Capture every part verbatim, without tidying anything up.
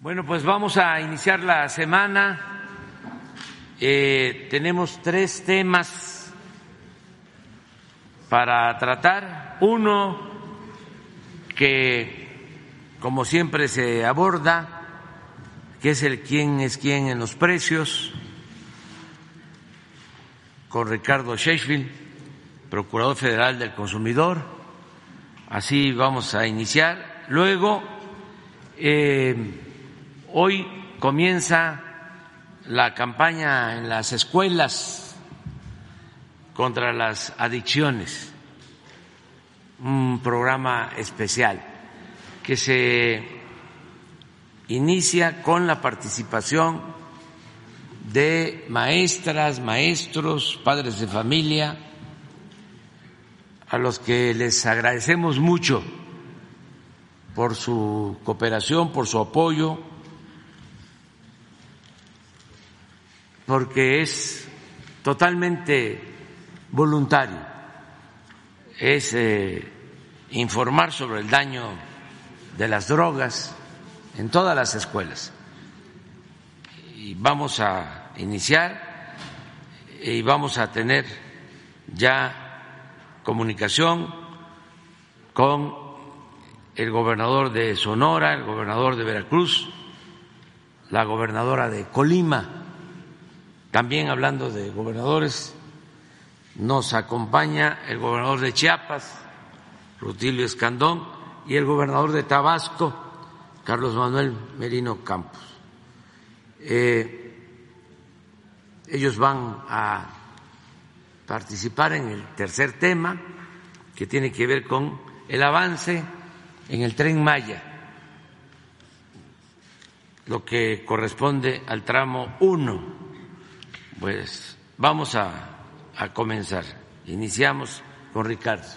Bueno, pues vamos a iniciar la semana. Eh, tenemos tres temas para tratar. Uno que, como siempre, se aborda, que es el quién es quién en los precios, con Ricardo Sheffield, Procurador Federal del Consumidor. Así vamos a iniciar. Luego, eh, hoy comienza la campaña en las escuelas contra las adicciones, un programa especial que se inicia con la participación de maestras, maestros, padres de familia, a los que les agradecemos mucho por su cooperación, por su apoyo, porque es totalmente voluntario, es eh, informar sobre el daño de las drogas en todas las escuelas. Y vamos a iniciar y vamos a tener ya comunicación con el gobernador de Sonora, el gobernador de Veracruz, la gobernadora de Colima. También hablando de gobernadores, nos acompaña el gobernador de Chiapas, Rutilio Escandón, y el gobernador de Tabasco, Carlos Manuel Merino Campos. Eh, ellos van a participar en el tercer tema, que tiene que ver con el avance en el Tren Maya, lo que corresponde al tramo uno. Pues vamos a, a comenzar. Iniciamos con Ricardo.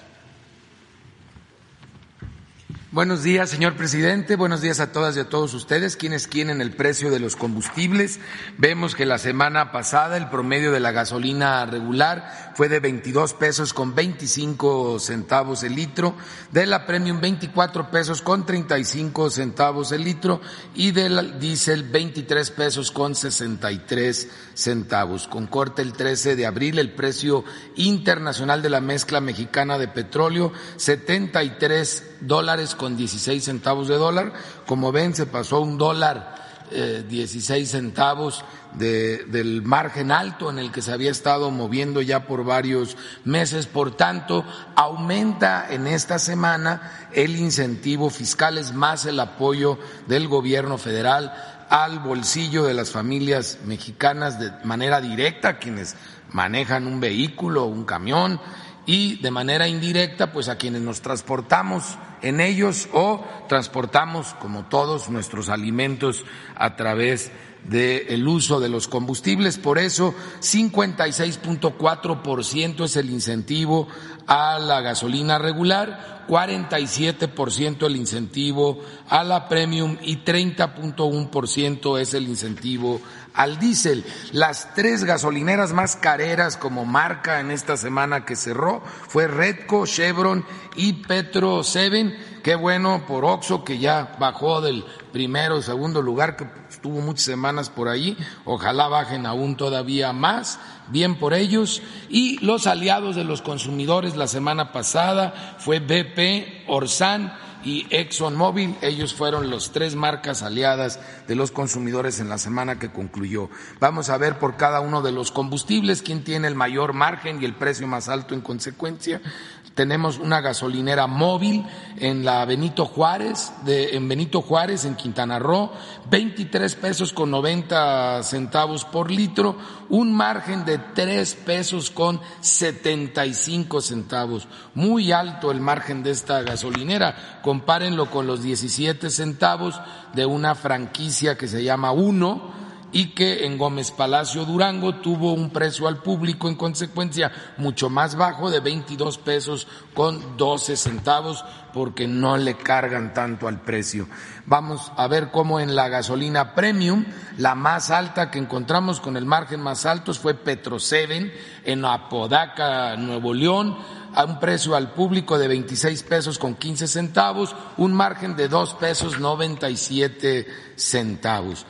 Buenos días, señor presidente. Buenos días a todas y a todos ustedes. ¿Quiénes quieren el precio de los combustibles? Vemos que la semana pasada el promedio de la gasolina regular fue de veintidós pesos con veinticinco centavos el litro, de la premium veinticuatro pesos con treinta y cinco centavos el litro y del diésel veintitrés pesos con sesenta y tres centavos. Con corte el trece de abril, el precio internacional de la mezcla mexicana de petróleo, setenta y tres dólares con dieciséis centavos de dólar. Como ven, se pasó un dólar eh, dieciséis centavos de, del margen alto en el que se había estado moviendo ya por varios meses. Por tanto, aumenta en esta semana el incentivo fiscal, es más el apoyo del gobierno federal al bolsillo de las familias mexicanas de manera directa, quienes manejan un vehículo, un camión, y de manera indirecta, pues a quienes nos transportamos en ellos o transportamos, como todos, nuestros alimentos a través del uso de los combustibles. Por eso, cincuenta y seis punto cuatro por ciento es el incentivo a la gasolina regular, cuarenta y siete por ciento el incentivo a la premium y treinta punto uno por ciento es el incentivo al diésel. Las tres gasolineras más careras como marca en esta semana que cerró fue Redco, Chevron y Petro Seven. Qué bueno por Oxxo, que ya bajó del primero o segundo lugar, que estuvo muchas semanas por ahí. Ojalá bajen aún todavía más. Bien por ellos. Y los aliados de los consumidores la semana pasada fue B P, Orsan y ExxonMobil. Ellos fueron los tres marcas aliadas de los consumidores en la semana que concluyó. Vamos a ver por cada uno de los combustibles quién tiene el mayor margen y el precio más alto en consecuencia. Tenemos una gasolinera Móvil en la Benito Juárez, de, en Benito Juárez, en Quintana Roo, veintitrés pesos con noventa centavos por litro, un margen de tres pesos con setenta y cinco centavos. Muy alto el margen de esta gasolinera. Compárenlo con los diecisiete centavos de una franquicia que se llama Uno, y que en Gómez Palacio Durango tuvo un precio al público en consecuencia mucho más bajo, de veintidós pesos con doce centavos, porque no le cargan tanto al precio. Vamos a ver cómo en la gasolina premium, la más alta que encontramos con el margen más alto fue Petro Seven en Apodaca, Nuevo León, a un precio al público de veintiséis pesos con quince centavos, un margen de dos pesos noventa y siete centavos.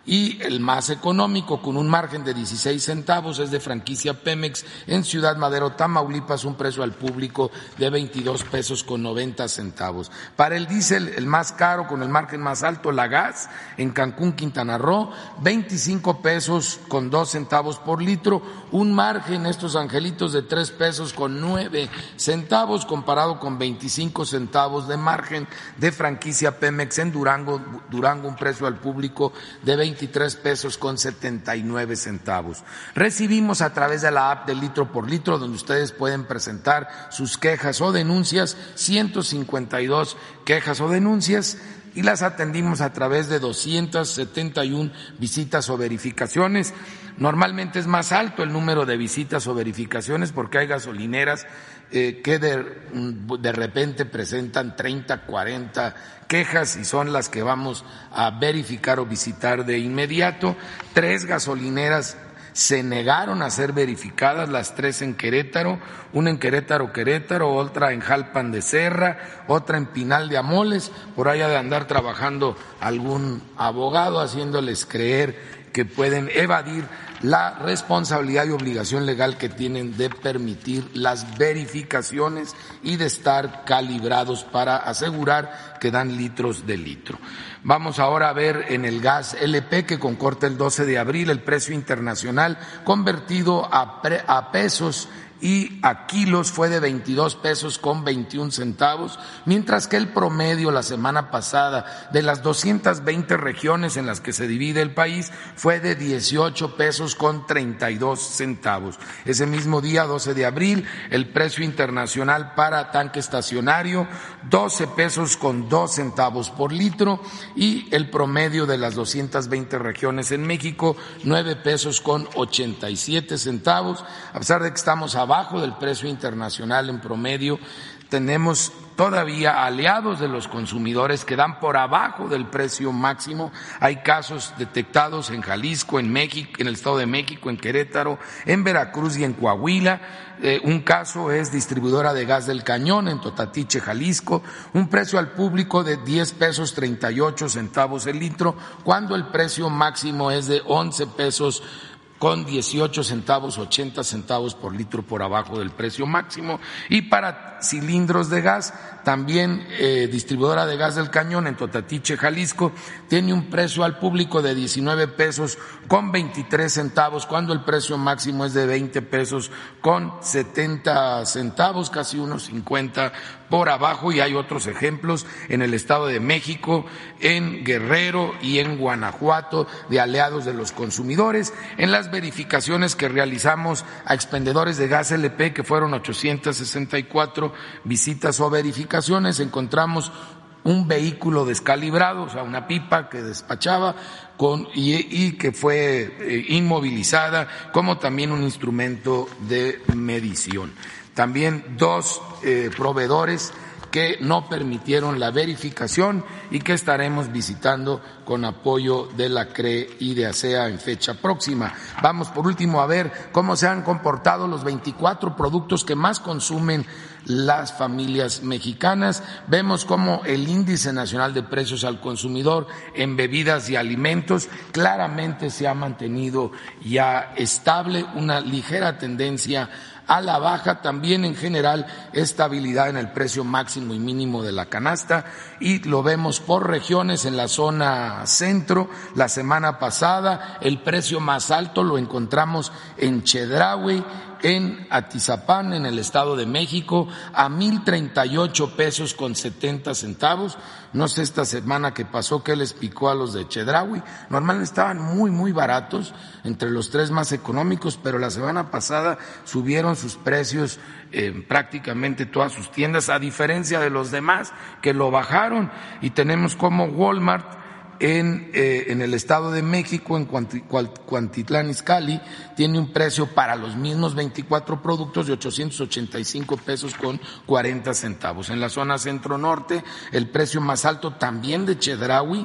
Y el más económico, con un margen de dieciséis centavos, es de franquicia Pemex en Ciudad Madero, Tamaulipas, un precio al público de veintidós pesos con noventa centavos. Para el diésel, el más caro, con el margen más alto, la gas, en Cancún, Quintana Roo, veinticinco pesos con dos centavos por litro, un margen, estos angelitos, de tres pesos con nueve centavos, comparado con veinticinco centavos de margen de franquicia Pemex en Durango, Durango, un precio al público de veintitrés pesos con setenta y nueve centavos. Recibimos a través de la app de Litro por Litro, donde ustedes pueden presentar sus quejas o denuncias, ciento cincuenta y dos quejas o denuncias, y las atendimos a través de doscientas setenta y una visitas o verificaciones. Normalmente es más alto el número de visitas o verificaciones porque hay gasolineras eh, que de, de repente presentan treinta, cuarenta quejas y son las que vamos a verificar o visitar de inmediato. Tres gasolineras se negaron a ser verificadas, las tres en Querétaro, una en Querétaro, Querétaro, otra en Jalpan de Serra, otra en Pinal de Amoles. Por ahí ha de andar trabajando algún abogado haciéndoles creer que pueden evadir la responsabilidad y obligación legal que tienen de permitir las verificaciones y de estar calibrados para asegurar que dan litros de litro. Vamos ahora a ver en el gas L P, que con corte el doce de abril, el precio internacional convertido a, pre, a pesos y a kilos fue de veintidós pesos con veintiún centavos, mientras que el promedio la semana pasada de las doscientas veinte regiones en las que se divide el país fue de dieciocho pesos con treinta y dos centavos. Ese mismo día, doce de abril, el precio internacional para tanque estacionario, doce pesos con dos centavos por litro, y el promedio de las doscientas veinte regiones en México, nueve pesos con ochenta y siete centavos. A pesar de que estamos a abajo del precio internacional en promedio, tenemos todavía aliados de los consumidores que dan por abajo del precio máximo. Hay casos detectados en Jalisco, en México, en el Estado de México, en Querétaro, en Veracruz y en Coahuila. Eh, un caso es distribuidora de gas del Cañón en Totatiche, Jalisco, un precio al público de diez pesos treinta y ocho centavos el litro, cuando el precio máximo es de once pesos con dieciocho centavos, ochenta centavos por litro por abajo del precio máximo. Y para cilindros de gas, también eh, distribuidora de gas del Cañón en Totatiche, Jalisco, tiene un precio al público de diecinueve pesos con veintitrés centavos, cuando el precio máximo es de veinte pesos con setenta centavos, casi unos cincuenta por abajo. Y hay otros ejemplos en el Estado de México, en Guerrero y en Guanajuato, de aliados de los consumidores. En las verificaciones que realizamos a expendedores de gas L P, que fueron ochocientas sesenta y cuatro visitas o verificaciones, encontramos un vehículo descalibrado, o sea, una pipa que despachaba con, y, y que fue eh, inmovilizada, como también un instrumento de medición. También dos eh, proveedores que no permitieron la verificación y que estaremos visitando con apoyo de la C R E y de ASEA en fecha próxima. Vamos por último a ver cómo se han comportado los veinticuatro productos que más consumen las familias mexicanas. Vemos cómo el índice nacional de precios al consumidor en bebidas y alimentos claramente se ha mantenido ya estable, una ligera tendencia a la baja, también en general estabilidad en el precio máximo y mínimo de la canasta, y lo vemos por regiones. En la zona centro, la semana pasada el precio más alto lo encontramos en Chedraui, en Atizapán, en el Estado de México, a mil treinta y ocho pesos con setenta centavos. No sé esta semana que pasó qué les picó a los de Chedraui. Normalmente estaban muy, muy baratos, entre los tres más económicos, pero la semana pasada subieron sus precios en prácticamente todas sus tiendas, a diferencia de los demás que lo bajaron. Y tenemos como Walmart En, eh, en el Estado de México, en Cuautitlán Izcalli, tiene un precio para los mismos veinticuatro productos de ochocientos ochenta y cinco pesos con cuarenta centavos. En la zona centro-norte, el precio más alto también de Chedraui,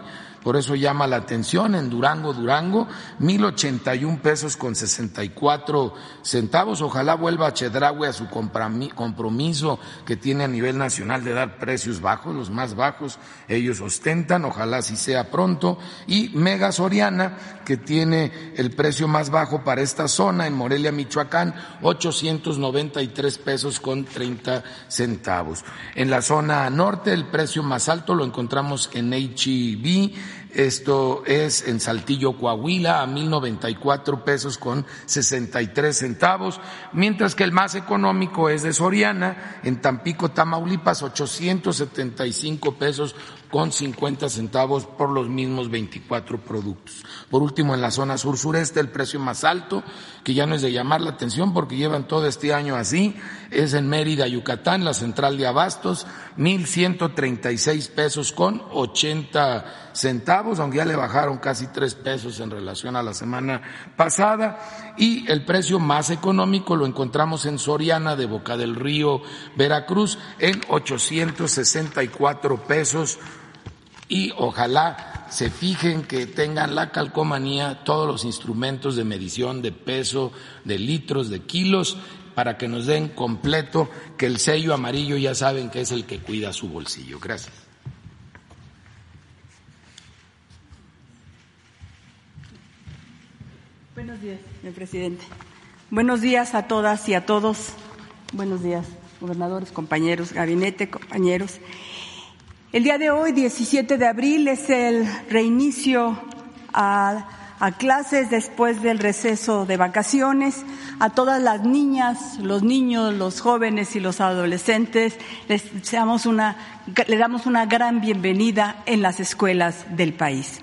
por eso llama la atención. En Durango, Durango, mil ochenta y un pesos con sesenta y cuatro centavos. Ojalá vuelva a Chedraui a su compromiso que tiene a nivel nacional de dar precios bajos, los más bajos ellos ostentan, ojalá así sea pronto. Y Mega Soriana, que tiene el precio más bajo para esta zona en Morelia, Michoacán, ochocientos noventa y tres pesos con treinta centavos. En la zona norte el precio más alto lo encontramos en H E B, esto es en Saltillo, Coahuila, a mil noventa y cuatro pesos con sesenta y tres centavos, mientras que el más económico es de Soriana, en Tampico, Tamaulipas, ochocientos setenta y cinco pesos con cincuenta centavos por los mismos veinticuatro productos. Por último, en la zona sur-sureste, el precio más alto, que ya no es de llamar la atención porque llevan todo este año así, es en Mérida, Yucatán, la central de abastos, mil ciento treinta y seis pesos con ochenta centavos, aunque ya le bajaron casi tres pesos en relación a la semana pasada. Y el precio más económico lo encontramos en Soriana, de Boca del Río, Veracruz, en ochocientos sesenta y cuatro pesos. Y ojalá se fijen que tengan la calcomanía todos los instrumentos de medición de peso, de litros, de kilos, para que nos den completo, que el sello amarillo ya saben que es el que cuida su bolsillo. Gracias. Buenos días, señor presidente. Buenos días a todas y a todos. Buenos días, gobernadores, compañeros, gabinete, compañeros. El día de hoy, diecisiete de abril, es el reinicio a, a clases después del receso de vacaciones. A todas las niñas, los niños, los jóvenes y los adolescentes les deseamos una, le damos una gran bienvenida en las escuelas del país.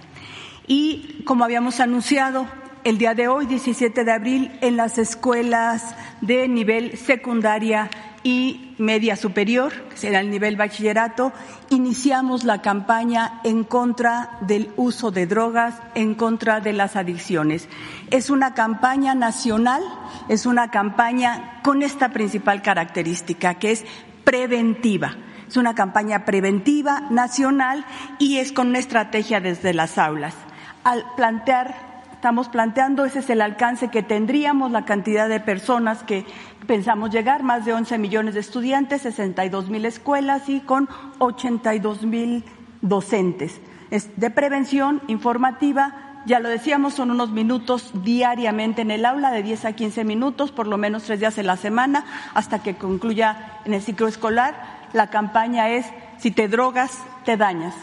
Y como habíamos anunciado, el día de hoy, diecisiete de abril, en las escuelas de nivel secundaria y media superior, que será el nivel bachillerato, iniciamos la campaña en contra del uso de drogas, en contra de las adicciones. Es una campaña nacional, es una campaña con esta principal característica, que es preventiva. Es una campaña preventiva nacional y es con una estrategia desde las aulas. Al plantear Estamos planteando, ese es el alcance que tendríamos, la cantidad de personas que pensamos llegar, más de once millones de estudiantes, sesenta y dos mil escuelas y con ochenta y dos mil docentes. Es de prevención informativa, ya lo decíamos, son unos minutos diariamente en el aula, de diez a quince minutos, por lo menos tres días en la semana, hasta que concluya en el ciclo escolar. La campaña es: si te drogas, te dañas.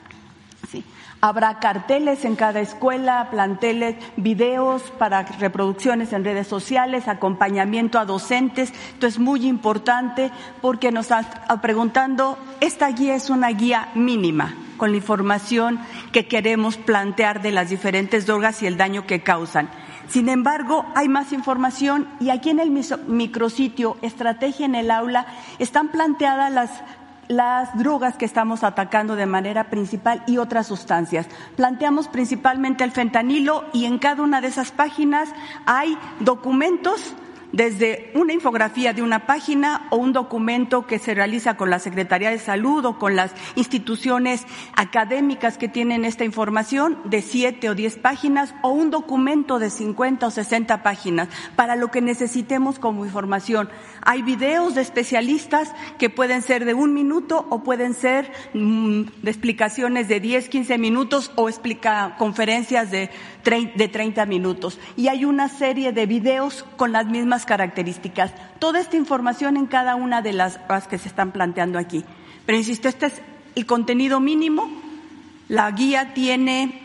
Sí. Habrá carteles en cada escuela, planteles, videos para reproducciones en redes sociales, acompañamiento a docentes. Esto es muy importante porque nos están preguntando, esta guía es una guía mínima con la información que queremos plantear de las diferentes drogas y el daño que causan. Sin embargo, hay más información y aquí en el micrositio Estrategia en el Aula están planteadas las las drogas que estamos atacando de manera principal y otras sustancias. Planteamos principalmente el fentanilo y en cada una de esas páginas hay documentos, desde una infografía de una página o un documento que se realiza con la Secretaría de Salud o con las instituciones académicas que tienen esta información de siete o diez páginas o un documento de cincuenta o sesenta páginas para lo que necesitemos como información. Hay videos de especialistas que pueden ser de un minuto o pueden ser mmm, de explicaciones de diez, quince minutos o explica conferencias de treinta minutos. Y hay una serie de videos con las mismas características. Toda esta información en cada una de las cosas que se están planteando aquí. Pero insisto, este es el contenido mínimo. La guía tiene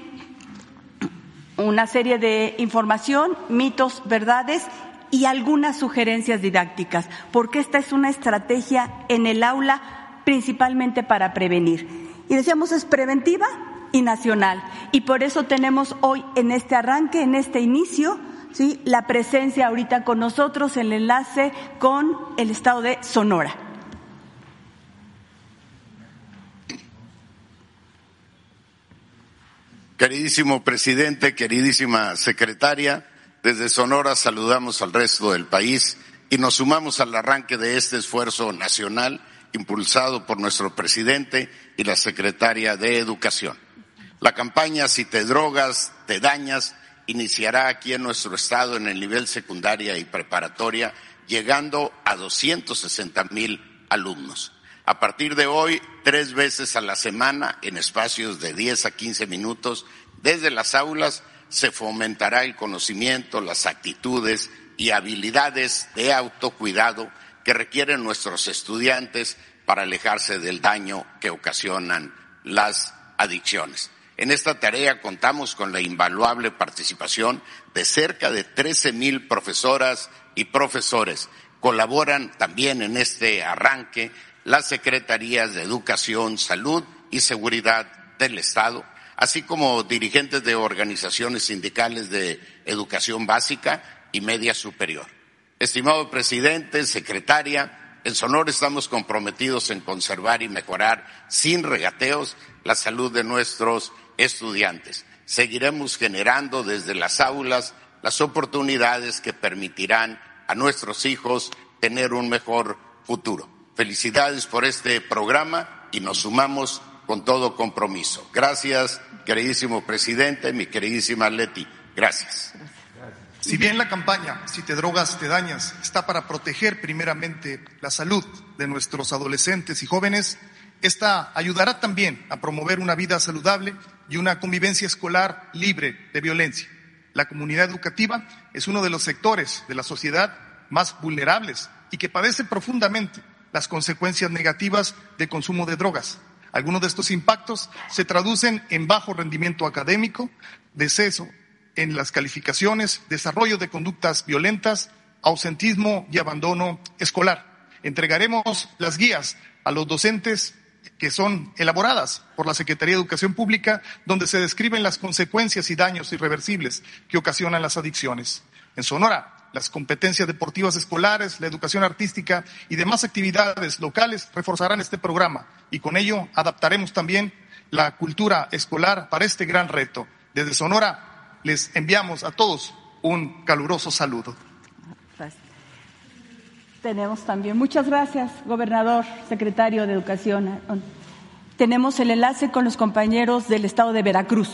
una serie de información, mitos, verdades y algunas sugerencias didácticas, porque esta es una estrategia en el aula principalmente para prevenir. Y decíamos, es preventiva y nacional. Y por eso tenemos hoy en este arranque, en este inicio, ¿sí?, la presencia ahorita con nosotros, el enlace con el estado de Sonora. Queridísimo presidente, queridísima secretaria, desde Sonora saludamos al resto del país y nos sumamos al arranque de este esfuerzo nacional impulsado por nuestro presidente y la secretaria de Educación. La campaña Si te drogas, te dañas iniciará aquí en nuestro estado en el nivel secundaria y preparatoria, llegando a doscientos sesenta mil alumnos. A partir de hoy, tres veces a la semana, en espacios de diez a quince minutos, desde las aulas, se fomentará el conocimiento, las actitudes y habilidades de autocuidado que requieren nuestros estudiantes para alejarse del daño que ocasionan las adicciones. En esta tarea contamos con la invaluable participación de cerca de trece mil profesoras y profesores. Colaboran también en este arranque las Secretarías de Educación, Salud y Seguridad del Estado, así como dirigentes de organizaciones sindicales de educación básica y media superior. Estimado presidente, secretaria, en Sonora estamos comprometidos en conservar y mejorar sin regateos la salud de nuestros estudiantes. Seguiremos generando desde las aulas las oportunidades que permitirán a nuestros hijos tener un mejor futuro. Felicidades por este programa y nos sumamos con todo compromiso. Gracias, queridísimo presidente, mi queridísima Leti. Gracias. Si bien la campaña Si te drogas, te dañas está para proteger primeramente la salud de nuestros adolescentes y jóvenes, esta ayudará también a promover una vida saludable y una convivencia escolar libre de violencia. La comunidad educativa es uno de los sectores de la sociedad más vulnerables y que padece profundamente las consecuencias negativas del consumo de drogas. Algunos de estos impactos se traducen en bajo rendimiento académico, descenso en las calificaciones, desarrollo de conductas violentas, ausentismo y abandono escolar. Entregaremos las guías a los docentes que son elaboradas por la Secretaría de Educación Pública, donde se describen las consecuencias y daños irreversibles que ocasionan las adicciones. En Sonora, las competencias deportivas escolares, la educación artística y demás actividades locales reforzarán este programa y con ello adaptaremos también la cultura escolar para este gran reto. Desde Sonora les enviamos a todos un caluroso saludo. Gracias. Tenemos también, muchas gracias, gobernador, secretario de Educación. Tenemos el enlace con los compañeros del estado de Veracruz.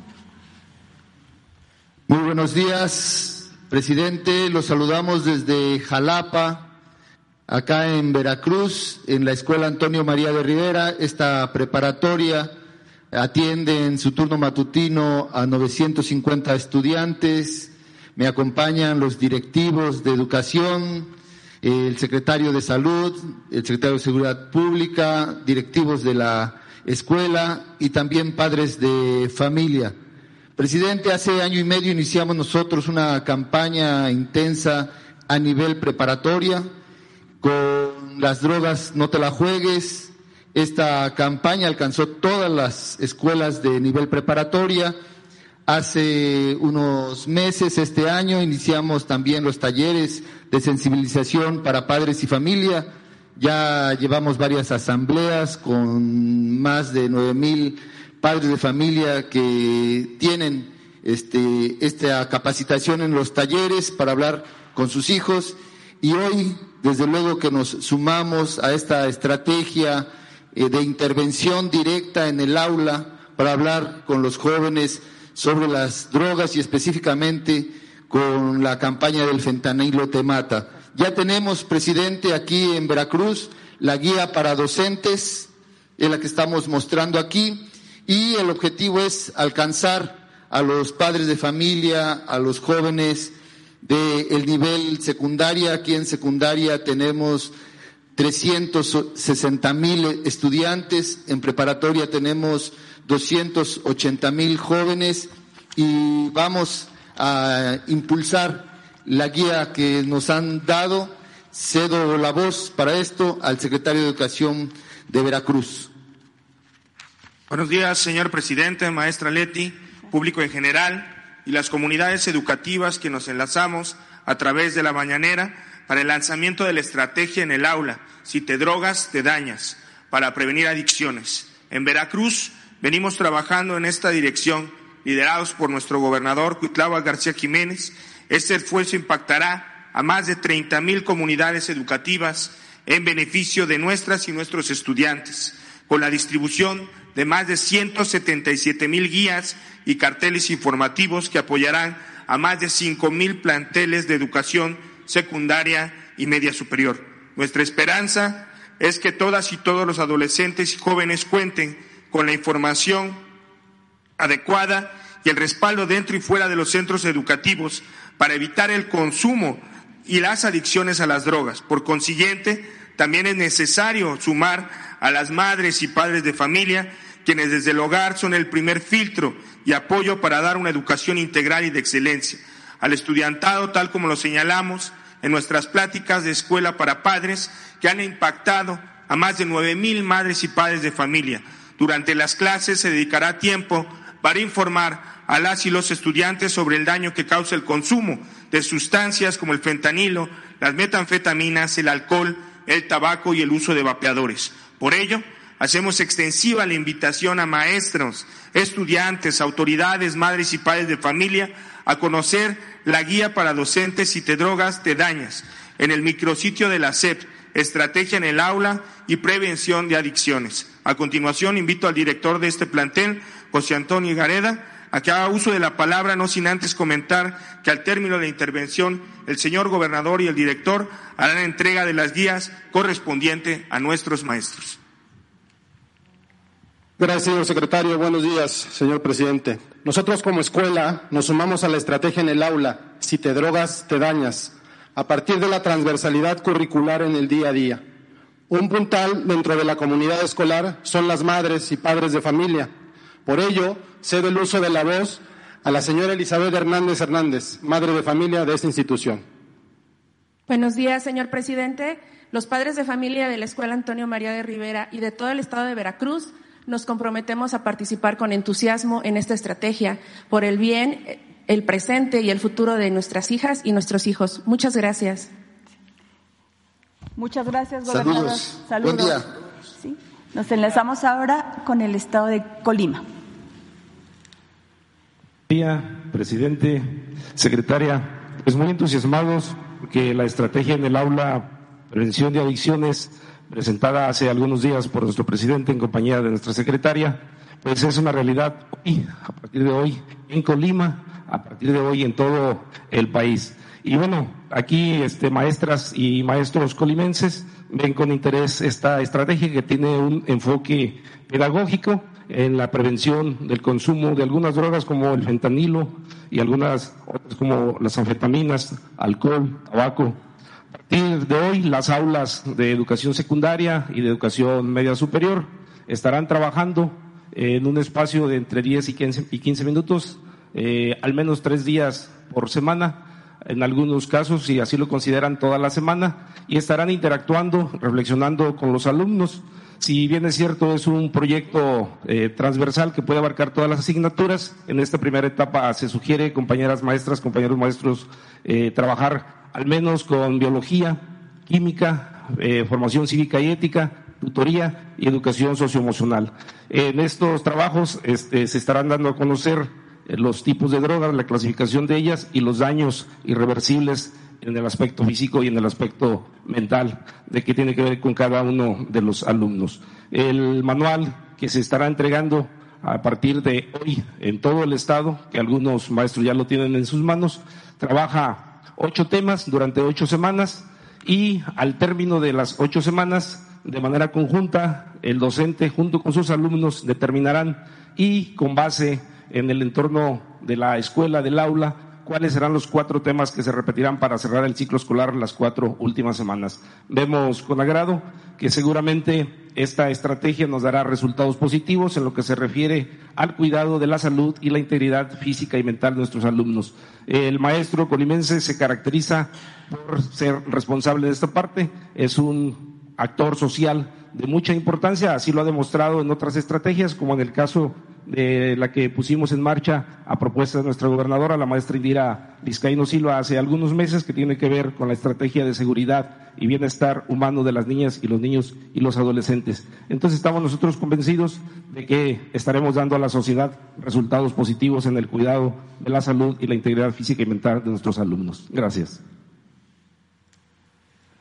Muy buenos días. Presidente, los saludamos desde Jalapa, acá en Veracruz, en la Escuela Antonio María de Rivera. Esta preparatoria atiende en su turno matutino a novecientos cincuenta estudiantes. Me acompañan los directivos de educación, el secretario de Salud, el secretario de Seguridad Pública, directivos de la escuela y también padres de familia. Presidente, hace año y medio iniciamos nosotros una campaña intensa a nivel preparatoria con las drogas no te la juegues. Esta campaña alcanzó todas las escuelas de nivel preparatoria. Hace unos meses, este año, iniciamos también los talleres de sensibilización para padres y familia. Ya llevamos varias asambleas con más de nueve mil padres de familia que tienen este, esta capacitación en los talleres para hablar con sus hijos, y hoy desde luego que nos sumamos a esta estrategia eh, de intervención directa en el aula para hablar con los jóvenes sobre las drogas y específicamente con la campaña del fentanilo te mata. Ya tenemos, presidente, aquí en Veracruz la guía para docentes, es la que estamos mostrando aquí. Y el objetivo es alcanzar a los padres de familia, a los jóvenes del nivel secundaria. Aquí en secundaria tenemos trescientos sesenta mil estudiantes, en preparatoria tenemos doscientos ochenta mil jóvenes y vamos a impulsar la guía que nos han dado. Cedo la voz para esto al secretario de Educación de Veracruz. Buenos días, señor presidente, maestra Leti, público en general y las comunidades educativas que nos enlazamos a través de la mañanera para el lanzamiento de la estrategia en el aula, Si te drogas, te dañas, para prevenir adicciones. En Veracruz venimos trabajando en esta dirección, liderados por nuestro gobernador Cuitláhuac García Jiménez. Este esfuerzo impactará a más de treinta mil comunidades educativas en beneficio de nuestras y nuestros estudiantes, con la distribución de más de ciento setenta y siete mil guías y carteles informativos que apoyarán a más de cinco mil planteles de educación secundaria y media superior. Nuestra esperanza es que todas y todos los adolescentes y jóvenes cuenten con la información adecuada y el respaldo dentro y fuera de los centros educativos para evitar el consumo y las adicciones a las drogas. Por consiguiente, también es necesario sumar a las madres y padres de familia, quienes desde el hogar son el primer filtro y apoyo para dar una educación integral y de excelencia. Al estudiantado, tal como lo señalamos en nuestras pláticas de escuela para padres, que han impactado a más de nueve mil madres y padres de familia. Durante las clases se dedicará tiempo para informar a las y los estudiantes sobre el daño que causa el consumo de sustancias como el fentanilo, las metanfetaminas, el alcohol, el tabaco y el uso de vapeadores. Por ello, hacemos extensiva la invitación a maestros, estudiantes, autoridades, madres y padres de familia a conocer la guía para docentes Si te drogas, te dañas, en el micrositio de la S E P, Estrategia en el Aula y Prevención de Adicciones. A continuación, invito al director de este plantel, José Antonio Gareda, a que haga uso de la palabra, no sin antes comentar que al término de la intervención, el señor gobernador y el director harán entrega de las guías correspondiente a nuestros maestros. Gracias, señor secretario. Buenos días, señor presidente. Nosotros como escuela nos sumamos a la estrategia en el aula, Si te drogas, te dañas, a partir de la transversalidad curricular en el día a día. Un puntal dentro de la comunidad escolar son las madres y padres de familia. Por ello, cedo el uso de la voz a la señora Elizabeth Hernández Hernández, madre de familia de esta institución. Buenos días, señor presidente. Los padres de familia de la Escuela Antonio María de Rivera y de todo el estado de Veracruz nos comprometemos a participar con entusiasmo en esta estrategia por el bien, el presente y el futuro de nuestras hijas y nuestros hijos. Muchas gracias. Muchas gracias, gobernador. Saludos. Saludos. Buen día. Sí. Nos enlazamos ahora con el estado de Colima. Día, presidente, secretaria, pues muy entusiasmados porque la estrategia en el aula prevención de adicciones presentada hace algunos días por nuestro presidente en compañía de nuestra secretaria, pues es una realidad hoy, a partir de hoy en Colima, a partir de hoy en todo el país. Y bueno, aquí este, maestras y maestros colimenses ven con interés esta estrategia que tiene un enfoque pedagógico en la prevención del consumo de algunas drogas como el fentanilo y algunas otras como las anfetaminas, alcohol, tabaco. A partir de hoy, las aulas de educación secundaria y de educación media superior estarán trabajando en un espacio de entre diez y quince minutos, eh, al menos tres días por semana, en algunos casos, si así lo consideran, toda la semana, y estarán interactuando, reflexionando con los alumnos. Si bien es cierto, es un proyecto eh, transversal que puede abarcar todas las asignaturas, en esta primera etapa se sugiere, compañeras maestras, compañeros maestros, eh, trabajar al menos con biología, química, eh, formación cívica y ética, tutoría y educación socioemocional. En estos trabajos este, se estarán dando a conocer los tipos de drogas, la clasificación de ellas y los daños irreversibles en el aspecto físico y en el aspecto mental de qué tiene que ver con cada uno de los alumnos. El manual que se estará entregando a partir de hoy en todo el estado, que algunos maestros ya lo tienen en sus manos, trabaja ocho temas durante ocho semanas y al término de las ocho semanas, de manera conjunta, el docente junto con sus alumnos determinarán y con base en el entorno de la escuela, del aula, cuáles serán los cuatro temas que se repetirán para cerrar el ciclo escolar las cuatro últimas semanas. Vemos con agrado que seguramente esta estrategia nos dará resultados positivos en lo que se refiere al cuidado de la salud y la integridad física y mental de nuestros alumnos. El maestro colimense se caracteriza por ser responsable de esta parte, es un actor social de mucha importancia, así lo ha demostrado en otras estrategias, como en el caso de la que pusimos en marcha a propuesta de nuestra gobernadora, la maestra Indira Vizcaíno Silva, hace algunos meses, que tiene que ver con la estrategia de seguridad y bienestar humano de las niñas y los niños y los adolescentes. Entonces estamos nosotros convencidos de que estaremos dando a la sociedad resultados positivos en el cuidado de la salud y la integridad física y mental de nuestros alumnos. Gracias.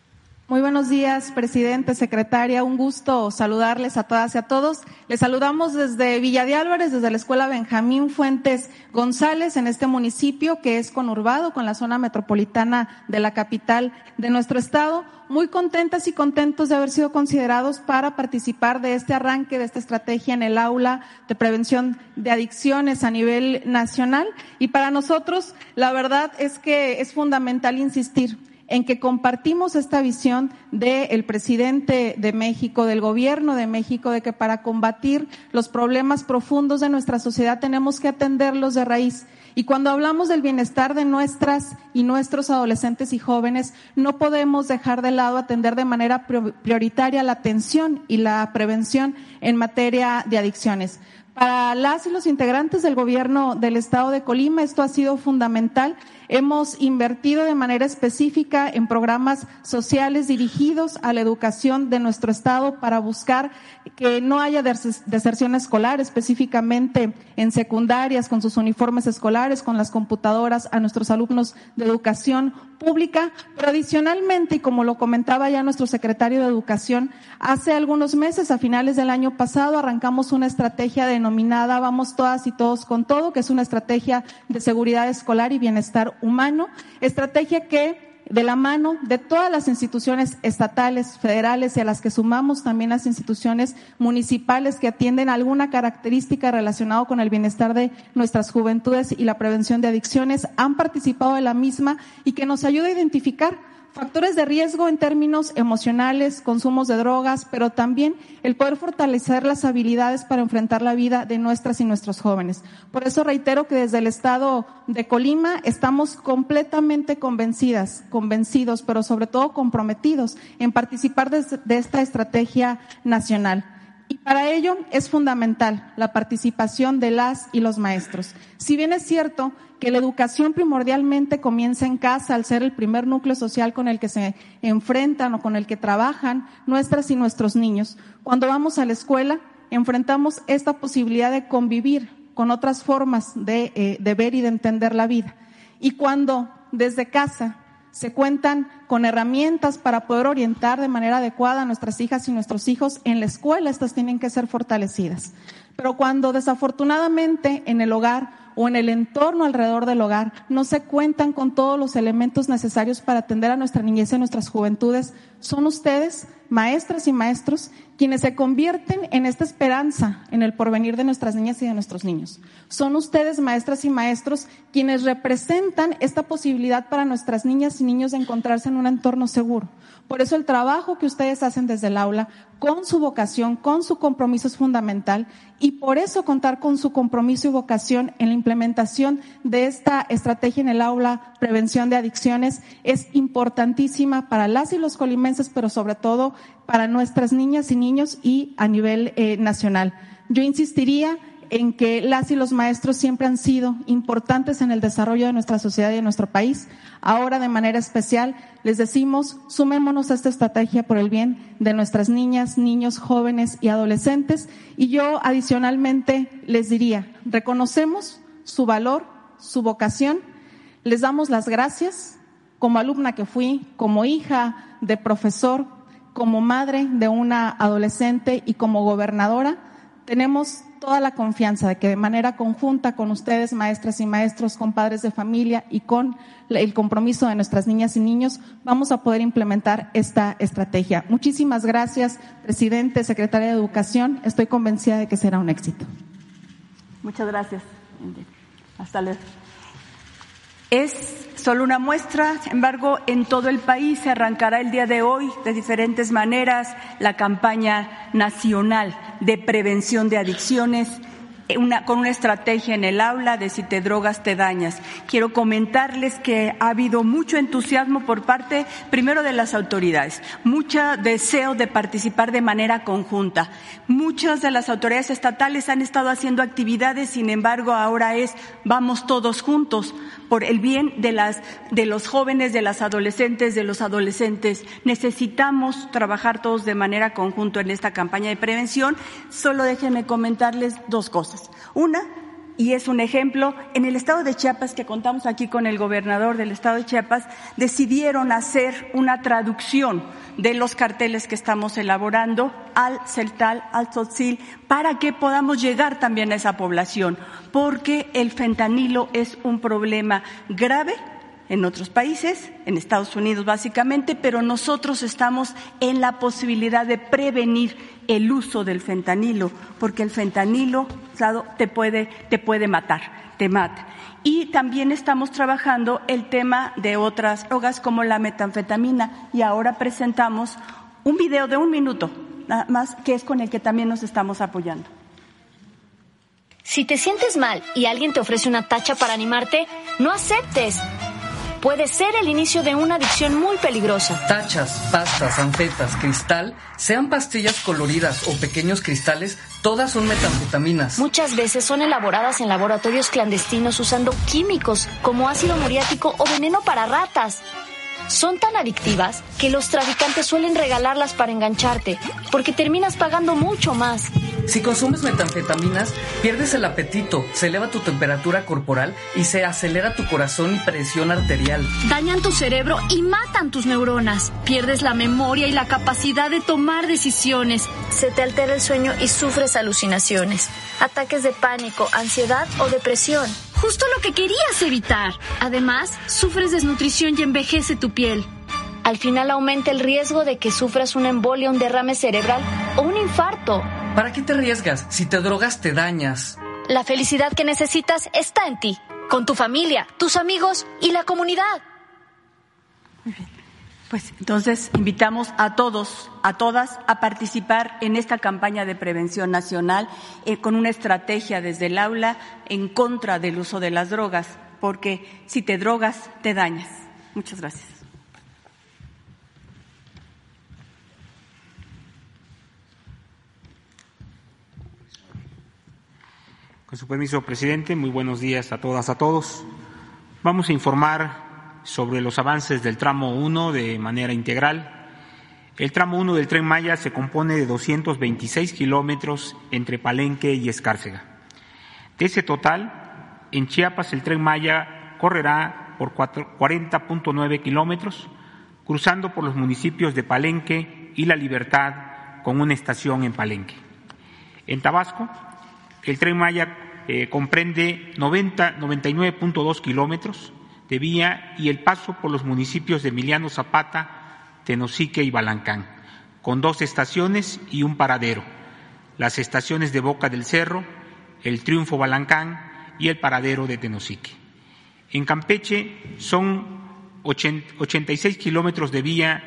Muy buenos días, presidente, secretaria. Un gusto saludarles a todas y a todos. Les saludamos desde Villa de Álvarez, desde la Escuela Benjamín Fuentes González, en este municipio que es conurbado con la zona metropolitana de la capital de nuestro estado. Muy contentas y contentos de haber sido considerados para participar de este arranque, de esta estrategia en el aula de prevención de adicciones a nivel nacional. Y para nosotros, la verdad es que es fundamental insistir en que compartimos esta visión del presidente de México, del gobierno de México, de que para combatir los problemas profundos de nuestra sociedad tenemos que atenderlos de raíz. Y cuando hablamos del bienestar de nuestras y nuestros adolescentes y jóvenes, no podemos dejar de lado atender de manera prioritaria la atención y la prevención en materia de adicciones. Para las y los integrantes del gobierno del estado de Colima, esto ha sido fundamental. Hemos invertido de manera específica en programas sociales dirigidos a la educación de nuestro estado para buscar que no haya deserción escolar, específicamente en secundarias, con sus uniformes escolares, con las computadoras a nuestros alumnos de educación pública. Pero adicionalmente, y como lo comentaba ya nuestro secretario de Educación, hace algunos meses, a finales del año pasado, arrancamos una estrategia denominada Vamos Todas y Todos con Todo, que es una estrategia de seguridad escolar y bienestar humano, estrategia que de la mano de todas las instituciones estatales, federales y a las que sumamos también las instituciones municipales que atienden alguna característica relacionada con el bienestar de nuestras juventudes y la prevención de adicciones, han participado de la misma y que nos ayuda a identificar factores de riesgo en términos emocionales, consumos de drogas, pero también el poder fortalecer las habilidades para enfrentar la vida de nuestras y nuestros jóvenes. Por eso reitero que desde el estado de Colima estamos completamente convencidas, convencidos, pero sobre todo comprometidos en participar de, de esta estrategia nacional. Y para ello es fundamental la participación de las y los maestros. Si bien es cierto que la educación primordialmente comienza en casa al ser el primer núcleo social con el que se enfrentan o con el que trabajan nuestras y nuestros niños, cuando vamos a la escuela enfrentamos esta posibilidad de convivir con otras formas de, eh, de ver y de entender la vida. Y cuando desde casa se cuentan con herramientas para poder orientar de manera adecuada a nuestras hijas y nuestros hijos, en la escuela estas tienen que ser fortalecidas. Pero cuando desafortunadamente en el hogar o en el entorno alrededor del hogar no se cuentan con todos los elementos necesarios para atender a nuestra niñez y a nuestras juventudes, son ustedes, maestras y maestros, quienes se convierten en esta esperanza en el porvenir de nuestras niñas y de nuestros niños. Son ustedes, maestras y maestros, quienes representan esta posibilidad para nuestras niñas y niños de encontrarse en un entorno seguro. Por eso el trabajo que ustedes hacen desde el aula, con su vocación, con su compromiso es fundamental, y por eso contar con su compromiso y vocación en la implementación de esta estrategia en el aula, prevención de adicciones, es importantísima para las y los colimenses, pero sobre todo para nuestras niñas y niños y a nivel eh, nacional. Yo insistiría en que las y los maestros siempre han sido importantes en el desarrollo de nuestra sociedad y de nuestro país. Ahora, de manera especial, les decimos, sumémonos a esta estrategia por el bien de nuestras niñas, niños, jóvenes y adolescentes. Y yo, adicionalmente, les diría, reconocemos su valor, su vocación, les damos las gracias como alumna que fui, como hija de profesor, como madre de una adolescente y como gobernadora. Tenemos toda la confianza de que de manera conjunta con ustedes, maestras y maestros, con padres de familia y con el compromiso de nuestras niñas y niños, vamos a poder implementar esta estrategia. Muchísimas gracias, presidente, secretaria de Educación. Estoy convencida de que será un éxito. Muchas gracias. Hasta luego. Es solo una muestra, sin embargo, en todo el país se arrancará el día de hoy de diferentes maneras la campaña nacional de prevención de adicciones, una, con una estrategia en el aula de si te drogas te dañas. Quiero comentarles que ha habido mucho entusiasmo por parte, primero, de las autoridades, mucho deseo de participar de manera conjunta. Muchas de las autoridades estatales han estado haciendo actividades, sin embargo, ahora es vamos todos juntos por el bien de las de los jóvenes, de las adolescentes, de los adolescentes. Necesitamos trabajar todos de manera conjunta en esta campaña de prevención. Solo déjenme comentarles dos cosas. Una, y es un ejemplo. En el estado de Chiapas, que contamos aquí con el gobernador del estado de Chiapas, decidieron hacer una traducción de los carteles que estamos elaborando al celtal, al tzotzil, para que podamos llegar también a esa población, porque el fentanilo es un problema grave en otros países, en Estados Unidos básicamente, pero nosotros estamos en la posibilidad de prevenir el uso del fentanilo, porque el fentanilo te puede, te puede matar, te mata. Y también estamos trabajando el tema de otras drogas como la metanfetamina, y ahora presentamos un video de un minuto, nada más, que es con el que también nos estamos apoyando. Si te sientes mal y alguien te ofrece una tacha para animarte, no aceptes. Puede ser el inicio de una adicción muy peligrosa. Tachas, pastas, anfetas, cristal, sean pastillas coloridas o pequeños cristales, todas son metanfetaminas. Muchas veces son elaboradas en laboratorios clandestinos usando químicos como ácido muriático o veneno para ratas. Son tan adictivas que los traficantes suelen regalarlas para engancharte, porque terminas pagando mucho más. Si consumes metanfetaminas, pierdes el apetito, se eleva tu temperatura corporal y se acelera tu corazón y presión arterial. Dañan tu cerebro y matan tus neuronas. Pierdes la memoria y la capacidad de tomar decisiones. Se te altera el sueño y sufres alucinaciones, ataques de pánico, ansiedad o depresión. Justo lo que querías evitar. Además, sufres desnutrición y envejece tu piel. Al final aumenta el riesgo de que sufras una embolia, un derrame cerebral o un infarto. ¿Para qué te arriesgas? Si te drogas, te dañas. La felicidad que necesitas está en ti, con tu familia, tus amigos y la comunidad. Muy bien. Pues entonces invitamos a todos, a todas, a participar en esta campaña de prevención nacional eh, con una estrategia desde el aula en contra del uso de las drogas, porque si te drogas, te dañas. Muchas gracias. Con su permiso, presidente, muy buenos días a todas, a todos. Vamos a informar sobre los avances del tramo uno de manera integral. El tramo uno del Tren Maya se compone de doscientos veintiséis kilómetros entre Palenque y Escárcega. De ese total, en Chiapas el Tren Maya correrá por cuarenta punto nueve kilómetros, cruzando por los municipios de Palenque y La Libertad, con una estación en Palenque. En Tabasco, el Tren Maya eh, comprende noventa, noventa y nueve punto dos kilómetros de vía y el paso por los municipios de Emiliano Zapata, Tenosique y Balancán, con dos estaciones y un paradero, las estaciones de Boca del Cerro, el Triunfo Balancán y el paradero de Tenosique. En Campeche son ochenta y seis kilómetros de vía,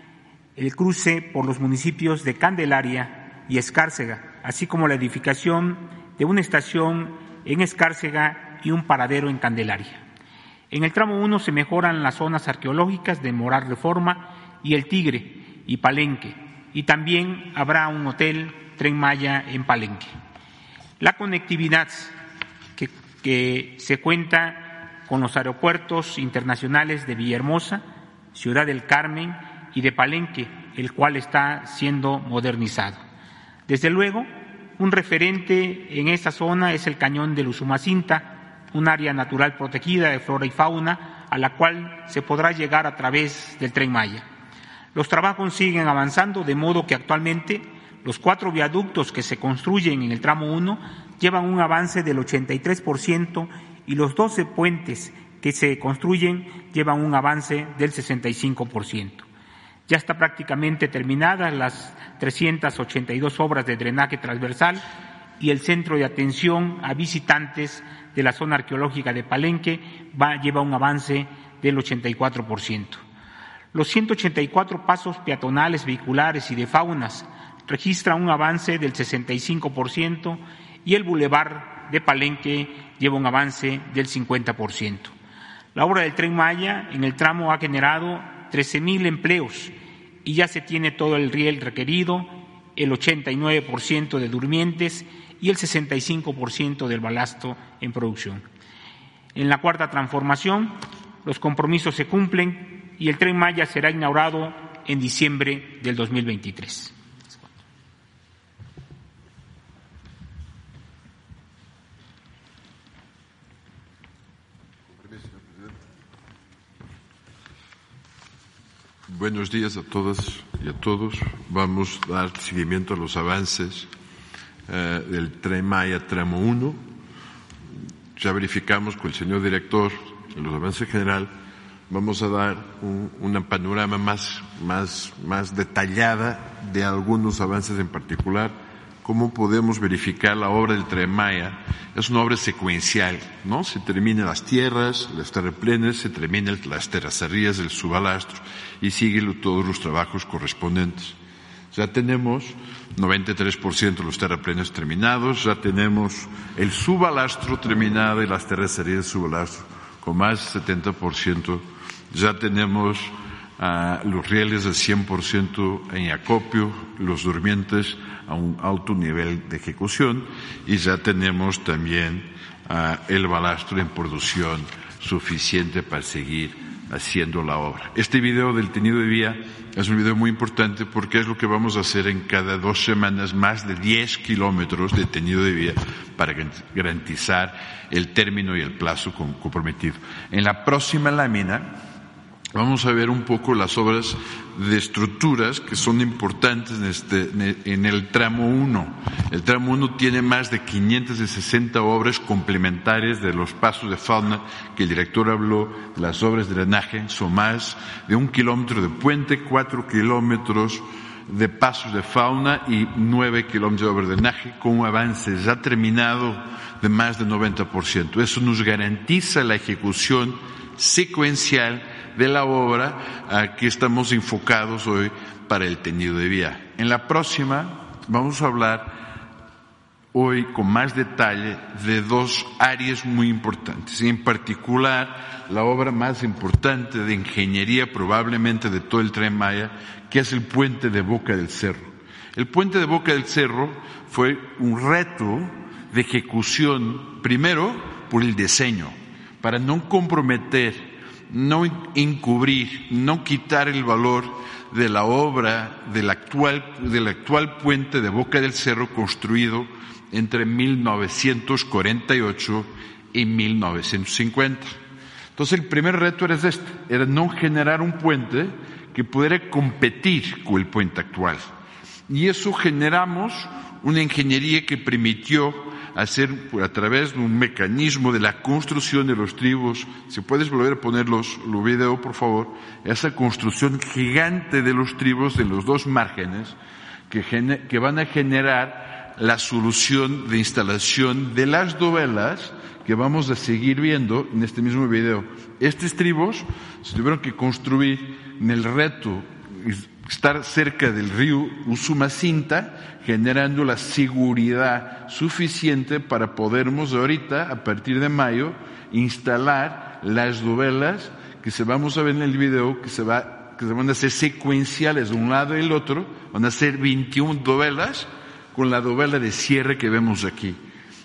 el cruce por los municipios de Candelaria y Escárcega, así como la edificación de una estación en Escárcega y un paradero en Candelaria. En el tramo uno se mejoran las zonas arqueológicas de Morar Reforma y El Tigre y Palenque, y también habrá un hotel Tren Maya en Palenque. La conectividad que, que se cuenta con los aeropuertos internacionales de Villahermosa, Ciudad del Carmen y de Palenque, el cual está siendo modernizado. Desde luego, un referente en esta zona es el cañón del Usumacinta, un área natural protegida de flora y fauna a la cual se podrá llegar a través del Tren Maya. Los trabajos siguen avanzando, de modo que actualmente los cuatro viaductos que se construyen en el tramo uno llevan un avance del ochenta y tres por ciento y los doce puentes que se construyen llevan un avance del sesenta y cinco por ciento. Ya está prácticamente terminadas las trescientas ochenta y dos obras de drenaje transversal y el centro de atención a visitantes de la zona arqueológica de Palenque va, lleva un avance del ochenta y cuatro por ciento. Los ciento ochenta y cuatro pasos peatonales, vehiculares y de faunas registran un avance del sesenta y cinco por ciento y el bulevar de Palenque lleva un avance del cincuenta por ciento. La obra del Tren Maya en el tramo ha generado trece mil empleos y ya se tiene todo el riel requerido, el ochenta y nueve por ciento de durmientes y el sesenta y cinco por ciento del balasto en producción. En la cuarta transformación, los compromisos se cumplen y el Tren Maya será inaugurado en diciembre del dos mil veintitrés. Buenos días a todas y a todos. Vamos a dar seguimiento a los avances eh, del Tren Maya tramo uno. Ya verificamos con el señor director los avances general. Vamos a dar un, una panorama más, más, más detallada de algunos avances en particular. Cómo podemos verificar la obra del Tren Maya. Es una obra secuencial, ¿no? Se terminan las tierras, las terraplenes, se terminan las terracerías, el subalastro y siguen todos los trabajos correspondientes. Ya tenemos noventa y tres por ciento de los terraplenes terminados, ya tenemos el subalastro terminado y las terracerías del subalastro con más del setenta por ciento. Ya tenemos uh, los rieles al cien por ciento en acopio, los durmientes a un alto nivel de ejecución y ya tenemos también uh, el balastro en producción suficiente para seguir haciendo la obra. Este video del tendido de vía es un video muy importante porque es lo que vamos a hacer en cada dos semanas, más de diez kilómetros de tendido de vía para garantizar el término y el plazo comprometido. En la próxima lámina vamos a ver un poco las obras de estructuras que son importantes en, este, en el tramo uno. El tramo uno tiene más de quinientas sesenta obras complementarias de los pasos de fauna que el director habló. Las obras de drenaje son más de un kilómetro de puente, cuatro kilómetros de pasos de fauna y nueve kilómetros de obra de drenaje con un avance ya terminado de más del noventa por ciento. Eso nos garantiza la ejecución secuencial de la obra a que estamos enfocados hoy para el tendido de vía. En la próxima vamos a hablar hoy con más detalle de dos áreas muy importantes, y en particular la obra más importante de ingeniería probablemente de todo el Tren Maya, que es el puente de Boca del Cerro. El puente de Boca del Cerro fue un reto de ejecución, primero por el diseño, para no comprometer, no encubrir, no quitar el valor de la obra del actual, del actual puente de Boca del Cerro construido entre mil novecientos cuarenta y ocho y mil novecientos cincuenta. Entonces el primer reto era este, era no generar un puente que pudiera competir con el puente actual. Y eso generamos una ingeniería que permitió hacer a través de un mecanismo de la construcción de los tribos. Si puedes volver a poner los, los videos, por favor, esa construcción gigante de los tribos en los dos márgenes que, gener, que van a generar la solución de instalación de las dovelas que vamos a seguir viendo en este mismo video. Estos tribos se tuvieron que construir en el reto estar cerca del río Usumacinta, generando la seguridad suficiente para podermos ahorita, a partir de mayo, instalar las dovelas que se vamos a ver en el video, que se va, que se van a hacer secuenciales de un lado y el otro. Van a ser veintiuna dovelas con la dovela de cierre que vemos aquí.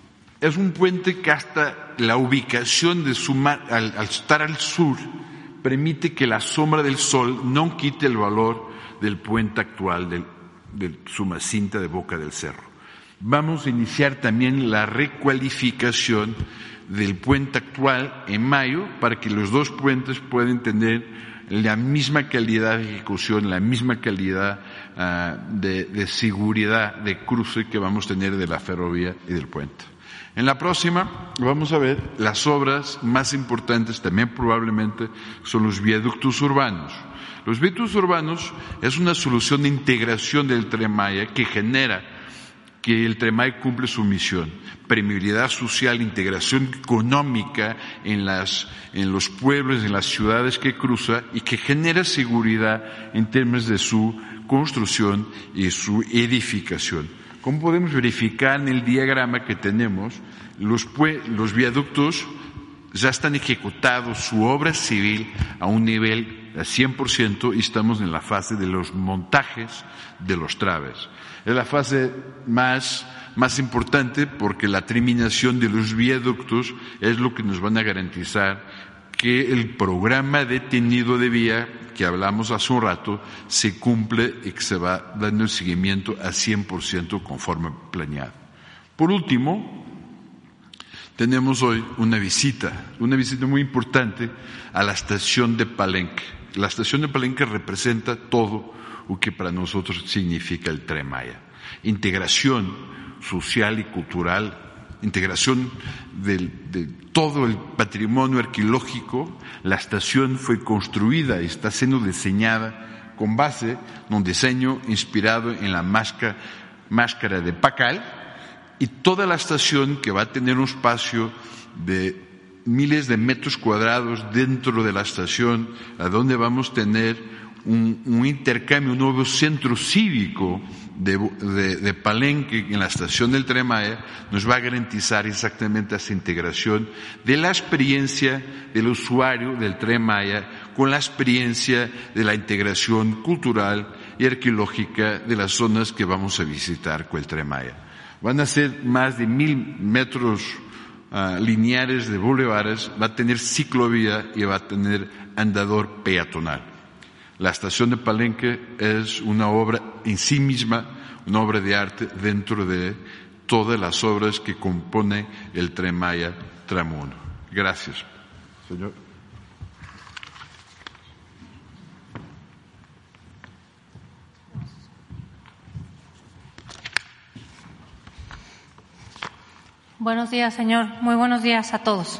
Es un puente que hasta la ubicación de su mar, al, al estar al sur, permite que la sombra del sol no quite el valor del puente actual del, del Usumacinta de Boca del Cerro. Vamos a iniciar también la recualificación del puente actual en mayo para que los dos puentes puedan tener la misma calidad de ejecución, la misma calidad uh, de, de seguridad de cruce que vamos a tener de la ferrovía y del puente. En la próxima vamos a ver las obras más importantes, también probablemente son los viaductos urbanos. Los viaductos urbanos es una solución de integración del Tren Maya que genera que el Tren Maya cumple su misión, permeabilidad social, integración económica en, las, en los pueblos, en las ciudades que cruza y que genera seguridad en términos de su construcción y su edificación. Como podemos verificar en el diagrama que tenemos, los, los viaductos ya están ejecutados, su obra civil a un nivel al cien por ciento y estamos en la fase de los montajes de los traves. Es la fase más, más importante porque la terminación de los viaductos es lo que nos van a garantizar que el programa de tendido de vía que hablamos hace un rato se cumple y que se va dando el seguimiento al cien por ciento conforme planeado. Por último, tenemos hoy una visita, una visita muy importante a la estación de Palenque. La estación de Palenque representa todo lo que para nosotros significa el Tren Maya. Integración social y cultural, integración del, de todo el patrimonio arqueológico. La estación fue construida y está siendo diseñada con base en un diseño inspirado en la máscara, máscara de Pacal, y toda la estación, que va a tener un espacio de miles de metros cuadrados dentro de la estación, a donde vamos a tener un, un intercambio, un nuevo centro cívico de, de, de Palenque en la estación del Tren Maya, nos va a garantizar exactamente esa integración de la experiencia del usuario del Tren Maya con la experiencia de la integración cultural y arqueológica de las zonas que vamos a visitar con el Tren Maya. Van a ser más de mil metros Uh, lineares de bulevares, va a tener ciclovía y va a tener andador peatonal. La estación de Palenque es una obra en sí misma, una obra de arte dentro de todas las obras que compone el Tren Maya Tramo uno. Gracias, señor. Buenos días, señor. Muy buenos días a todos.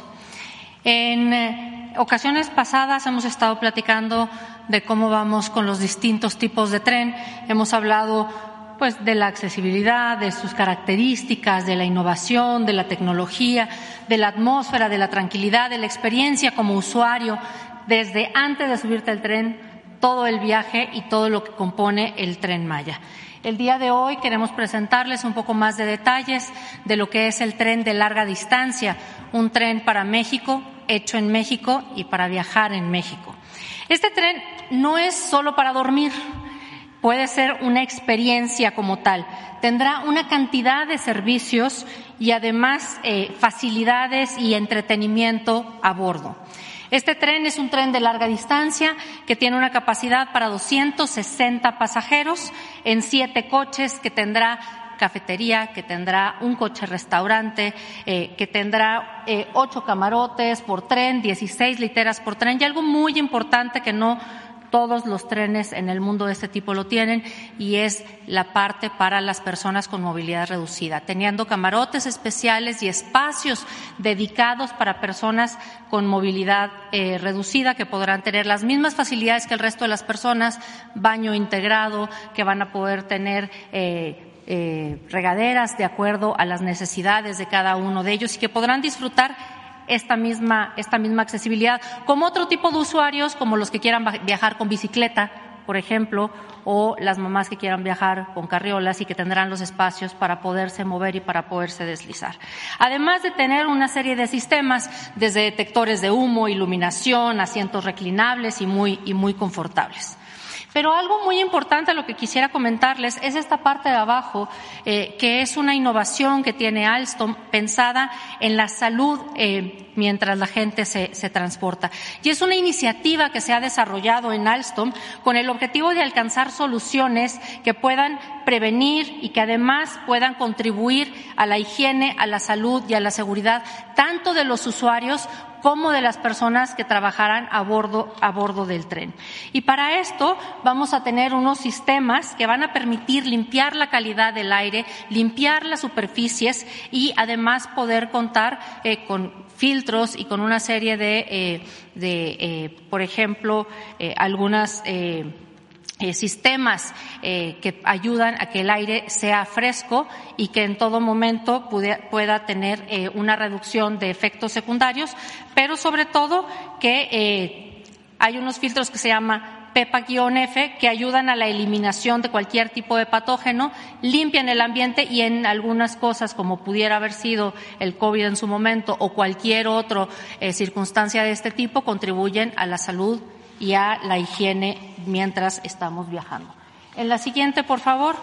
En eh, ocasiones pasadas hemos estado platicando de cómo vamos con los distintos tipos de tren. Hemos hablado, pues, de la accesibilidad, de sus características, de la innovación, de la tecnología, de la atmósfera, de la tranquilidad, de la experiencia como usuario, desde antes de subirte al tren, todo el viaje y todo lo que compone el Tren Maya. El día de hoy queremos presentarles un poco más de detalles de lo que es el tren de larga distancia, un tren para México, hecho en México y para viajar en México. Este tren no es solo para dormir, puede ser una experiencia como tal. Tendrá una cantidad de servicios y además eh, facilidades y entretenimiento a bordo. Este tren es un tren de larga distancia que tiene una capacidad para doscientos sesenta pasajeros en siete coches, que tendrá cafetería, que tendrá un coche restaurante, eh, que tendrá eh, ocho camarotes por tren, dieciséis literas por tren, y algo muy importante que no todos los trenes en el mundo de este tipo lo tienen, y es la parte para las personas con movilidad reducida, teniendo camarotes especiales y espacios dedicados para personas con movilidad eh, reducida, que podrán tener las mismas facilidades que el resto de las personas, baño integrado, que van a poder tener eh, eh, regaderas de acuerdo a las necesidades de cada uno de ellos, y que podrán disfrutar esta misma, esta misma accesibilidad, como otro tipo de usuarios, como los que quieran viajar con bicicleta, por ejemplo, o las mamás que quieran viajar con carriolas y que tendrán los espacios para poderse mover y para poderse deslizar. Además de tener una serie de sistemas, desde detectores de humo, iluminación, asientos reclinables y muy, y muy confortables. Pero algo muy importante, lo que quisiera comentarles, es esta parte de abajo, eh, que es una innovación que tiene Alstom pensada en la salud eh, mientras la gente se, se transporta. Y es una iniciativa que se ha desarrollado en Alstom con el objetivo de alcanzar soluciones que puedan prevenir y que además puedan contribuir a la higiene, a la salud y a la seguridad, tanto de los usuarios como de las personas que trabajarán a bordo, a bordo del tren. Y para esto vamos a tener unos sistemas que van a permitir limpiar la calidad del aire, limpiar las superficies y además poder contar eh, con filtros y con una serie de, eh, de eh, por ejemplo, eh, algunas eh, Eh, sistemas eh, que ayudan a que el aire sea fresco y que en todo momento pude, pueda tener eh, una reducción de efectos secundarios, pero sobre todo que eh, hay unos filtros que se llama PEPA-F que ayudan a la eliminación de cualquier tipo de patógeno, limpian el ambiente y en algunas cosas, como pudiera haber sido el COVID en su momento o cualquier otra eh, circunstancia de este tipo, contribuyen a la salud y a la higiene mientras estamos viajando. En la siguiente, por favor,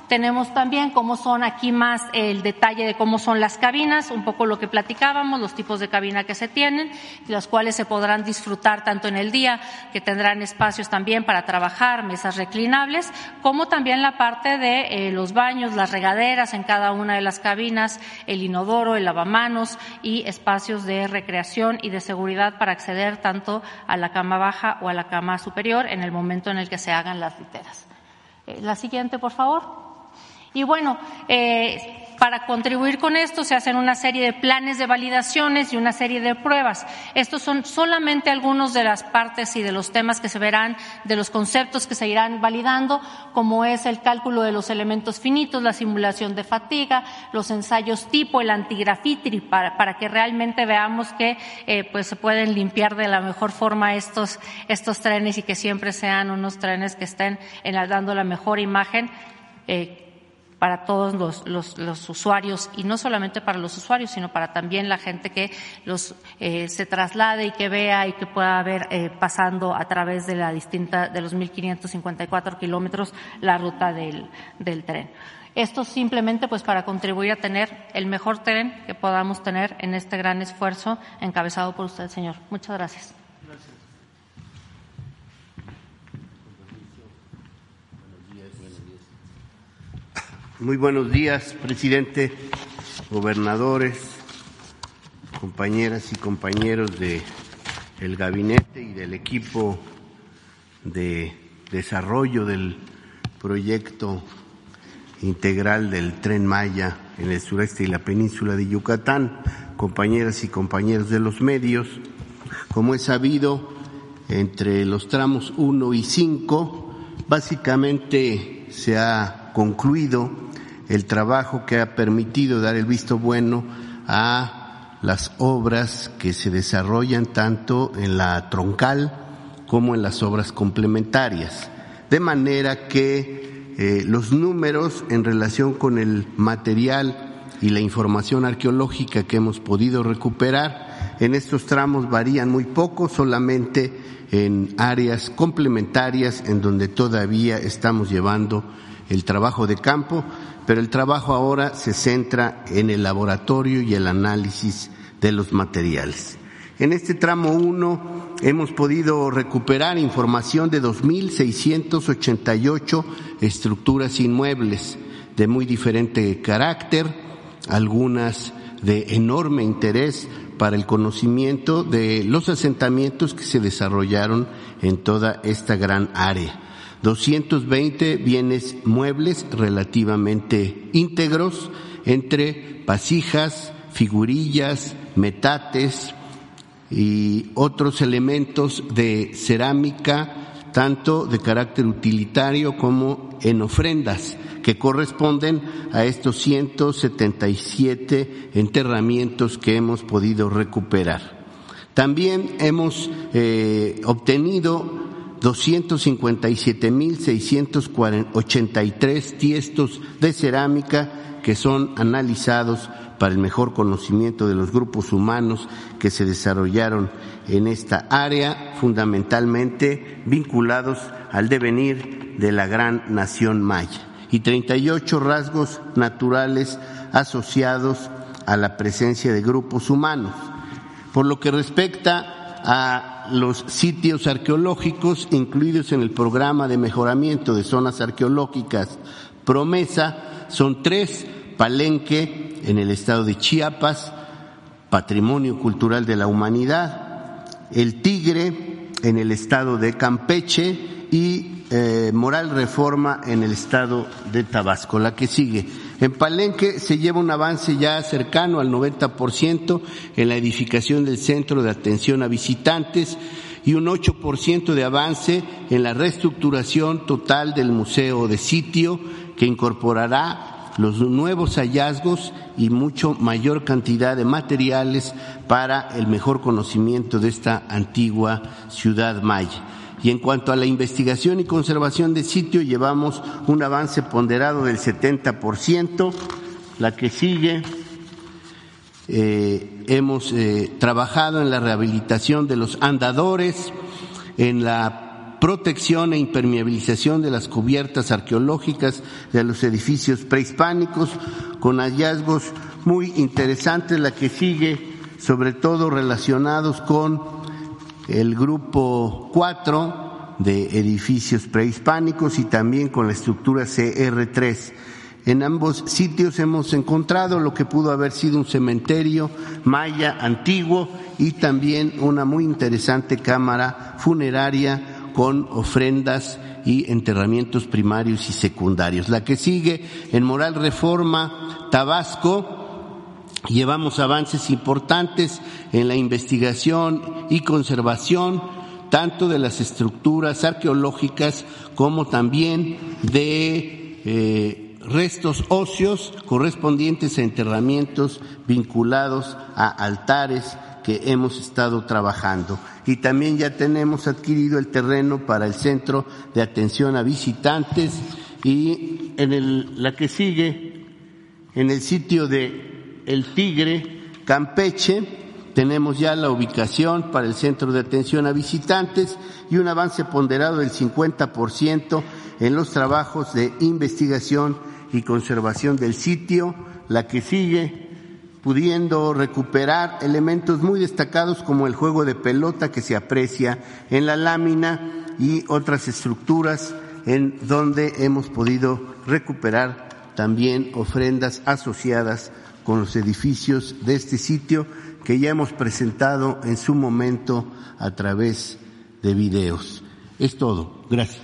Tenemos también cómo son aquí más el detalle de cómo son las cabinas, un poco lo que platicábamos, los tipos de cabina que se tienen, las cuales se podrán disfrutar tanto en el día, que tendrán espacios también para trabajar, mesas reclinables, como también la parte de eh, los baños, las regaderas en cada una de las cabinas, el inodoro, el lavamanos y espacios de recreación y de seguridad para acceder tanto a la cama baja o a la cama superior en el momento en el que se hagan las literas. Eh, la siguiente, por favor. Y bueno, eh, para contribuir con esto se hacen una serie de planes de validaciones y una serie de pruebas. Estos son solamente algunos de las partes y de los temas que se verán, de los conceptos que se irán validando, como es el cálculo de los elementos finitos, la simulación de fatiga, los ensayos tipo, el antigrafiti, para, para que realmente veamos que eh, pues se pueden limpiar de la mejor forma estos, estos trenes y que siempre sean unos trenes que estén en la, dando la mejor imagen eh, para todos los, los, los usuarios, y no solamente para los usuarios, sino para también la gente que los eh, se traslade y que vea y que pueda ver eh, pasando a través de la distinta de los mil quinientos cincuenta y cuatro kilómetros la ruta del, del tren. Esto simplemente pues para contribuir a tener el mejor tren que podamos tener en este gran esfuerzo encabezado por usted, señor. Muchas gracias. Muy buenos días, presidente, gobernadores, compañeras y compañeros de el gabinete y del equipo de desarrollo del proyecto integral del Tren Maya en el sureste y la península de Yucatán, compañeras y compañeros de los medios. Como es sabido, entre los tramos uno y cinco, básicamente se ha concluido el trabajo que ha permitido dar el visto bueno a las obras que se desarrollan tanto en la troncal como en las obras complementarias, de manera que eh, los números en relación con el material y la información arqueológica que hemos podido recuperar en estos tramos varían muy poco, solamente en áreas complementarias en donde todavía estamos llevando el trabajo de campo, pero el trabajo ahora se centra en el laboratorio y el análisis de los materiales. En este tramo uno hemos podido recuperar información de dos mil seiscientas ochenta y ocho estructuras inmuebles de muy diferente carácter, algunas de enorme interés para el conocimiento de los asentamientos que se desarrollaron en toda esta gran área. doscientos veinte bienes muebles relativamente íntegros, entre vasijas, figurillas, metates y otros elementos de cerámica, tanto de carácter utilitario como en ofrendas, que corresponden a estos ciento setenta y siete enterramientos que hemos podido recuperar. También hemos eh, obtenido doscientos cincuenta y siete mil seiscientos ochenta y tres tiestos de cerámica que son analizados para el mejor conocimiento de los grupos humanos que se desarrollaron en esta área, fundamentalmente vinculados al devenir de la gran nación maya, y treinta y ocho rasgos naturales asociados a la presencia de grupos humanos. Por lo que respecta a los sitios arqueológicos incluidos en el programa de mejoramiento de zonas arqueológicas Promesa, son tres: Palenque en el estado de Chiapas, Patrimonio Cultural de la Humanidad; El Tigre en el estado de Campeche y eh, Moral Reforma en el estado de Tabasco. La que sigue. En Palenque se lleva un avance ya cercano al noventa por ciento en la edificación del Centro de Atención a Visitantes y un ocho por ciento de avance en la reestructuración total del Museo de Sitio, que incorporará los nuevos hallazgos y mucho mayor cantidad de materiales para el mejor conocimiento de esta antigua ciudad maya. Y en cuanto a la investigación y conservación de sitio, llevamos un avance ponderado del setenta por ciento. La que sigue, eh, hemos eh, trabajado en la rehabilitación de los andadores, en la protección e impermeabilización de las cubiertas arqueológicas de los edificios prehispánicos, con hallazgos muy interesantes. La que sigue, sobre todo relacionados con el grupo cuatro de edificios prehispánicos y también con la estructura C R tres. En ambos sitios hemos encontrado lo que pudo haber sido un cementerio maya antiguo y también una muy interesante cámara funeraria con ofrendas y enterramientos primarios y secundarios. La que sigue, en Moral Reforma, Tabasco, llevamos avances importantes en la investigación y conservación tanto de las estructuras arqueológicas como también de eh, restos óseos correspondientes a enterramientos vinculados a altares que hemos estado trabajando. Y también ya tenemos adquirido el terreno para el Centro de Atención a Visitantes, y en el, la que sigue, en el sitio de El Tigre, Campeche, tenemos ya la ubicación para el Centro de Atención a Visitantes y un avance ponderado del cincuenta por ciento en los trabajos de investigación y conservación del sitio. La que sigue, pudiendo recuperar elementos muy destacados como el juego de pelota que se aprecia en la lámina y otras estructuras en donde hemos podido recuperar también ofrendas asociadas con los edificios de este sitio que ya hemos presentado en su momento a través de videos. Es todo. Gracias.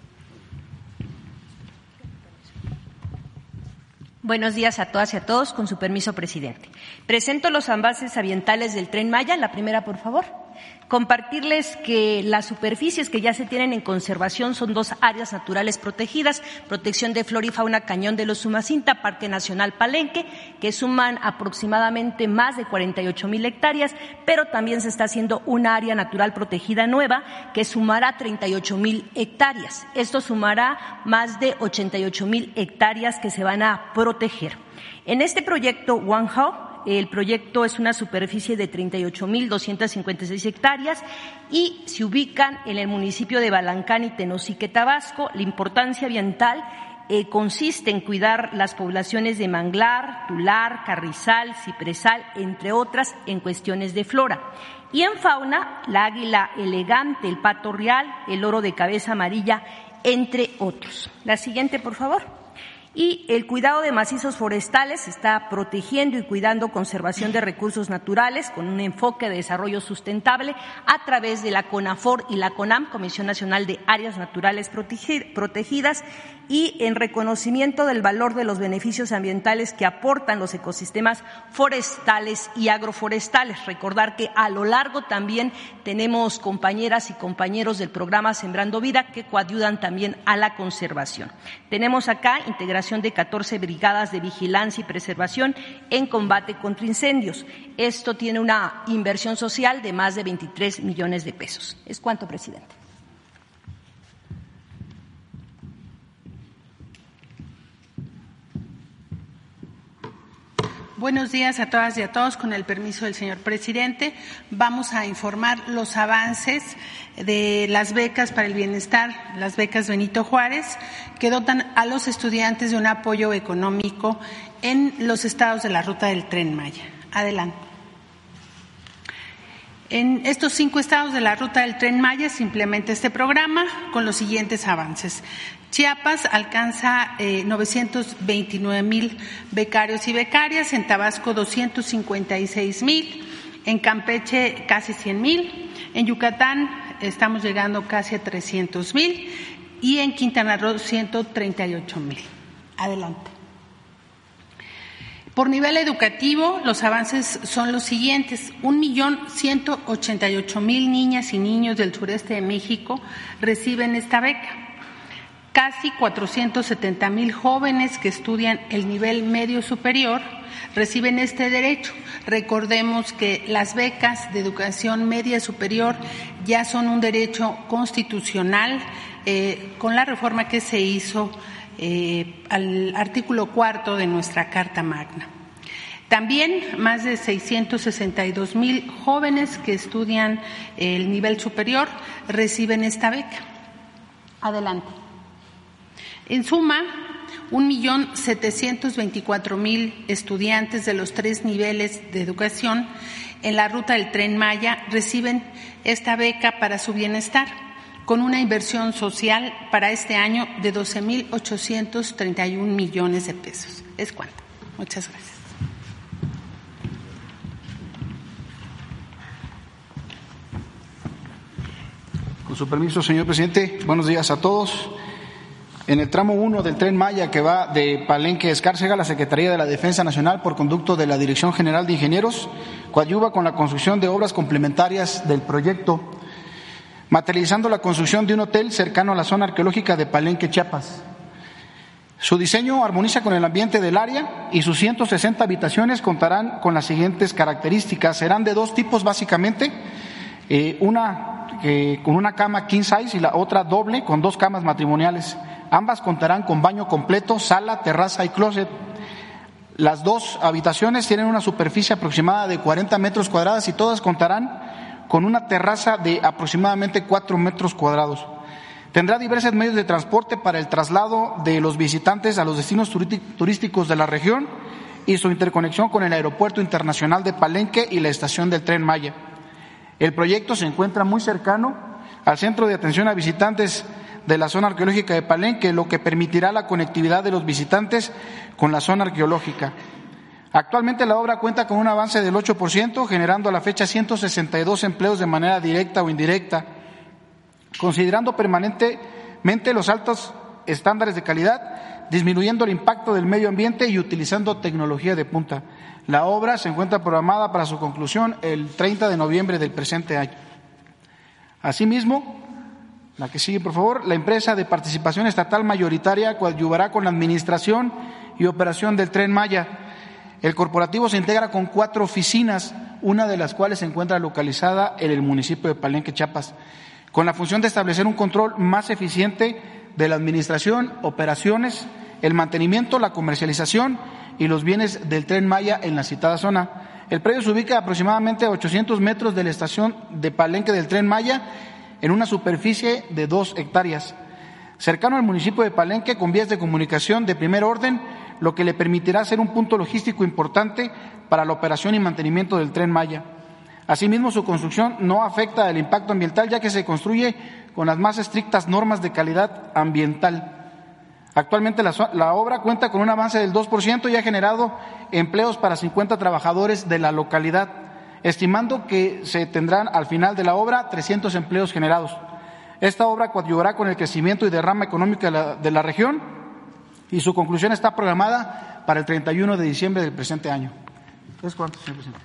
Buenos días a todas y a todos. Con su permiso, presidente. Presento los avances ambientales del Tren Maya. La primera, por favor. Compartirles que las superficies que ya se tienen en conservación son dos áreas naturales protegidas: protección de flora y fauna Cañón de los Umacinta, Parque Nacional Palenque, que suman aproximadamente más de cuarenta y ocho mil hectáreas, pero también se está haciendo una área natural protegida nueva que sumará treinta y ocho mil hectáreas. Esto sumará más de ochenta y ocho mil hectáreas que se van a proteger. En este proyecto Wanhao, el proyecto es una superficie de treinta y ocho mil doscientas cincuenta y seis hectáreas y se ubican en el municipio de Balancán y Tenosique, Tabasco. La importancia ambiental eh, consiste en cuidar las poblaciones de manglar, tular, carrizal, cipresal, entre otras, en cuestiones de flora. Y en fauna, la águila elegante, el pato real, el loro de cabeza amarilla, entre otros. La siguiente, por favor. Y el cuidado de macizos forestales se está protegiendo y cuidando conservación de recursos naturales con un enfoque de desarrollo sustentable a través de la CONAFOR y la CONAM, Comisión Nacional de Áreas Naturales Protegidas, y en reconocimiento del valor de los beneficios ambientales que aportan los ecosistemas forestales y agroforestales. Recordar que a lo largo también tenemos compañeras y compañeros del programa Sembrando Vida que coadyudan también a la conservación. Tenemos acá integración de catorce brigadas de vigilancia y preservación en combate contra incendios. Esto tiene una inversión social de más de veintitrés millones de pesos. ¿Es cuánto, presidente? Buenos días a todas y a todos. Con el permiso del señor presidente, vamos a informar los avances de las becas para el bienestar, las becas Benito Juárez, que dotan a los estudiantes de un apoyo económico en los estados de la ruta del Tren Maya. Adelante. En estos cinco estados de la ruta del Tren Maya se implementa este programa con los siguientes avances. Chiapas alcanza eh, novecientos veintinueve mil becarios y becarias, en Tabasco doscientos cincuenta y seis mil, en Campeche casi cien mil, en Yucatán estamos llegando casi a trescientos mil y en Quintana Roo ciento treinta y ocho mil. Adelante. Por nivel educativo, los avances son los siguientes: un millón ciento ochenta y ocho mil niñas y niños del sureste de México reciben esta beca. Casi cuatrocientos setenta mil jóvenes que estudian el nivel medio superior reciben este derecho. Recordemos que las becas de educación media superior ya son un derecho constitucional eh, con la reforma que se hizo eh, al artículo cuarto de nuestra Carta Magna. También más de seiscientos sesenta y dos mil jóvenes que estudian el nivel superior reciben esta beca. Adelante. En suma, un millón setecientos veinticuatro mil estudiantes de los tres niveles de educación en la ruta del Tren Maya reciben esta beca para su bienestar, con una inversión social para este año de doce mil ochocientos treinta y un millones de pesos. Es cuanto. Muchas gracias. Con su permiso, señor presidente, buenos días a todos. En el tramo uno del Tren Maya, que va de Palenque a Escárcega, la Secretaría de la Defensa Nacional, por conducto de la Dirección General de Ingenieros, coadyuva con la construcción de obras complementarias del proyecto, materializando la construcción de un hotel cercano a la zona arqueológica de Palenque, Chiapas. Su diseño armoniza con el ambiente del área y sus ciento sesenta habitaciones contarán con las siguientes características. Serán de dos tipos básicamente, eh, una eh, con una cama king size y la otra doble con dos camas matrimoniales. Ambas contarán con baño completo, sala, terraza y closet. Las dos habitaciones tienen una superficie aproximada de cuarenta metros cuadrados y todas contarán con una terraza de aproximadamente cuatro metros cuadrados. Tendrá diversos medios de transporte para el traslado de los visitantes a los destinos turísticos de la región y su interconexión con el Aeropuerto Internacional de Palenque y la estación del Tren Maya. El proyecto se encuentra muy cercano al Centro de Atención a Visitantes de la zona arqueológica de Palenque, lo que permitirá la conectividad de los visitantes con la zona arqueológica. Actualmente la obra cuenta con un avance del ocho por ciento, generando a la fecha ciento sesenta y dos empleos de manera directa o indirecta, considerando permanentemente los altos estándares de calidad, disminuyendo el impacto del medio ambiente y utilizando tecnología de punta. La obra se encuentra programada para su conclusión el treinta de noviembre del presente año. Asimismo, la que sigue, por favor, la empresa de participación estatal mayoritaria coadyuvará con la administración y operación del Tren Maya. El corporativo se integra con cuatro oficinas, una de las cuales se encuentra localizada en el municipio de Palenque, Chiapas, con la función de establecer un control más eficiente de la administración, operaciones, el mantenimiento, la comercialización y los bienes del Tren Maya en la citada zona. El predio se ubica a aproximadamente a ochocientos metros de la estación de Palenque del Tren Maya, en una superficie de dos hectáreas, cercano al municipio de Palenque, con vías de comunicación de primer orden, lo que le permitirá ser un punto logístico importante para la operación y mantenimiento del Tren Maya. Asimismo, su construcción no afecta el impacto ambiental, ya que se construye con las más estrictas normas de calidad ambiental. Actualmente la, la obra cuenta con un avance del dos por ciento y ha generado empleos para cincuenta trabajadores de la localidad, estimando que se tendrán al final de la obra trescientos empleos generados. Esta obra coadyuvará con el crecimiento y derrama económica de la, de la región y su conclusión está programada para el treinta y uno de diciembre del presente año. ¿Es cuánto, señor presidente?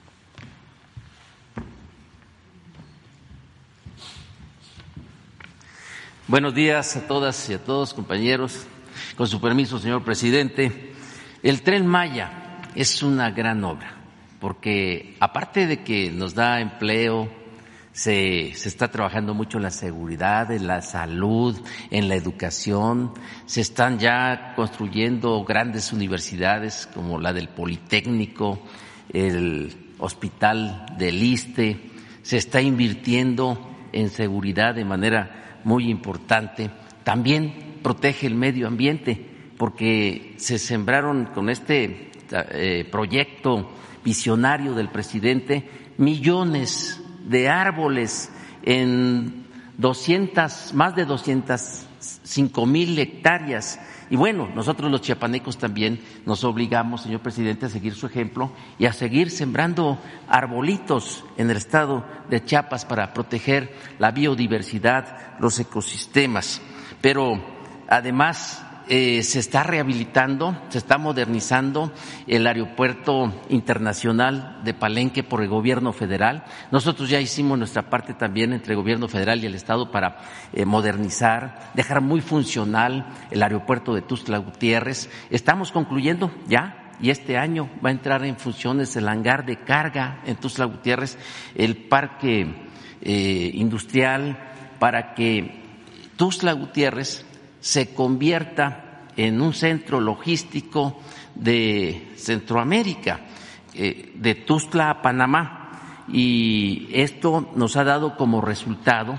Buenos días a todas y a todos, compañeros. Con su permiso, señor presidente, el Tren Maya es una gran obra, porque aparte de que nos da empleo, se, se está trabajando mucho en la seguridad, en la salud, en la educación, se están ya construyendo grandes universidades como la del Politécnico, el Hospital del Iste, se está invirtiendo en seguridad de manera muy importante. También protege el medio ambiente, porque se sembraron con este eh, proyecto visionario del presidente millones de árboles en doscientas, más de doscientas cinco mil hectáreas. Y bueno, nosotros los chiapanecos también nos obligamos, señor presidente, a seguir su ejemplo y a seguir sembrando arbolitos en el estado de Chiapas para proteger la biodiversidad, los ecosistemas. Pero además eh, se está rehabilitando, se está modernizando el aeropuerto internacional de Palenque por el gobierno federal. Nosotros ya hicimos nuestra parte también entre el gobierno federal y el estado para eh, modernizar, dejar muy funcional el aeropuerto de Tuxtla Gutiérrez. Estamos concluyendo ya, y este año va a entrar en funciones el hangar de carga en Tuxtla Gutiérrez, el parque eh, industrial, para que Tuxtla Gutiérrez se convierta en un centro logístico de Centroamérica, eh, de Tuxtla a Panamá, y esto nos ha dado como resultado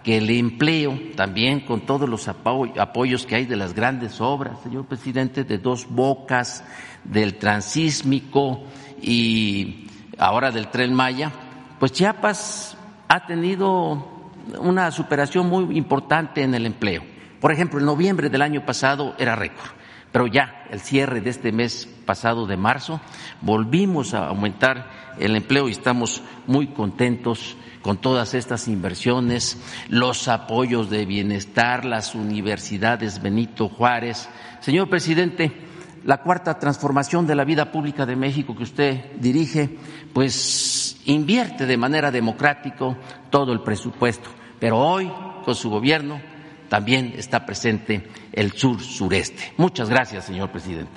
que el empleo también con todos los apoyos que hay de las grandes obras, señor presidente, de Dos Bocas, del Transísmico y ahora del Tren Maya, pues Chiapas ha tenido una superación muy importante en el empleo. Por ejemplo, en noviembre del año pasado era récord, pero ya el cierre de este mes pasado de marzo volvimos a aumentar el empleo y estamos muy contentos con todas estas inversiones, los apoyos de bienestar, las universidades Benito Juárez. Señor presidente, la cuarta transformación de la vida pública de México que usted dirige, pues invierte de manera democrática todo el presupuesto, pero hoy con su gobierno también está presente el sur-sureste. Muchas gracias, señor presidente.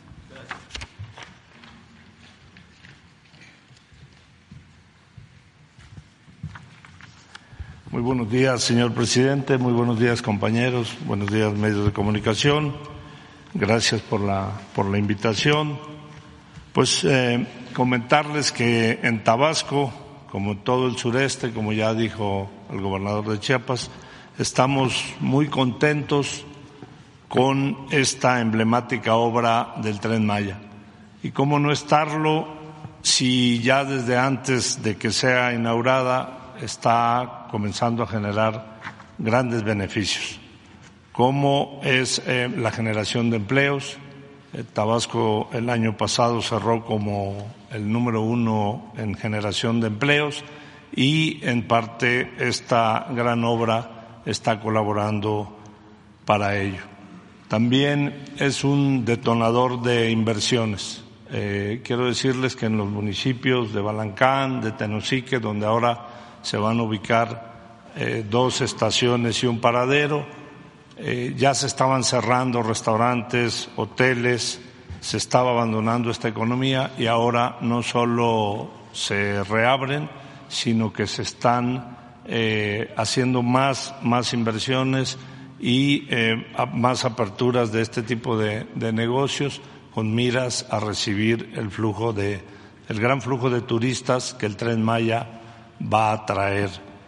Muy buenos días, señor presidente. Muy buenos días, compañeros. Buenos días, medios de comunicación. Gracias por la, por la invitación. Pues eh, comentarles que en Tabasco, como en todo el sureste, como ya dijo el gobernador de Chiapas, estamos muy contentos con esta emblemática obra del Tren Maya. Y cómo no estarlo si ya desde antes de que sea inaugurada está comenzando a generar grandes beneficios, como es eh, la generación de empleos. Eh, Tabasco el año pasado cerró como el número uno en generación de empleos y en parte esta gran obra está colaborando para ello. También es un detonador de inversiones. Eh, quiero decirles que en los municipios de Balancán, de Tenosique, donde ahora se van a ubicar eh, dos estaciones y un paradero, eh, ya se estaban cerrando restaurantes, hoteles, se estaba abandonando esta economía y ahora no solo se reabren, sino que se están eh, haciendo más, más inversiones y eh, más aperturas de este tipo de, de negocios con miras a recibir el flujo de, el gran flujo de turistas que el Tren Maya va a traer.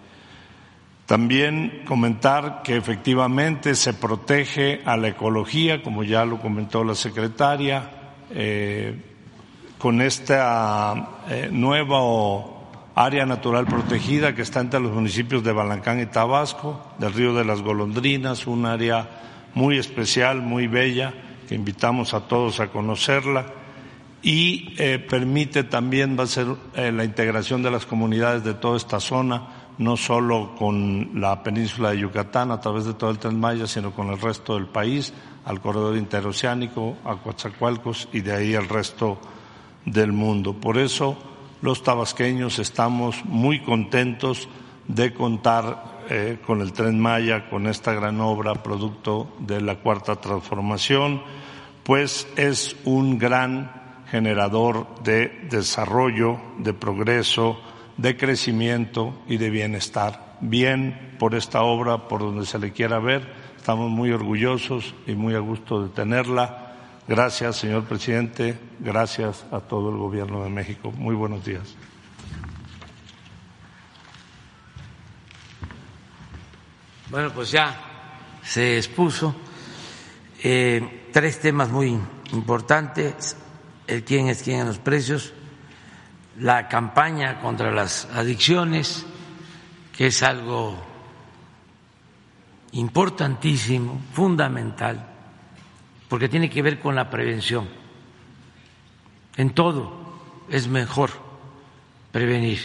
También comentar que efectivamente se protege a la ecología, como ya lo comentó la secretaria, eh, con esta eh, nueva área natural protegida que está entre los municipios de Balancán y Tabasco, del Río de las Golondrinas, un área muy especial, muy bella, que invitamos a todos a conocerla. Y eh, permite también, va a ser eh, la integración de las comunidades de toda esta zona, no solo con la península de Yucatán a través de todo el Tren Maya, sino con el resto del país, al corredor interoceánico, a Coatzacoalcos y de ahí al resto del mundo. Por eso los tabasqueños estamos muy contentos de contar eh, con el Tren Maya, con esta gran obra producto de la cuarta transformación, pues es un gran generador de desarrollo, de progreso, de crecimiento y de bienestar. Bien por esta obra, por donde se le quiera ver, estamos muy orgullosos y muy a gusto de tenerla. Gracias, señor presidente, gracias a todo el Gobierno de México. Muy buenos días. Bueno, pues ya se expuso eh, tres temas muy importantes: el quién es quién en los precios, la campaña contra las adicciones, que es algo importantísimo, fundamental, porque tiene que ver con la prevención. En todo es mejor prevenir,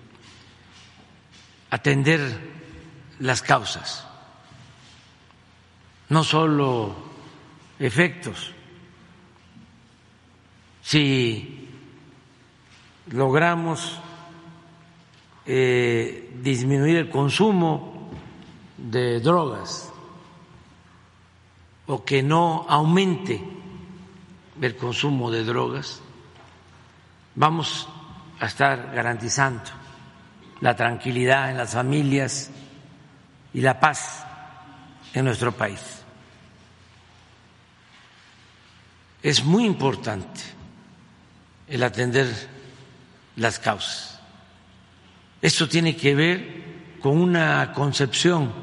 atender las causas, no solo efectos. Si logramos eh, disminuir el consumo de drogas o que no aumente el consumo de drogas, vamos a estar garantizando la tranquilidad en las familias y la paz en nuestro país. Es muy importante el atender las causas. Esto tiene que ver con una concepción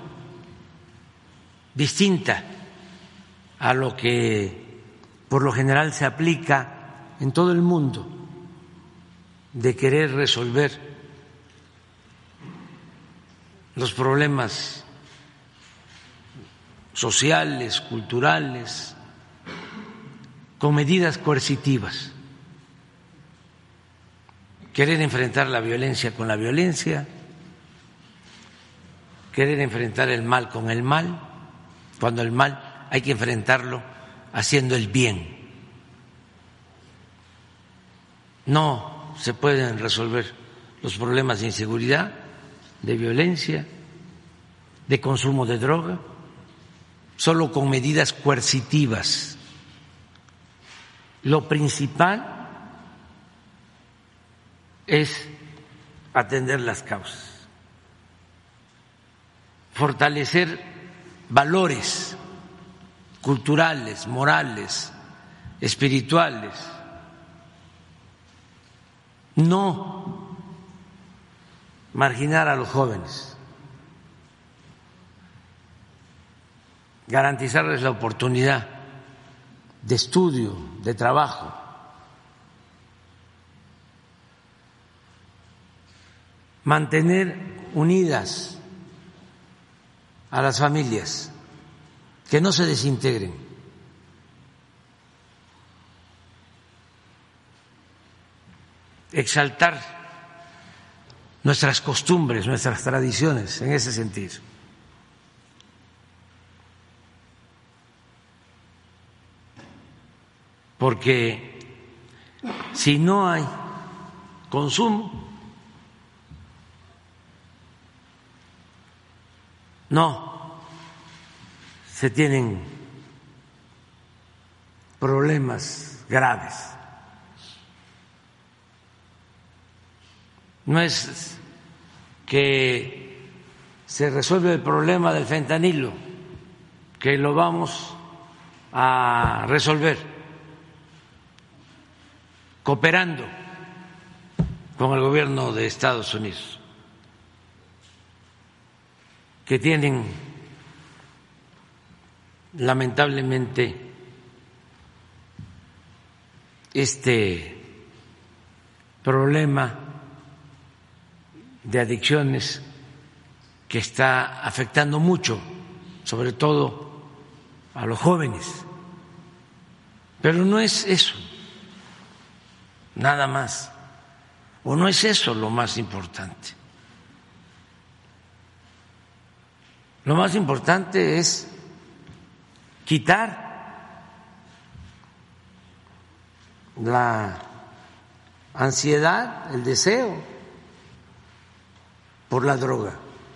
distinta a lo que por lo general se aplica en todo el mundo, de querer resolver los problemas sociales, culturales, con medidas coercitivas, querer enfrentar la violencia con la violencia, querer enfrentar el mal con el mal, cuando el mal hay que enfrentarlo haciendo el bien. No se pueden resolver los problemas de inseguridad, de violencia, de consumo de droga, solo con medidas coercitivas. Lo principal es atender las causas, fortalecer valores culturales, morales, espirituales, no marginar a los jóvenes, garantizarles la oportunidad de estudio, de trabajo. Mantener unidas a las familias, que no se desintegren. Exaltar nuestras costumbres, nuestras tradiciones en ese sentido. Porque si no hay consumo, no se tienen problemas graves. No es que se resuelve el problema del fentanilo, que lo vamos a resolver cooperando con el gobierno de Estados Unidos, que tienen lamentablemente este problema de adicciones que está afectando mucho, sobre todo a los jóvenes. Pero no es eso, nada más, o no es eso lo más importante. Lo más importante es quitar la ansiedad, el deseo por la droga.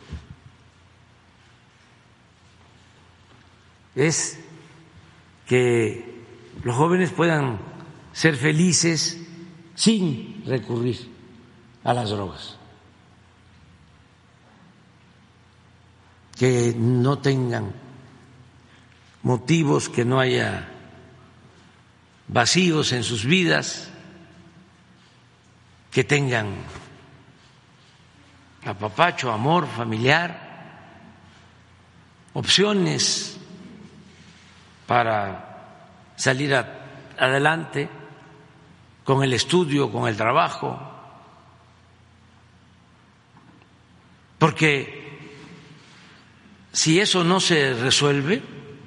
Es que los jóvenes puedan ser felices sin recurrir a las drogas, que no tengan motivos, que no haya vacíos en sus vidas, que tengan apapacho, amor familiar, opciones para salir a, adelante con el estudio, con el trabajo, porque si eso no se resuelve,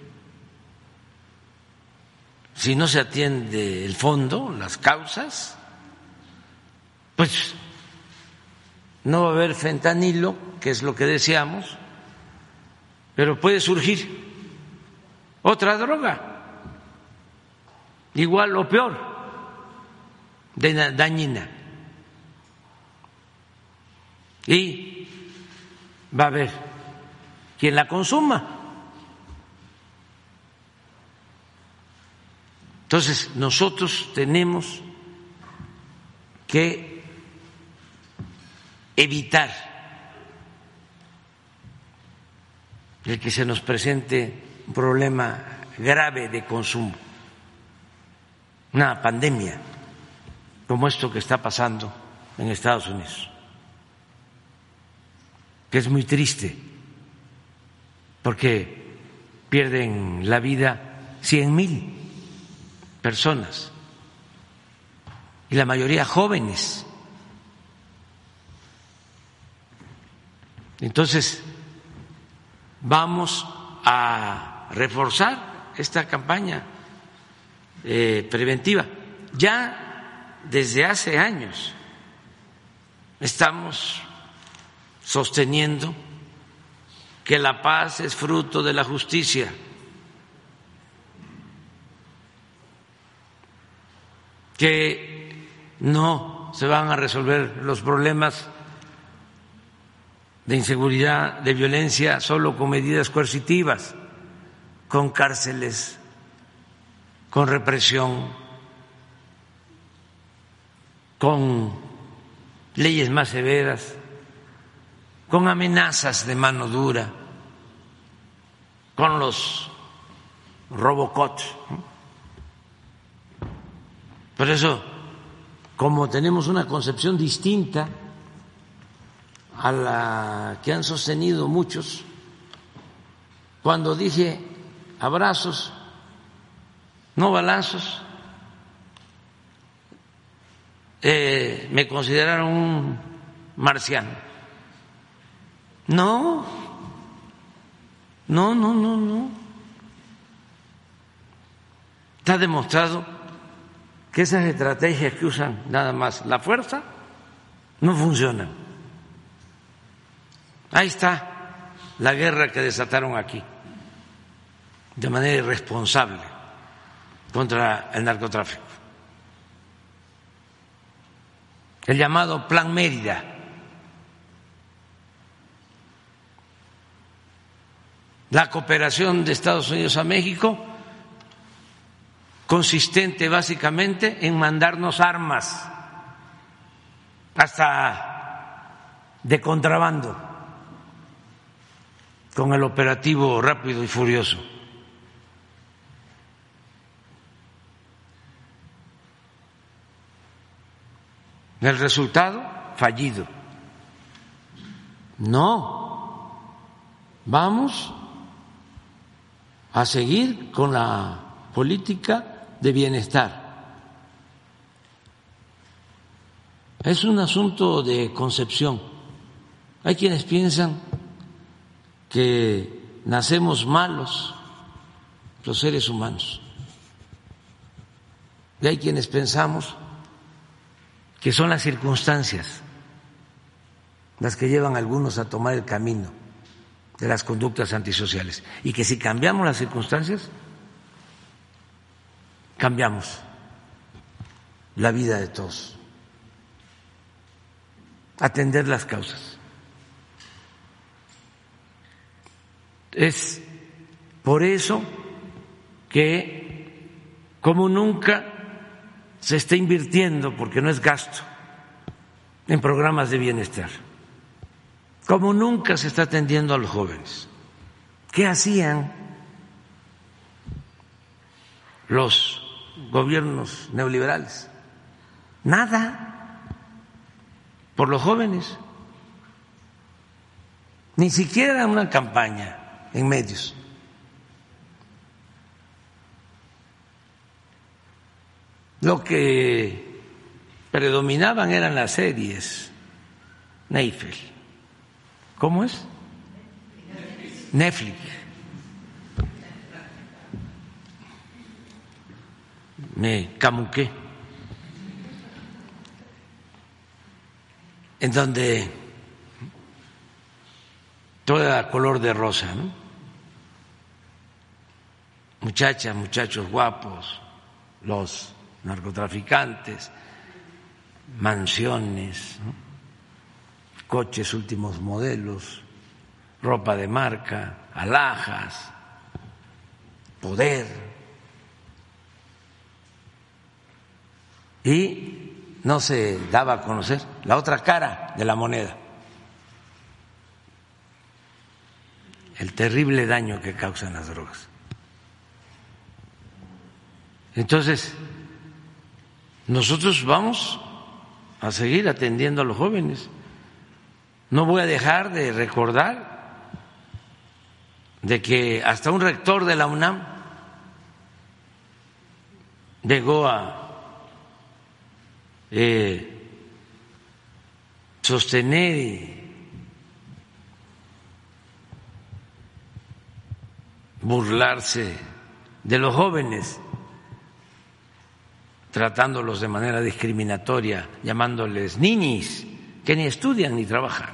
si no se atiende el fondo, las causas, pues no va a haber fentanilo, que es lo que deseamos, pero puede surgir otra droga, igual o peor, de dañina, y va a haber quien la consuma. Entonces, nosotros tenemos que evitar el que se nos presente un problema grave de consumo, una pandemia como esto que está pasando en Estados Unidos, que es muy triste, porque pierden la vida cien mil personas y la mayoría jóvenes. Entonces, vamos a reforzar esta campaña eh, preventiva. Ya desde hace años estamos sosteniendo que la paz es fruto de la justicia, que no se van a resolver los problemas de inseguridad, de violencia, solo con medidas coercitivas, con cárceles, con represión, con leyes más severas, con amenazas de mano dura, con los robocots. Por eso, como tenemos una concepción distinta a la que han sostenido muchos, cuando dije abrazos, no balazos, eh, me consideraron un marciano. No, no, no, no, no. Está demostrado que esas estrategias que usan nada más la fuerza no funcionan. Ahí está la guerra que desataron aquí de manera irresponsable contra el narcotráfico. El llamado Plan Mérida. La cooperación de Estados Unidos a México, consistente básicamente en mandarnos armas, hasta de contrabando, con el operativo Rápido y Furioso. El resultado, fallido. No, vamos a seguir con la política de bienestar. Es un asunto de concepción. Hay quienes piensan que nacemos malos los seres humanos y hay quienes pensamos que son las circunstancias las que llevan a algunos a tomar el camino de las conductas antisociales y que si cambiamos las circunstancias cambiamos la vida de todos. Atender las causas. Es por eso que, como nunca, se está invirtiendo, porque no es gasto, en programas de bienestar. Como nunca se está atendiendo a los jóvenes. ¿Qué hacían los gobiernos neoliberales? Nada por los jóvenes. Ni siquiera una campaña en medios. Lo que predominaban eran las series Netflix. ¿Cómo es? Netflix. Me camuqué. En donde todo era color de rosa, ¿no? Muchachas, muchachos guapos, los narcotraficantes, mansiones, ¿no? Coches últimos modelos, ropa de marca, alhajas, poder. Y no se daba a conocer la otra cara de la moneda, el terrible daño que causan las drogas. Entonces, nosotros vamos a seguir atendiendo a los jóvenes. No voy a dejar de recordar de que hasta un rector de la UNAM llegó a eh, sostener y burlarse de los jóvenes, tratándolos de manera discriminatoria, llamándoles ninis, que ni estudian ni trabajan.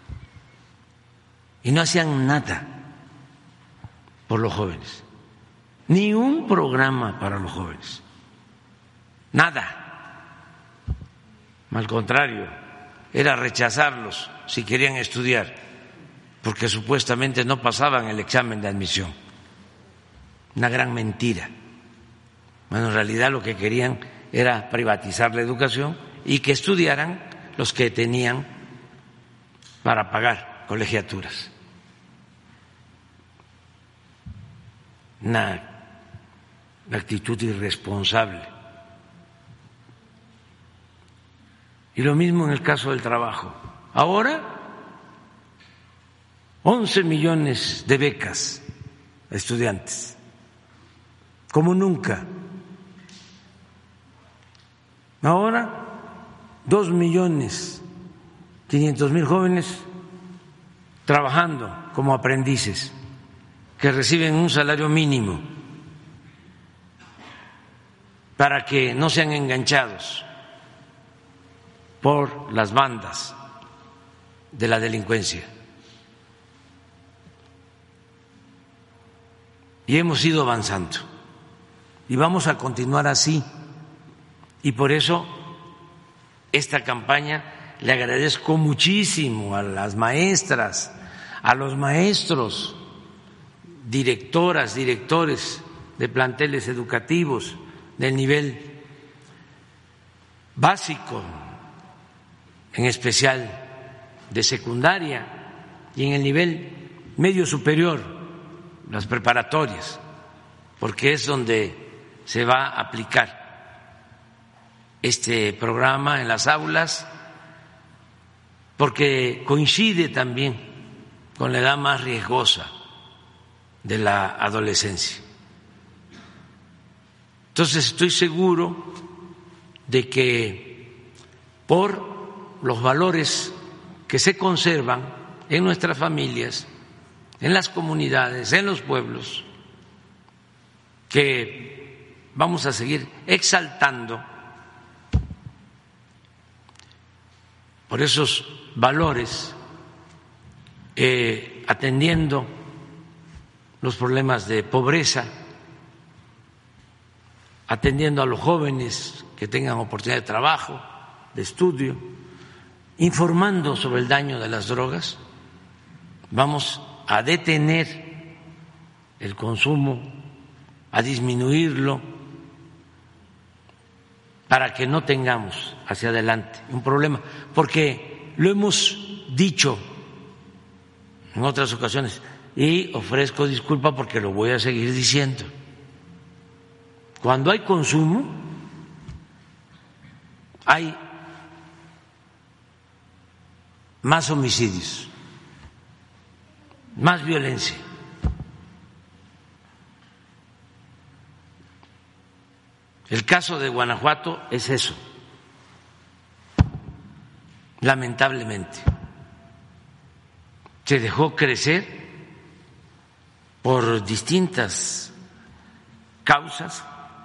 Y no hacían nada por los jóvenes, ni un programa para los jóvenes, nada. Al contrario, era rechazarlos si querían estudiar, porque supuestamente no pasaban el examen de admisión. Una gran mentira. Bueno, en realidad lo que querían era privatizar la educación y que estudiaran los que tenían para pagar colegiaturas. Una actitud irresponsable. Y lo mismo en el caso del trabajo. Ahora, once millones de becas a estudiantes, como nunca. Ahora, dos millones quinientos mil jóvenes trabajando como aprendices, que reciben un salario mínimo para que no sean enganchados por las bandas de la delincuencia. Y hemos ido avanzando y vamos a continuar así. Y por eso esta campaña le agradezco muchísimo a las maestras, a los maestros, directoras, directores de planteles educativos del nivel básico, en especial de secundaria, y en el nivel medio superior, las preparatorias, porque es donde se va a aplicar este programa en las aulas, porque coincide también con la edad más riesgosa de la adolescencia. Entonces estoy seguro de que por los valores que se conservan en nuestras familias, en las comunidades, en los pueblos, que vamos a seguir exaltando por esos valores, eh, atendiendo los problemas de pobreza, atendiendo a los jóvenes que tengan oportunidad de trabajo, de estudio, informando sobre el daño de las drogas. Vamos a detener el consumo, a disminuirlo, para que no tengamos hacia adelante un problema, porque lo hemos dicho en otras ocasiones y ofrezco disculpa porque lo voy a seguir diciendo. Cuando hay consumo, hay más homicidios, más violencia. El caso de Guanajuato es eso, lamentablemente. Se dejó crecer por distintas causas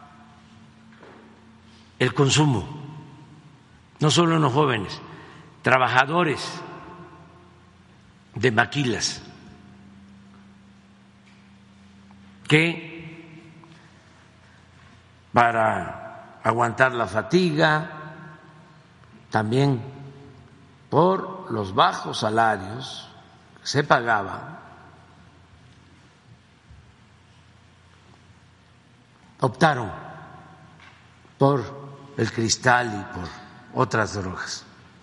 el consumo, no solo en los jóvenes, trabajadores de maquilas que para aguantar la fatiga, también por los bajos salarios que se pagaban, optaron por el cristal y por otras drogas.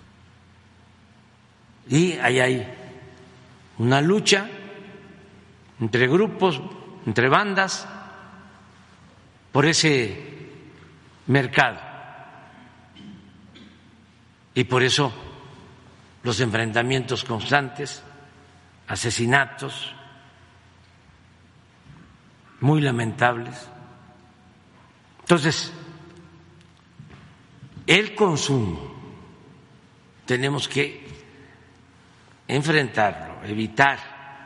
Y ahí hay una lucha entre grupos, entre bandas, por ese mercado. Y por eso los enfrentamientos constantes, asesinatos muy lamentables. Entonces, el consumo tenemos que enfrentarlo, evitar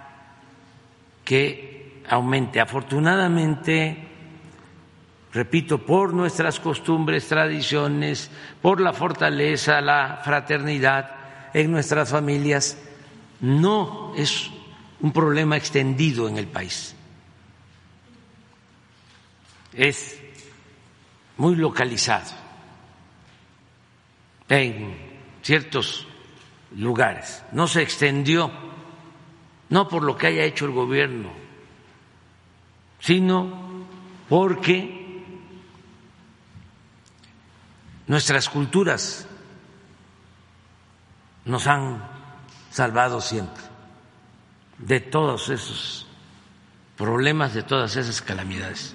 que aumente. Afortunadamente, repito, por nuestras costumbres, tradiciones, por la fortaleza, la fraternidad en nuestras familias, no es un problema extendido en el país. Es muy localizado en ciertos lugares. No se extendió, no por lo que haya hecho el gobierno, sino porque nuestras culturas nos han salvado siempre de todos esos problemas, de todas esas calamidades.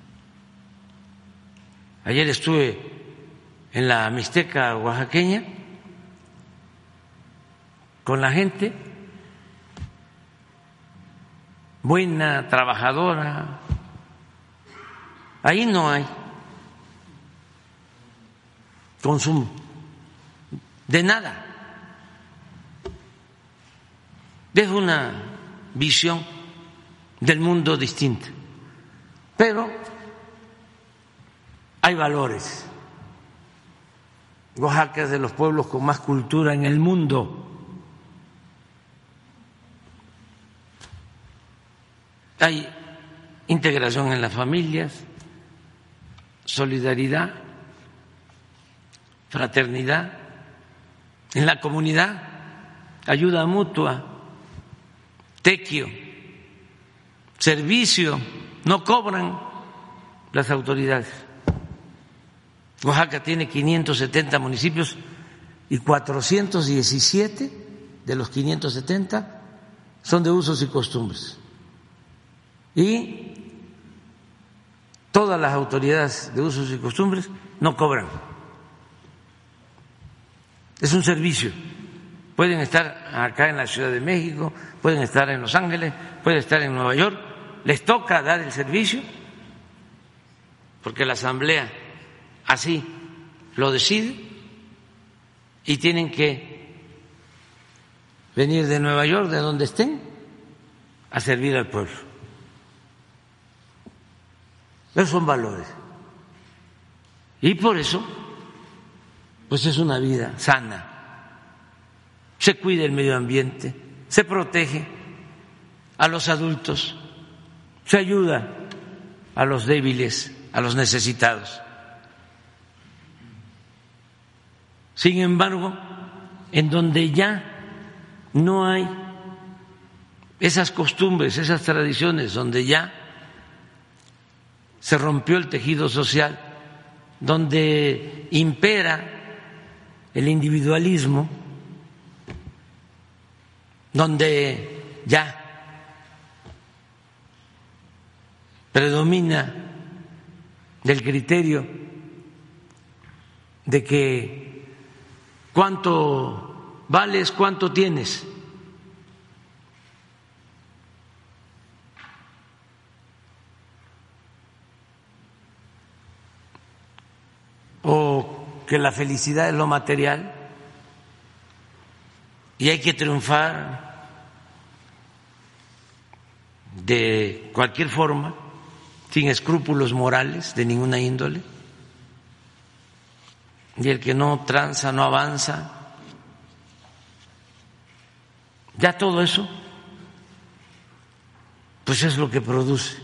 Ayer estuve en la Mixteca oaxaqueña con la gente buena, trabajadora. Ahí no hay consumo de nada. Es una visión del mundo distinta, pero hay valores. Oaxaca es de los pueblos con más cultura en el mundo. Hay integración en las familias, solidaridad, fraternidad, en la comunidad, ayuda mutua, tequio, servicio, no cobran las autoridades. Oaxaca tiene quinientos setenta municipios y cuatrocientos diecisiete de los quinientos setenta son de usos y costumbres. Y todas las autoridades de usos y costumbres no cobran. Es un servicio. Pueden estar acá en la Ciudad de México, pueden estar en Los Ángeles, pueden estar en Nueva York. Les toca dar el servicio porque la Asamblea así lo decide y tienen que venir de Nueva York, de donde estén, a servir al pueblo. Esos son valores. Y por eso, pues es una vida sana. Se cuida el medio ambiente, se protege a los adultos, se ayuda a los débiles, a los necesitados. Sin embargo, en donde ya no hay esas costumbres, esas tradiciones, donde ya se rompió el tejido social, donde impera el individualismo, donde ya predomina el criterio de que cuánto vales, cuánto tienes. O que la felicidad es lo material y hay que triunfar de cualquier forma, sin escrúpulos morales de ninguna índole, y el que no tranza no avanza. Ya todo eso pues es lo que produce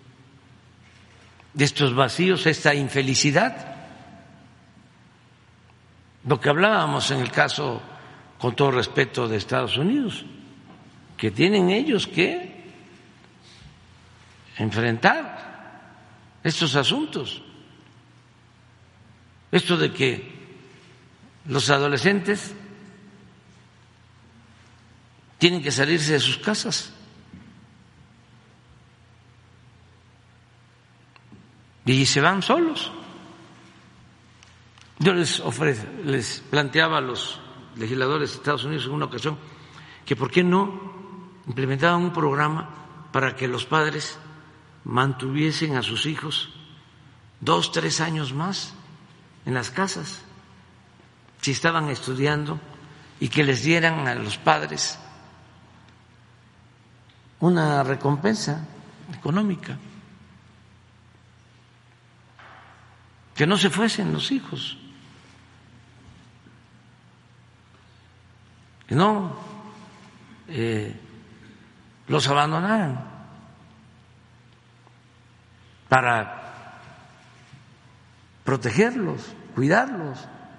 estos vacíos, esta infelicidad. Lo que hablábamos en el caso, con todo respeto, de Estados Unidos, que tienen ellos que enfrentar estos asuntos. Esto de que los adolescentes tienen que salirse de sus casas y se van solos. Yo les ofrece, les planteaba a los legisladores de Estados Unidos en una ocasión que por qué no implementaban un programa para que los padres mantuviesen a sus hijos dos, tres años más en las casas, si estaban estudiando, y que les dieran a los padres una recompensa económica, que no se fuesen los hijos, que no eh, los abandonaran, para protegerlos, cuidarlos.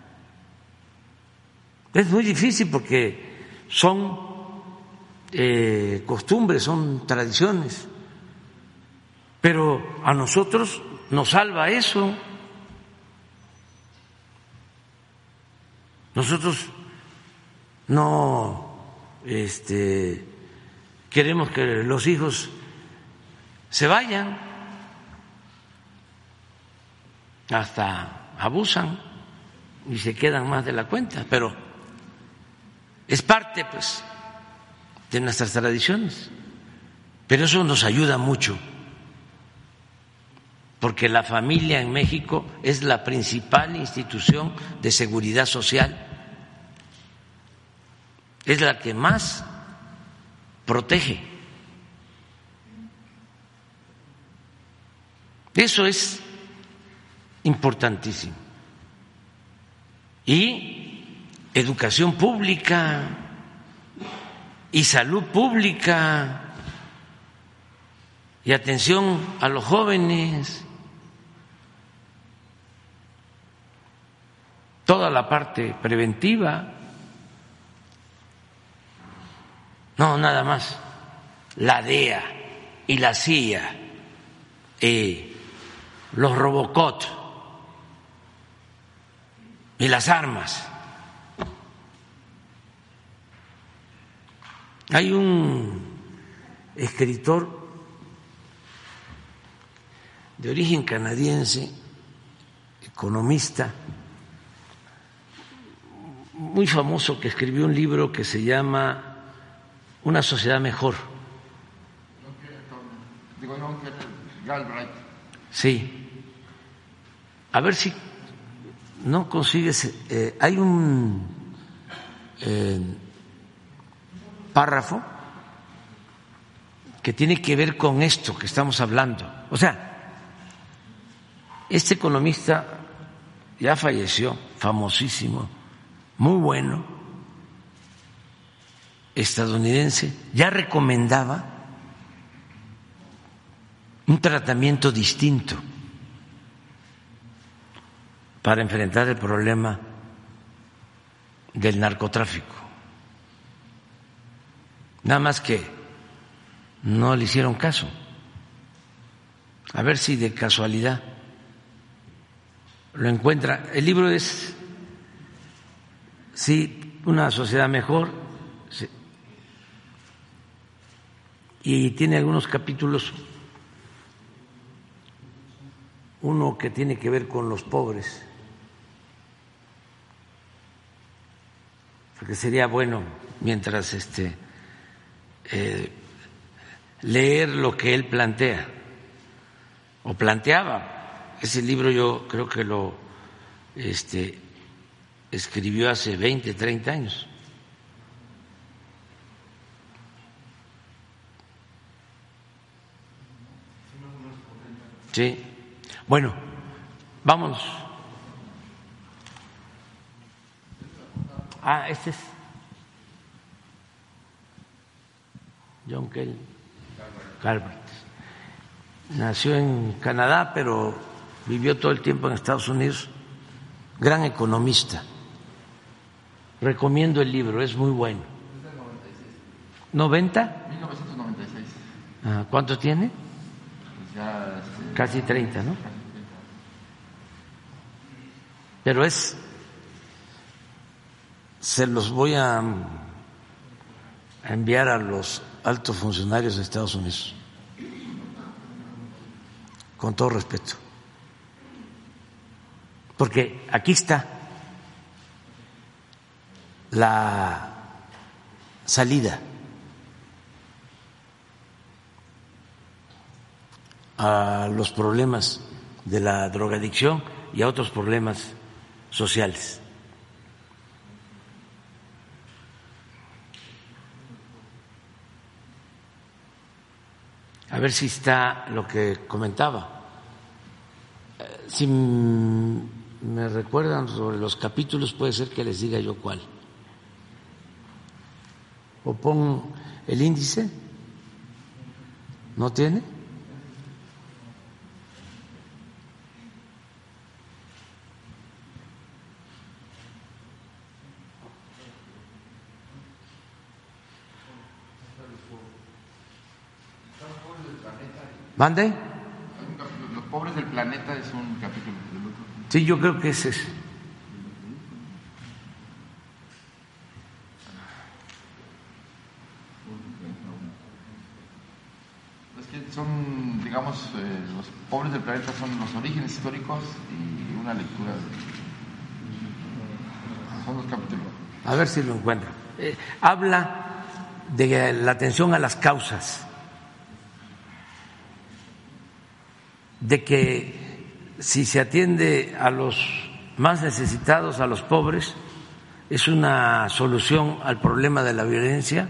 Es muy difícil porque son eh, costumbres, son tradiciones, pero a nosotros nos salva eso. Nosotros no este, queremos que los hijos se vayan, hasta abusan y se quedan más de la cuenta, pero es parte, pues, de nuestras tradiciones. Pero eso nos ayuda mucho, porque la familia en México es la principal institución de seguridad social, es la que más protege. Eso es importantísimo. Y educación pública y salud pública y atención a los jóvenes, toda la parte preventiva, no nada más la D E A y la C I A, eh, los Robocop y las armas. Hay un escritor de origen canadiense, economista, muy famoso, que escribió un libro que se llama Una sociedad mejor. Sí. A ver si no consigues. Eh, hay un eh, párrafo que tiene que ver con esto que estamos hablando. O sea, este economista ya falleció, famosísimo, muy bueno, estadounidense, ya recomendaba un tratamiento distinto para enfrentar el problema del narcotráfico. Nada más que no le hicieron caso. A ver si de casualidad lo encuentra. El libro es, sí, Una sociedad mejor, sí, y tiene algunos capítulos, uno que tiene que ver con los pobres, porque sería bueno, mientras este eh, leer lo que él plantea o planteaba. Ese libro yo creo que lo este, escribió hace veinte, treinta años. Sí. Bueno, vámonos. Ah, este es John Kelly Galbraith. Nació en Canadá, pero vivió todo el tiempo en Estados Unidos. Gran economista. Recomiendo el libro, es muy bueno. ¿noventa? mil novecientos noventa y seis. Ah, ¿cuánto tiene? Pues ya, este, casi treinta, ¿no? Pero es, se los voy a, a enviar a los altos funcionarios de Estados Unidos, con todo respeto, porque aquí está la salida a los problemas de la drogadicción y a otros problemas sociales. A ver si está lo que comentaba. Si me recuerdan sobre los capítulos, puede ser que les diga yo cuál. O pon el índice. ¿No tiene? ¿Mande? Los pobres del planeta es un capítulo. Sí, yo creo que ese es. Es que son, digamos, eh, los pobres del planeta son los orígenes históricos y una lectura. Son los capítulos. A ver si lo encuentro. Eh, habla de la atención a las causas, de que si se atiende a los más necesitados, a los pobres, es una solución al problema de la violencia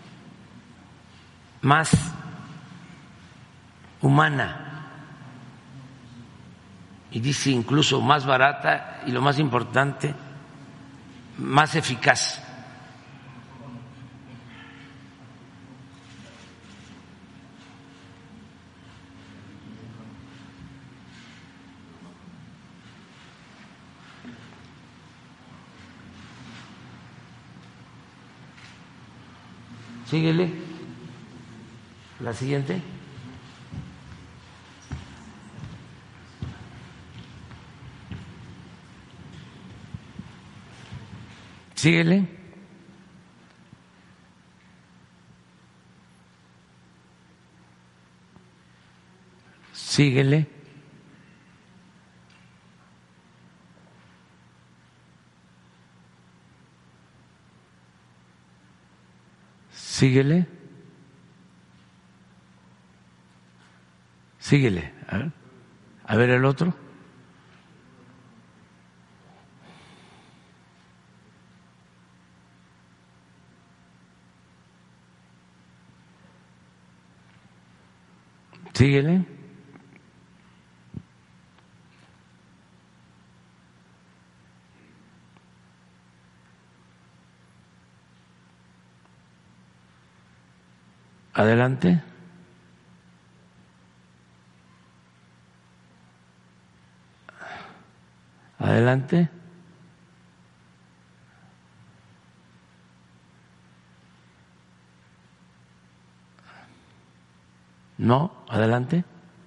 más humana y dice incluso más barata y lo más importante, más eficaz. Síguele. La siguiente. Síguele. Síguele. Síguele. Síguele. A ver, a ver el otro. Síguele. Adelante. Adelante. No, adelante.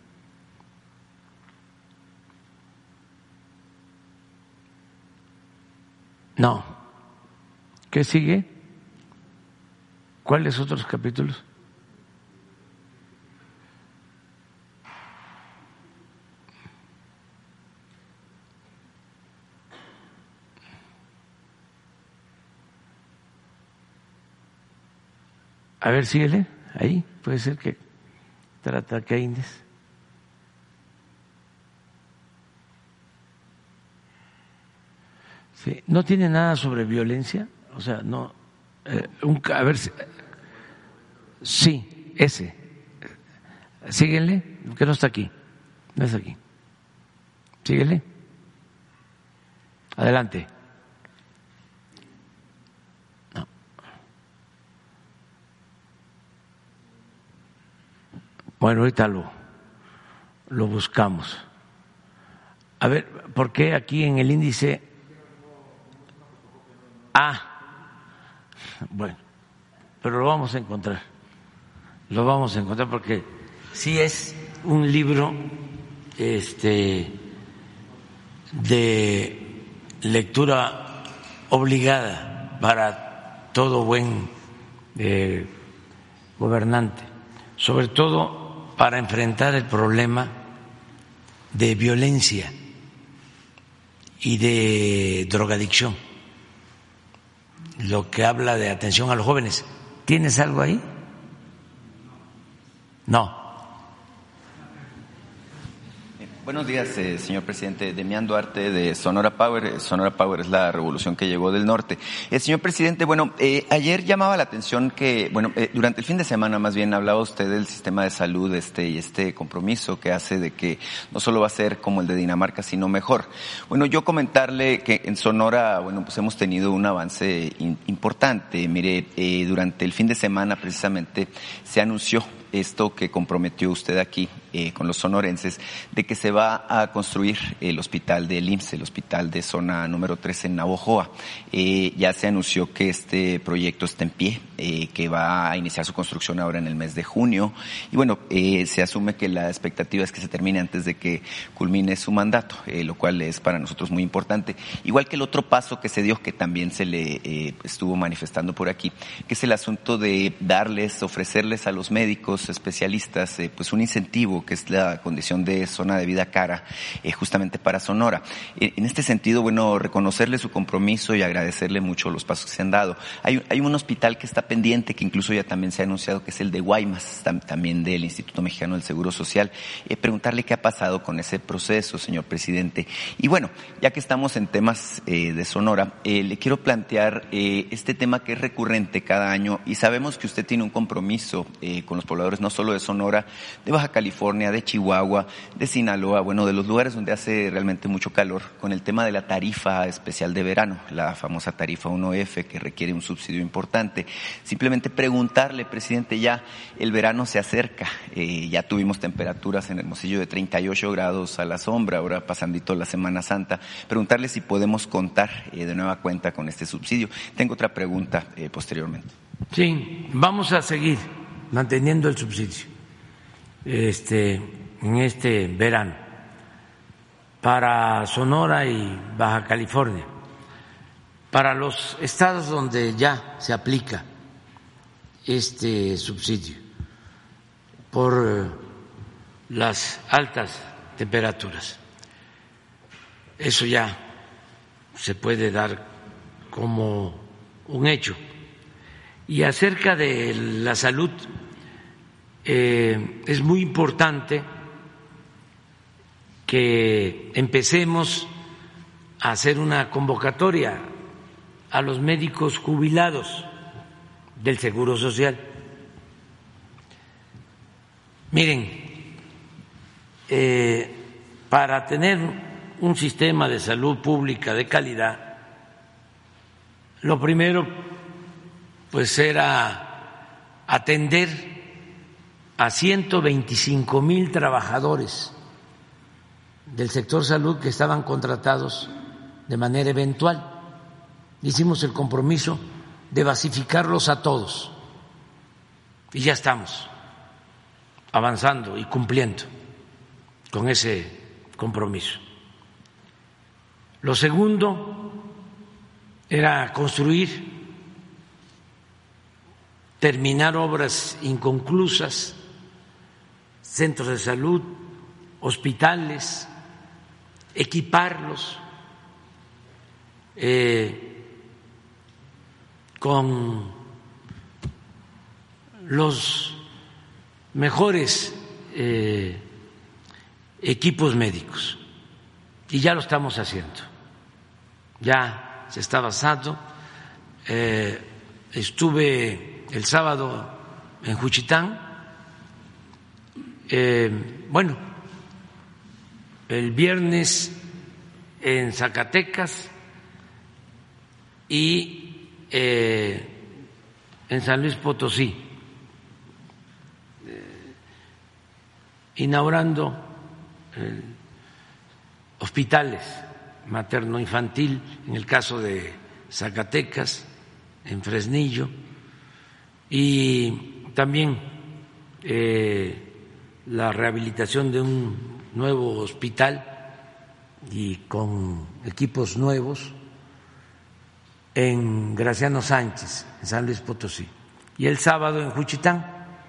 No. ¿Qué sigue? ¿Cuáles otros capítulos? A ver, síguele, ahí, puede ser que trata Keynes. Sí, no tiene nada sobre violencia, o sea, no, eh, un, a ver, sí, ese, síguele, que no está aquí, no está aquí, síguele, adelante. Bueno, ahorita lo, lo buscamos. A ver, ¿por qué aquí en el índice? Ah, bueno, pero lo vamos a encontrar. Lo vamos a encontrar porque sí es un libro este, de lectura obligada para todo buen eh, gobernante, sobre todo para enfrentar el problema de violencia y de drogadicción. lo que habla de atención a los jóvenes. ¿Tienes algo ahí? No. Buenos días, eh, señor presidente. Demián Duarte, de Sonora Power. Sonora Power es la revolución que llegó del norte. Eh, señor presidente, bueno, eh, ayer llamaba la atención que, bueno, eh, durante el fin de semana más bien hablaba usted del sistema de salud este y este compromiso que hace de que no solo va a ser como el de Dinamarca, sino mejor. Bueno, yo comentarle que en Sonora, bueno, pues hemos tenido un avance in, importante. Mire, eh, durante el fin de semana precisamente se anunció esto que comprometió usted aquí eh, con los sonorenses, de que se va a construir el hospital del I M S S, el hospital de zona número tres en Navojoa. Eh, ya se anunció que este proyecto está en pie, eh, que va a iniciar su construcción ahora en el mes de junio. Y bueno, eh, se asume que la expectativa es que se termine antes de que culmine su mandato, eh, lo cual es para nosotros muy importante. Igual que el otro paso que se dio, que también se le eh, estuvo manifestando por aquí, que es el asunto de darles, ofrecerles a los médicos especialistas eh, pues un incentivo, que es la condición de zona de vida cara, eh, justamente para Sonora. Eh, en este sentido, bueno, reconocerle su compromiso y agradecerle mucho los pasos que se han dado. Hay, hay un hospital que está pendiente, que incluso ya también se ha anunciado, que es el de Guaymas, tam, también del Instituto Mexicano del Seguro Social. Eh, preguntarle qué ha pasado con ese proceso, señor presidente. Y bueno, ya que estamos en temas eh, de Sonora, eh, le quiero plantear eh, este tema que es recurrente cada año, y sabemos que usted tiene un compromiso eh, con los pobladores no solo de Sonora, de Baja California, de Chihuahua, de Sinaloa, bueno, de los lugares donde hace realmente mucho calor, con el tema de la tarifa especial de verano, la famosa tarifa uno efe, que requiere un subsidio importante. Simplemente preguntarle, presidente, ya el verano se acerca, eh, ya tuvimos temperaturas en Hermosillo de treinta y ocho grados a la sombra, ahora pasandito la Semana Santa, preguntarle si podemos contar eh, de nueva cuenta con este subsidio. Tengo otra pregunta eh, posteriormente. Sí, vamos a seguir manteniendo el subsidio este, en este verano para Sonora y Baja California. Para los estados donde ya se aplica este subsidio por las altas temperaturas, eso ya se puede dar como un hecho. Y acerca de la salud, eh, es muy importante que empecemos a hacer una convocatoria a los médicos jubilados del Seguro Social. Miren, eh, para tener un sistema de salud pública de calidad, lo primero pues era atender a ciento veinticinco mil trabajadores del sector salud que estaban contratados de manera eventual. Hicimos el compromiso de basificarlos a todos y ya estamos avanzando y cumpliendo con ese compromiso. Lo segundo era construir, terminar obras inconclusas, centros de salud, hospitales, equiparlos eh, con los mejores eh, equipos médicos, y ya lo estamos haciendo, ya se está avanzando. Eh, estuve el sábado en Juchitán. Eh, bueno, el viernes en Zacatecas y eh, en San Luis Potosí, eh, inaugurando eh, hospitales materno-infantil, en el caso de Zacatecas, en Fresnillo, y también eh, la rehabilitación de un nuevo hospital y con equipos nuevos en Graciano Sánchez, en San Luis Potosí, y el sábado en Juchitán,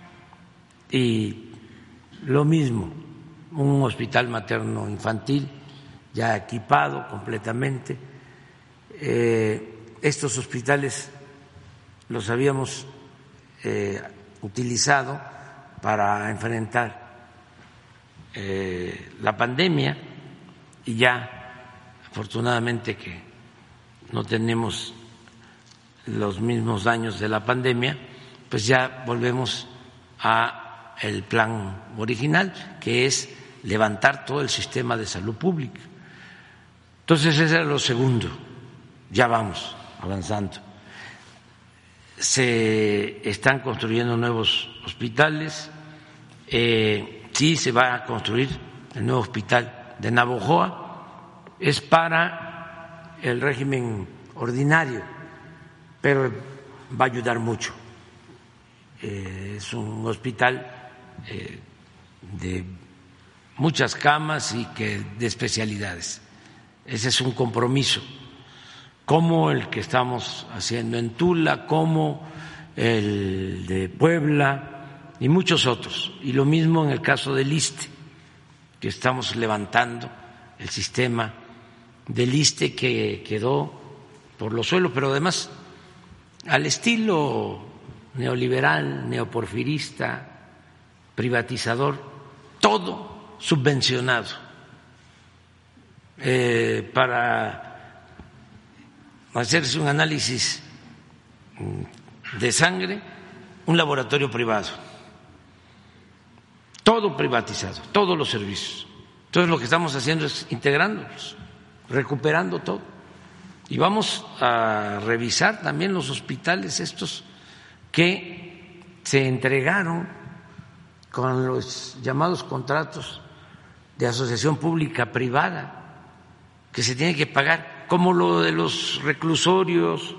y lo mismo, un hospital materno infantil ya equipado completamente, eh, estos hospitales los habíamos eh, utilizado para enfrentar eh, la pandemia y ya afortunadamente que no tenemos los mismos daños de la pandemia, pues ya volvemos a el plan original, que es levantar todo el sistema de salud pública. Entonces ese era lo segundo, ya vamos avanzando. Se están construyendo nuevos hospitales, eh, sí se va a construir el nuevo hospital de Navojoa, es para el régimen ordinario, pero va a ayudar mucho. Eh, es un hospital eh, de muchas camas y que de especialidades. Ese es un compromiso, como el que estamos haciendo en Tula, como el de Puebla y muchos otros. Y lo mismo en el caso del ISSSTE, que estamos levantando el sistema del ISSSTE que quedó por los suelos, pero además al estilo neoliberal, neoporfirista, privatizador, todo subvencionado eh, para hacerse un análisis de sangre, un laboratorio privado, todo privatizado, todos los servicios. Entonces lo que estamos haciendo es integrándolos, recuperando todo. Y vamos a revisar también los hospitales estos que se entregaron con los llamados contratos de asociación pública-privada, que se tiene que pagar, como lo de los reclusorios,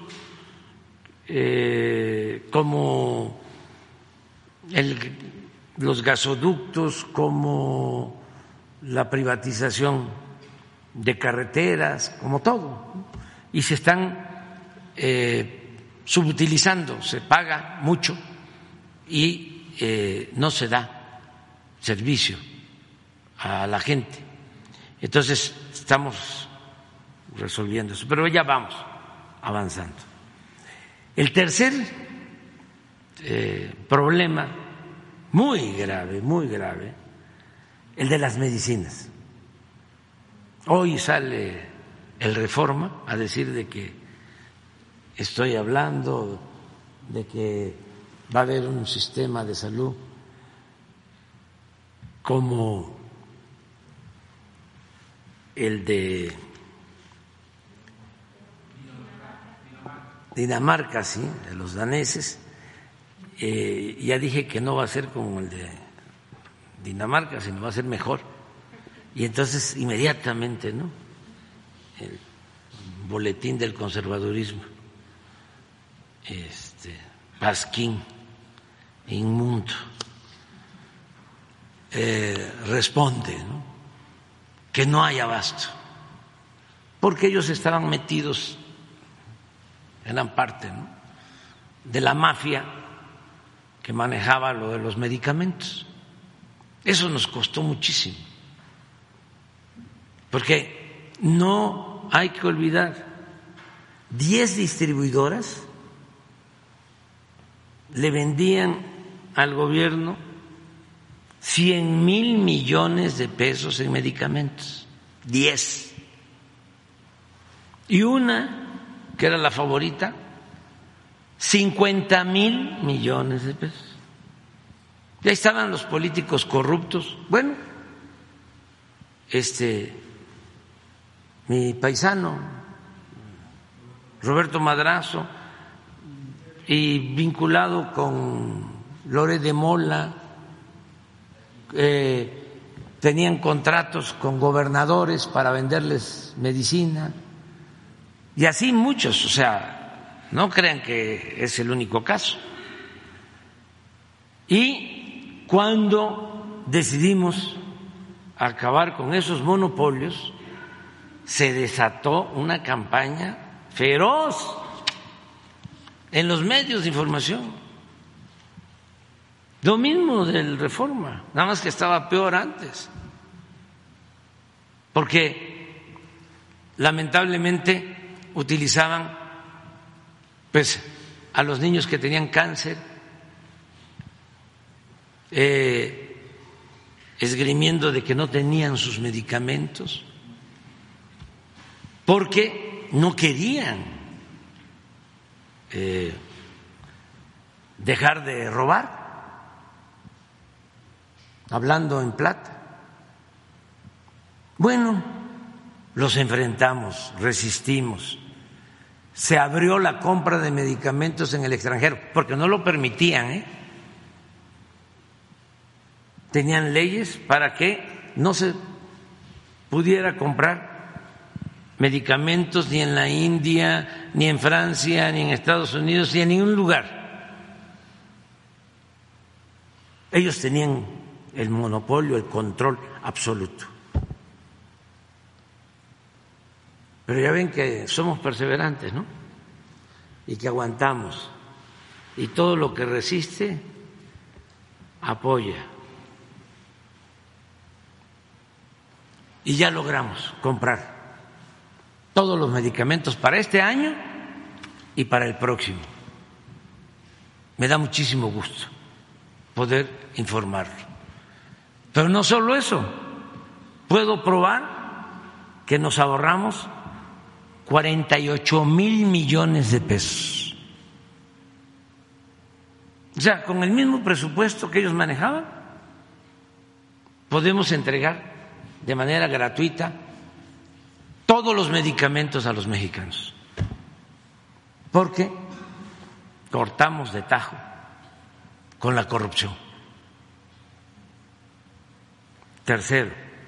eh, como el, los gasoductos, como la privatización de carreteras, como todo. Y se están eh, subutilizando, se paga mucho y eh, no se da servicio a la gente. Entonces estamos resolviendo eso, pero ya vamos avanzando. El tercer eh, problema, muy grave, muy grave, el de las medicinas. Hoy sale el Reforma a decir de que estoy hablando de que va a haber un sistema de salud como el de Dinamarca, sí, de los daneses. Eh, ya dije que no va a ser como el de Dinamarca, sino va a ser mejor. Y entonces inmediatamente, ¿no?, el boletín del conservadurismo, este, Pasquín, inmundo, eh, responde, ¿no?, que no hay abasto, porque ellos estaban metidos, eran parte, ¿no?, de la mafia que manejaba lo de los medicamentos. Eso nos costó muchísimo, porque no hay que olvidar, diez distribuidoras le vendían al gobierno cien mil millones de pesos en medicamentos, diez. Y una, que era la favorita, cincuenta mil millones de pesos. Ya estaban los políticos corruptos. Bueno, este... mi paisano, Roberto Madrazo, y vinculado con Lore de Mola, eh, tenían contratos con gobernadores para venderles medicina, y así muchos, o sea, no crean que es el único caso. Y cuando decidimos acabar con esos monopolios, se desató una campaña feroz en los medios de información. Lo mismo del Reforma, nada más que estaba peor antes, porque lamentablemente utilizaban pues a los niños que tenían cáncer, eh, esgrimiendo de que no tenían sus medicamentos, porque no querían eh, dejar de robar, hablando en plata. Bueno, los enfrentamos, resistimos. Se abrió la compra de medicamentos en el extranjero, porque no lo permitían, ¿eh? Tenían leyes para que no se pudiera comprar medicamentos ni en la India, ni en Francia, ni en Estados Unidos, ni en ningún lugar. Ellos tenían el monopolio, el control absoluto. Pero ya ven que somos perseverantes, ¿no? Y que aguantamos. Y todo lo que resiste, apoya. Y ya logramos comprar todos los medicamentos para este año y para el próximo. Me da muchísimo gusto poder informarlo. Pero no solo eso, puedo probar que nos ahorramos cuarenta y ocho mil millones de pesos. O sea, con el mismo presupuesto que ellos manejaban, podemos entregar de manera gratuita todos los medicamentos a los mexicanos, porque cortamos de tajo con la corrupción. Tercero,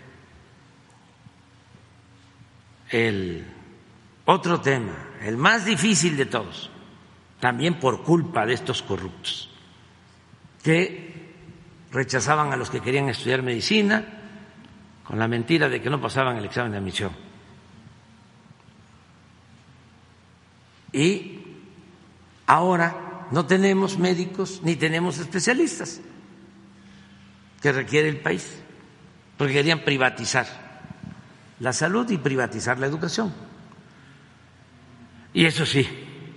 el otro tema, el más difícil de todos, también por culpa de estos corruptos, que rechazaban a los que querían estudiar medicina con la mentira de que no pasaban el examen de admisión. Y ahora no tenemos médicos ni tenemos especialistas que requiere el país, porque querían privatizar la salud y privatizar la educación. Y eso sí,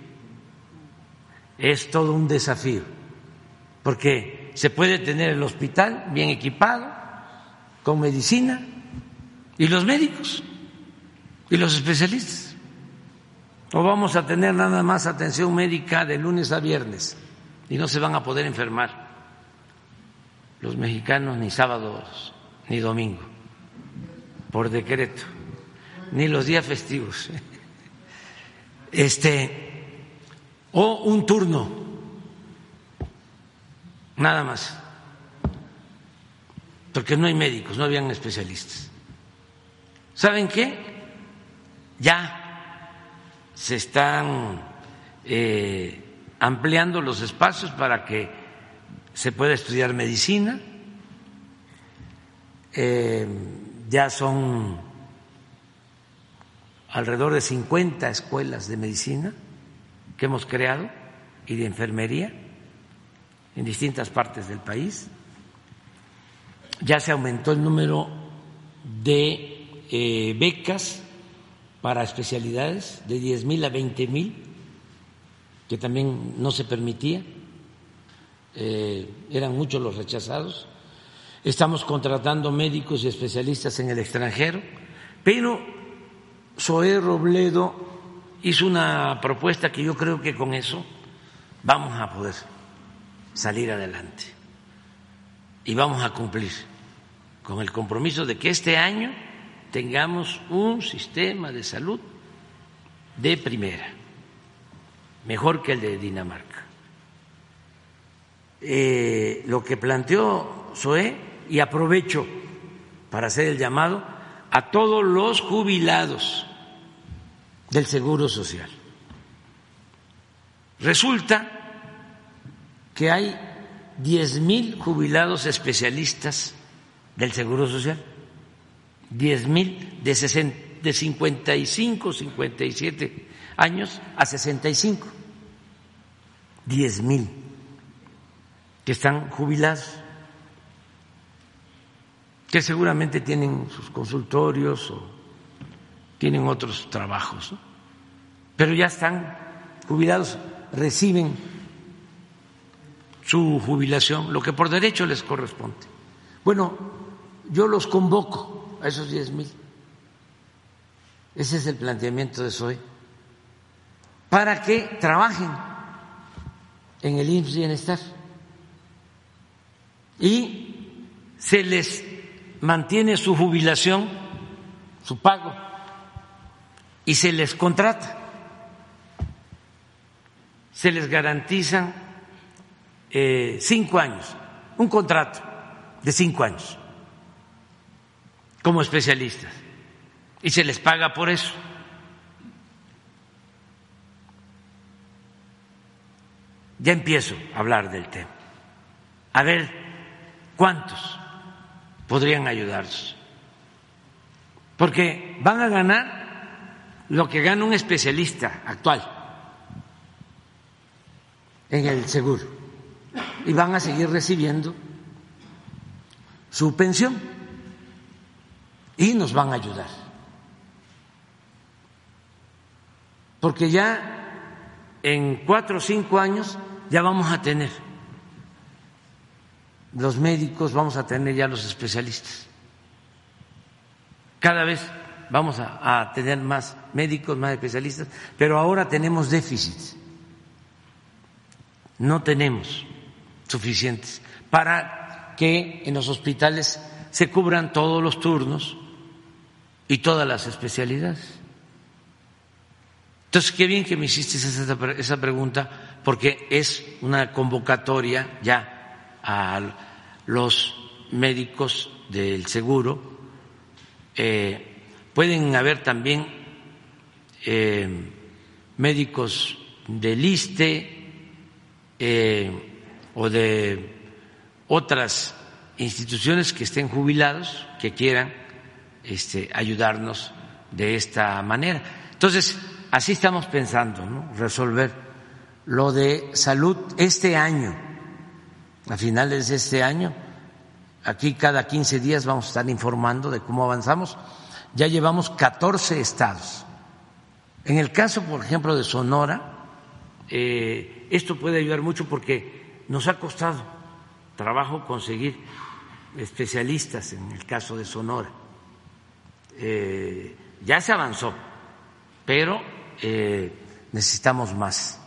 es todo un desafío, porque se puede tener el hospital bien equipado, con medicina, y los médicos, y los especialistas. O vamos a tener nada más atención médica de lunes a viernes, y no se van a poder enfermar los mexicanos ni sábados ni domingo, por decreto, ni los días festivos. Este, o un turno, nada más, porque no hay médicos, no habían especialistas. ¿Saben qué? Ya se están eh, ampliando los espacios para que se pueda estudiar medicina. Eh, ya son alrededor de cincuenta escuelas de medicina que hemos creado y de enfermería en distintas partes del país. Ya se aumentó el número de eh, becas para especialidades de diez mil a veinte mil, que también no se permitía, eh, eran muchos los rechazados. Estamos contratando médicos y especialistas en el extranjero, pero Zoé Robledo hizo una propuesta que yo creo que con eso vamos a poder salir adelante y vamos a cumplir con el compromiso de que este año tengamos un sistema de salud de primera, mejor que el de Dinamarca. Eh, lo que planteó Zoé, y aprovecho para hacer el llamado a todos los jubilados del Seguro Social. Resulta que hay diez mil jubilados especialistas del Seguro Social, diez mil de, de cincuenta y cinco, cincuenta y siete años a sesenta y cinco, diez mil que están jubilados, que seguramente tienen sus consultorios o tienen otros trabajos, ¿no? Pero ya están jubilados reciben su jubilación, lo que por derecho les corresponde. Bueno, yo los convoco a esos diez mil. Ese es el planteamiento de S O E, para que trabajen en el I M S S Bienestar y se les mantiene su jubilación, su pago, y se les contrata, se les garantizan eh, cinco años, un contrato de cinco años como especialistas, y se les paga por eso. Ya empiezo a hablar del tema, a ver cuántos podrían ayudarnos, porque van a ganar lo que gana un especialista actual en el seguro y van a seguir recibiendo su pensión y nos van a ayudar, porque ya en cuatro o cinco años ya vamos a tener los médicos, vamos a tener ya los especialistas. Cada vez vamos a, a tener más médicos, más especialistas, pero ahora tenemos déficits. No tenemos suficientes para que en los hospitales se cubran todos los turnos y todas las especialidades. Entonces, qué bien que me hiciste esa, esa pregunta, porque es una convocatoria ya a los médicos del seguro. Eh, pueden haber también eh, médicos del ISSSTE eh, o de otras instituciones que estén jubilados, que quieran este, ayudarnos de esta manera. Entonces, así estamos pensando, ¿no? Resolver lo de salud este año, a finales de este año. Aquí cada quince días vamos a estar informando de cómo avanzamos. Ya llevamos catorce estados. En el caso, por ejemplo, de Sonora, eh, esto puede ayudar mucho porque nos ha costado trabajo conseguir especialistas en el caso de Sonora. Eh, ya se avanzó, pero eh, necesitamos más.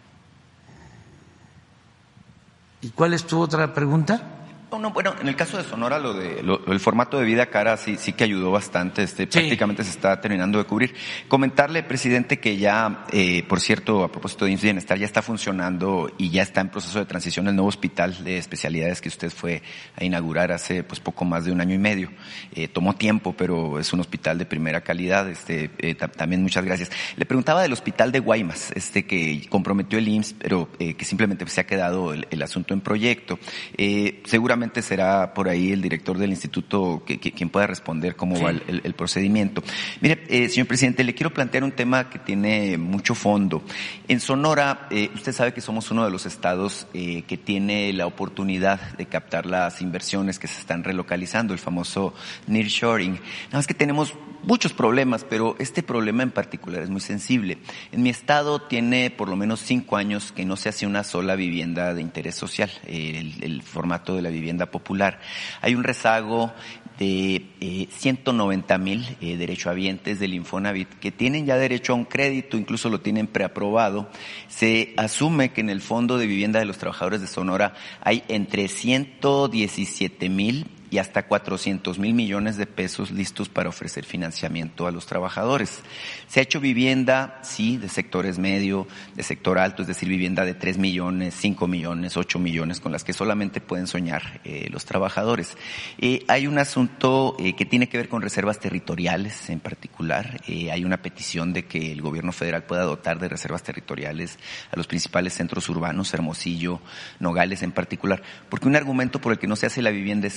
¿Y cuál es tu otra pregunta? No, no, bueno, en el caso de Sonora, lo de lo, el formato de vida cara sí, sí que ayudó bastante, este, sí. Prácticamente se está terminando de cubrir. Comentarle, presidente, que ya, eh, por cierto, a propósito de I M S S Bienestar, ya está funcionando y ya está en proceso de transición el nuevo hospital de especialidades que usted fue a inaugurar hace pues poco más de un año y medio. Eh, tomó tiempo, pero es un hospital de primera calidad. Este, eh, también muchas gracias. Le preguntaba del hospital de Guaymas, este que comprometió el I M S S, pero eh, que simplemente se ha quedado el, el asunto en proyecto. Eh, seguramente será por ahí el director del instituto que, que, quien pueda responder cómo sí. va el, el, el procedimiento. Mire, eh, señor presidente, le quiero plantear un tema que tiene mucho fondo. En Sonora, eh, usted sabe que somos uno de los estados eh, que tiene la oportunidad de captar las inversiones que se están relocalizando, el famoso nearshoring. Nada más que tenemos muchos problemas, pero este problema en particular es muy sensible. En mi estado tiene por lo menos cinco años que no se hace una sola vivienda de interés social, eh, el, el formato de la vivienda popular. Hay un rezago de eh, ciento noventa mil eh, derechohabientes del Infonavit que tienen ya derecho a un crédito, incluso lo tienen preaprobado. Se asume que en el Fondo de Vivienda de los Trabajadores de Sonora hay entre ciento diecisiete mil y hasta cuatrocientos mil millones de pesos listos para ofrecer financiamiento a los trabajadores. Se ha hecho vivienda, sí, de sectores medio, de sector alto, es decir, vivienda de tres millones, cinco millones, ocho millones, con las que solamente pueden soñar eh, los trabajadores. Eh, hay un asunto eh, que tiene que ver con reservas territoriales en particular. Eh, hay una petición de que el gobierno federal pueda dotar de reservas territoriales a los principales centros urbanos, Hermosillo, Nogales en particular, porque un argumento por el que no se hace la vivienda es que no hay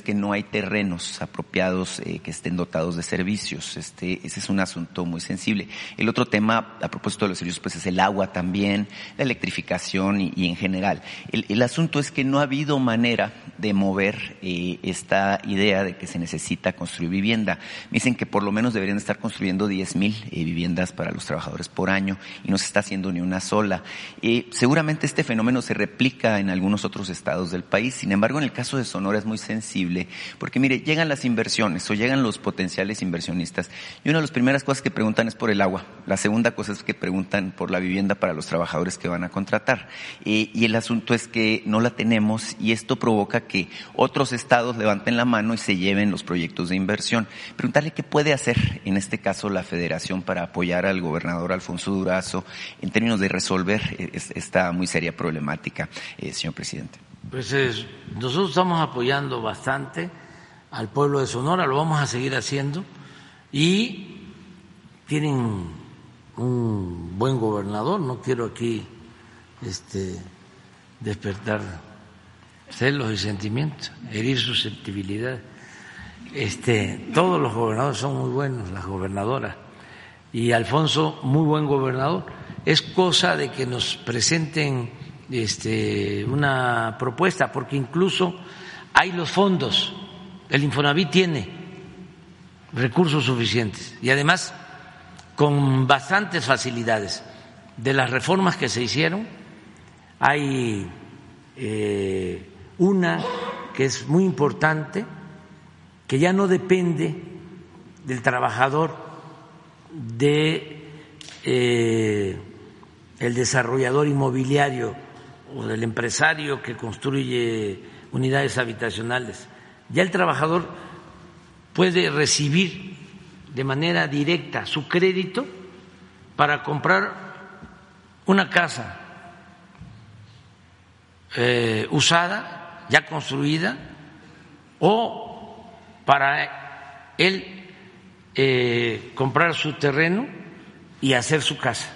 terrenos apropiados eh, que estén dotados de servicios. Este, ese es un asunto muy sensible. El otro tema, a propósito de los servicios, pues es el agua también, la electrificación y, y en general. El, el asunto es que no ha habido manera de mover eh, esta idea de que se necesita construir vivienda. Me dicen que por lo menos deberían estar construyendo diez mil eh, viviendas para los trabajadores por año y no se está haciendo ni una sola. Eh, seguramente este fenómeno se replica en algunos otros estados del país. Sin embargo, en el caso de Sonora es muy sensible porque, mire, llegan las inversiones o llegan los potenciales inversionistas y una de las primeras cosas que preguntan es por el agua. La segunda cosa es que preguntan por la vivienda para los trabajadores que van a contratar. Eh, y el asunto es que no la tenemos y esto provoca que otros estados levanten la mano y se lleven los proyectos de inversión. Preguntarle qué puede hacer en este caso la Federación para apoyar al gobernador Alfonso Durazo en términos de resolver esta muy seria problemática, eh, señor presidente. Pues es, nosotros estamos apoyando bastante al pueblo de Sonora, lo vamos a seguir haciendo y tienen un buen gobernador. No quiero aquí este, despertar celos y sentimientos, herir susceptibilidad. Este, todos los gobernadores son muy buenos, las gobernadoras, y Alfonso, muy buen gobernador. Es cosa de que nos presenten este, una propuesta, porque incluso hay los fondos, el Infonavit tiene recursos suficientes y además con bastantes facilidades. De las reformas que se hicieron, hay eh, una que es muy importante, que ya no depende del trabajador, de eh, el desarrollador inmobiliario o del empresario que construye unidades habitacionales. Ya el trabajador puede recibir de manera directa su crédito para comprar una casa eh, usada, ya construida, o para él eh, comprar su terreno y hacer su casa.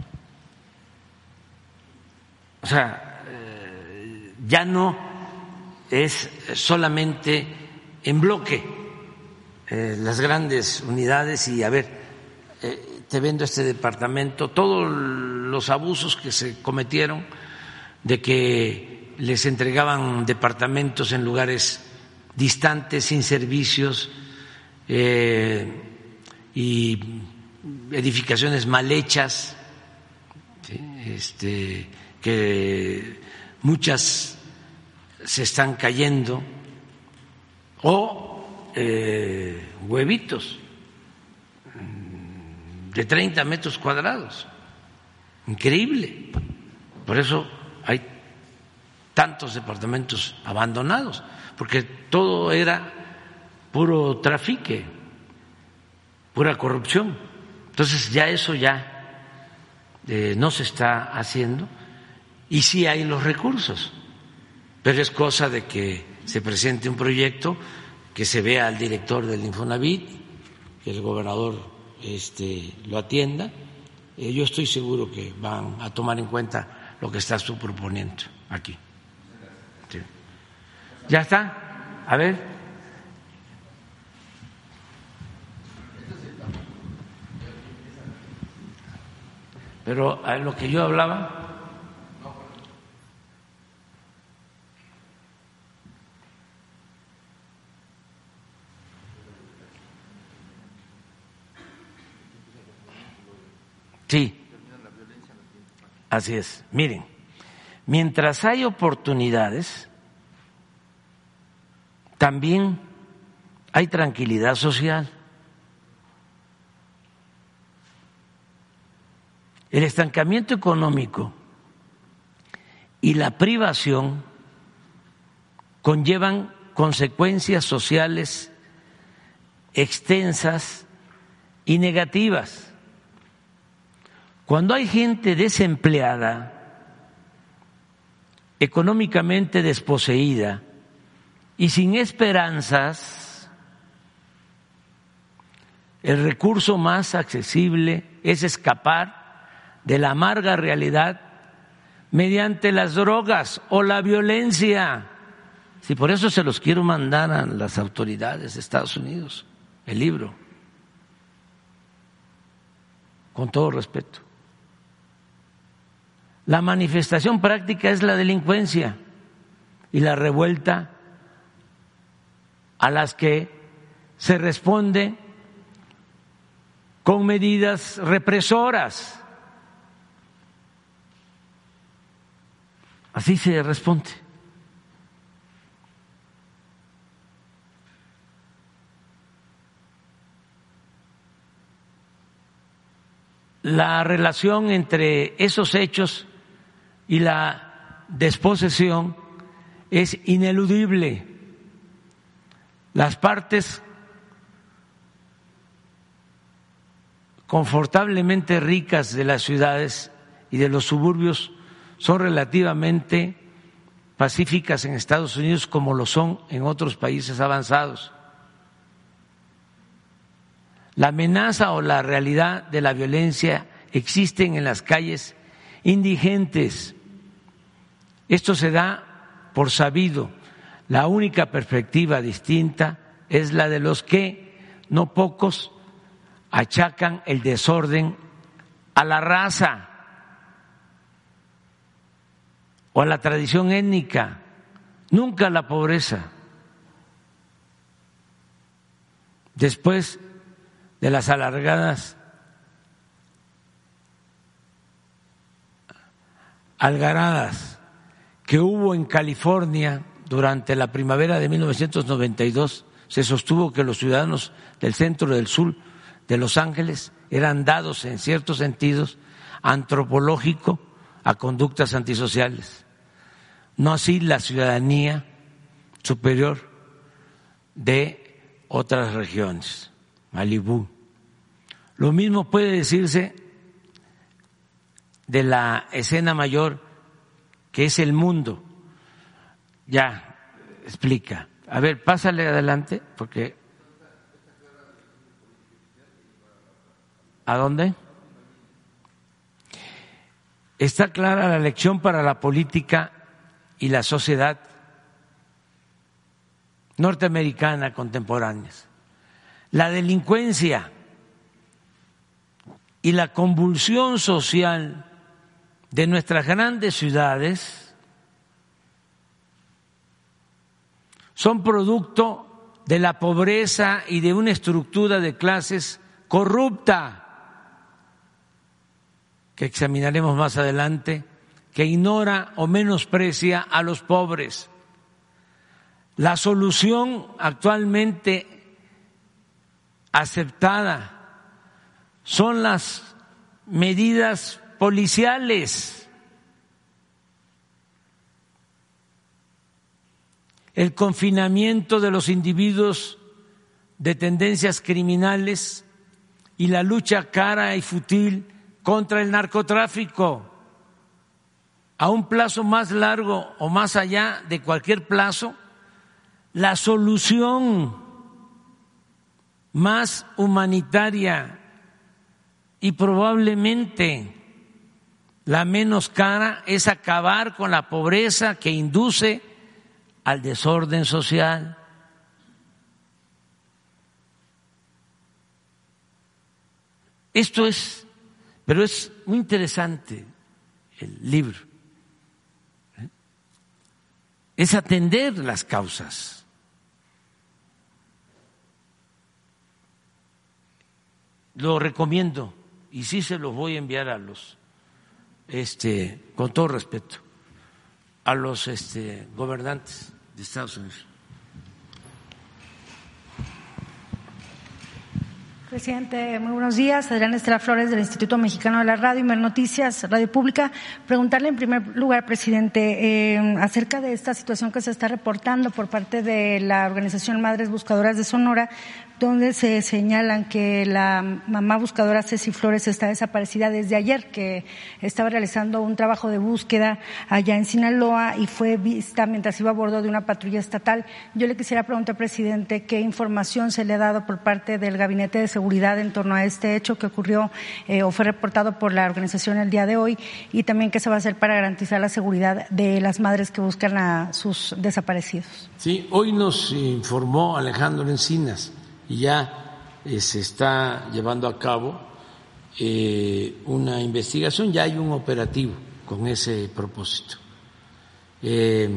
O sea, eh, ya no es solamente en bloque eh, las grandes unidades y a ver, eh, te vendo este departamento, todos los abusos que se cometieron de que les entregaban departamentos en lugares distantes, sin servicios, eh, y edificaciones mal hechas, ¿sí? este, que muchas se están cayendo, o eh, huevitos de treinta metros cuadrados. Increíble. Por eso hay tantos departamentos abandonados, porque todo era puro trafique, pura corrupción. Entonces ya eso ya eh, no se está haciendo y sí hay los recursos, pero es cosa de que se presente un proyecto, que se vea al director del Infonavit, que el gobernador este, lo atienda. Eh, yo estoy seguro que van a tomar en cuenta lo que estás tú proponiendo aquí. Sí. ¿Ya está? A ver. Pero a lo que yo hablaba. Sí, así es. Miren, mientras hay oportunidades, también hay tranquilidad social. El estancamiento económico y la privación conllevan consecuencias sociales extensas y negativas. Cuando hay gente desempleada, económicamente desposeída y sin esperanzas, el recurso más accesible es escapar de la amarga realidad mediante las drogas o la violencia. Sí, por eso se los quiero mandar a las autoridades de Estados Unidos, el libro, con todo respeto. La manifestación práctica es la delincuencia y la revuelta a las que se responde con medidas represoras. Así se responde. La relación entre esos hechos y la desposesión es ineludible. Las partes confortablemente ricas de las ciudades y de los suburbios son relativamente pacíficas en Estados Unidos como lo son en otros países avanzados. La amenaza o la realidad de la violencia existen en las calles indigentes. Esto se da por sabido. La única perspectiva distinta es la de los que, no pocos, achacan el desorden a la raza o a la tradición étnica, nunca a la pobreza. Después de las alargadas algaradas que hubo en California durante la primavera de mil novecientos noventa y dos, se sostuvo que los ciudadanos del centro y del sur de Los Ángeles eran dados en ciertos sentidos antropológico a conductas antisociales, no así la ciudadanía superior de otras regiones, Malibú. Lo mismo puede decirse de la escena mayor, que es el mundo. Ya, explica. A ver, pásale adelante, porque... ¿A dónde? Está clara la lección para la política y la sociedad norteamericana contemporánea. La delincuencia y la convulsión social de nuestras grandes ciudades son producto de la pobreza y de una estructura de clases corrupta, que examinaremos más adelante, que ignora o menosprecia a los pobres. La solución actualmente aceptada son las medidas policiales, el confinamiento de los individuos de tendencias criminales y la lucha cara y fútil contra el narcotráfico. A un plazo más largo o más allá de cualquier plazo, la solución más humanitaria y probablemente la menos cara es acabar con la pobreza que induce al desorden social. Esto es, pero es muy interesante el libro, ¿eh? Es atender las causas. Lo recomiendo y sí se los voy a enviar a los, este, con todo respeto, a los este, gobernantes de Estados Unidos. Presidente, muy buenos días. Adriana Estela Flores, del Instituto Mexicano de la Radio y Mer Noticias, Radio Pública. Preguntarle en primer lugar, presidente, eh, acerca de esta situación que se está reportando por parte de la organización Madres Buscadoras de Sonora, donde se señalan que la mamá buscadora Ceci Flores está desaparecida desde ayer, que estaba realizando un trabajo de búsqueda allá en Sinaloa y fue vista mientras iba a bordo de una patrulla estatal. Yo le quisiera preguntar, presidente, qué información se le ha dado por parte del Gabinete de Seguridad seguridad en torno a este hecho que ocurrió eh, o fue reportado por la organización el día de hoy, y también qué se va a hacer para garantizar la seguridad de las madres que buscan a sus desaparecidos. Sí, hoy nos informó Alejandro Encinas y ya eh, se está llevando a cabo eh, una investigación, ya hay un operativo con ese propósito. Eh,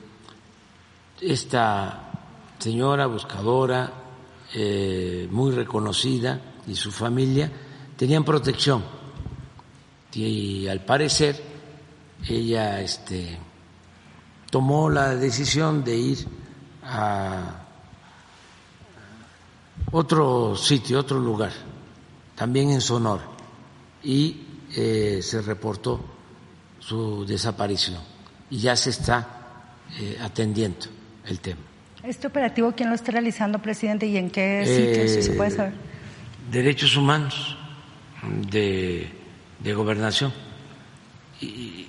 esta señora buscadora, eh, muy reconocida, y su familia tenían protección, y al parecer ella este, tomó la decisión de ir a otro sitio, otro lugar, también en Sonora, y eh, se reportó su desaparición y ya se está eh, atendiendo el tema. ¿Este operativo quién lo está realizando, presidente, y en qué sitios, eh, si se puede saber? Derechos Humanos de, de Gobernación. Y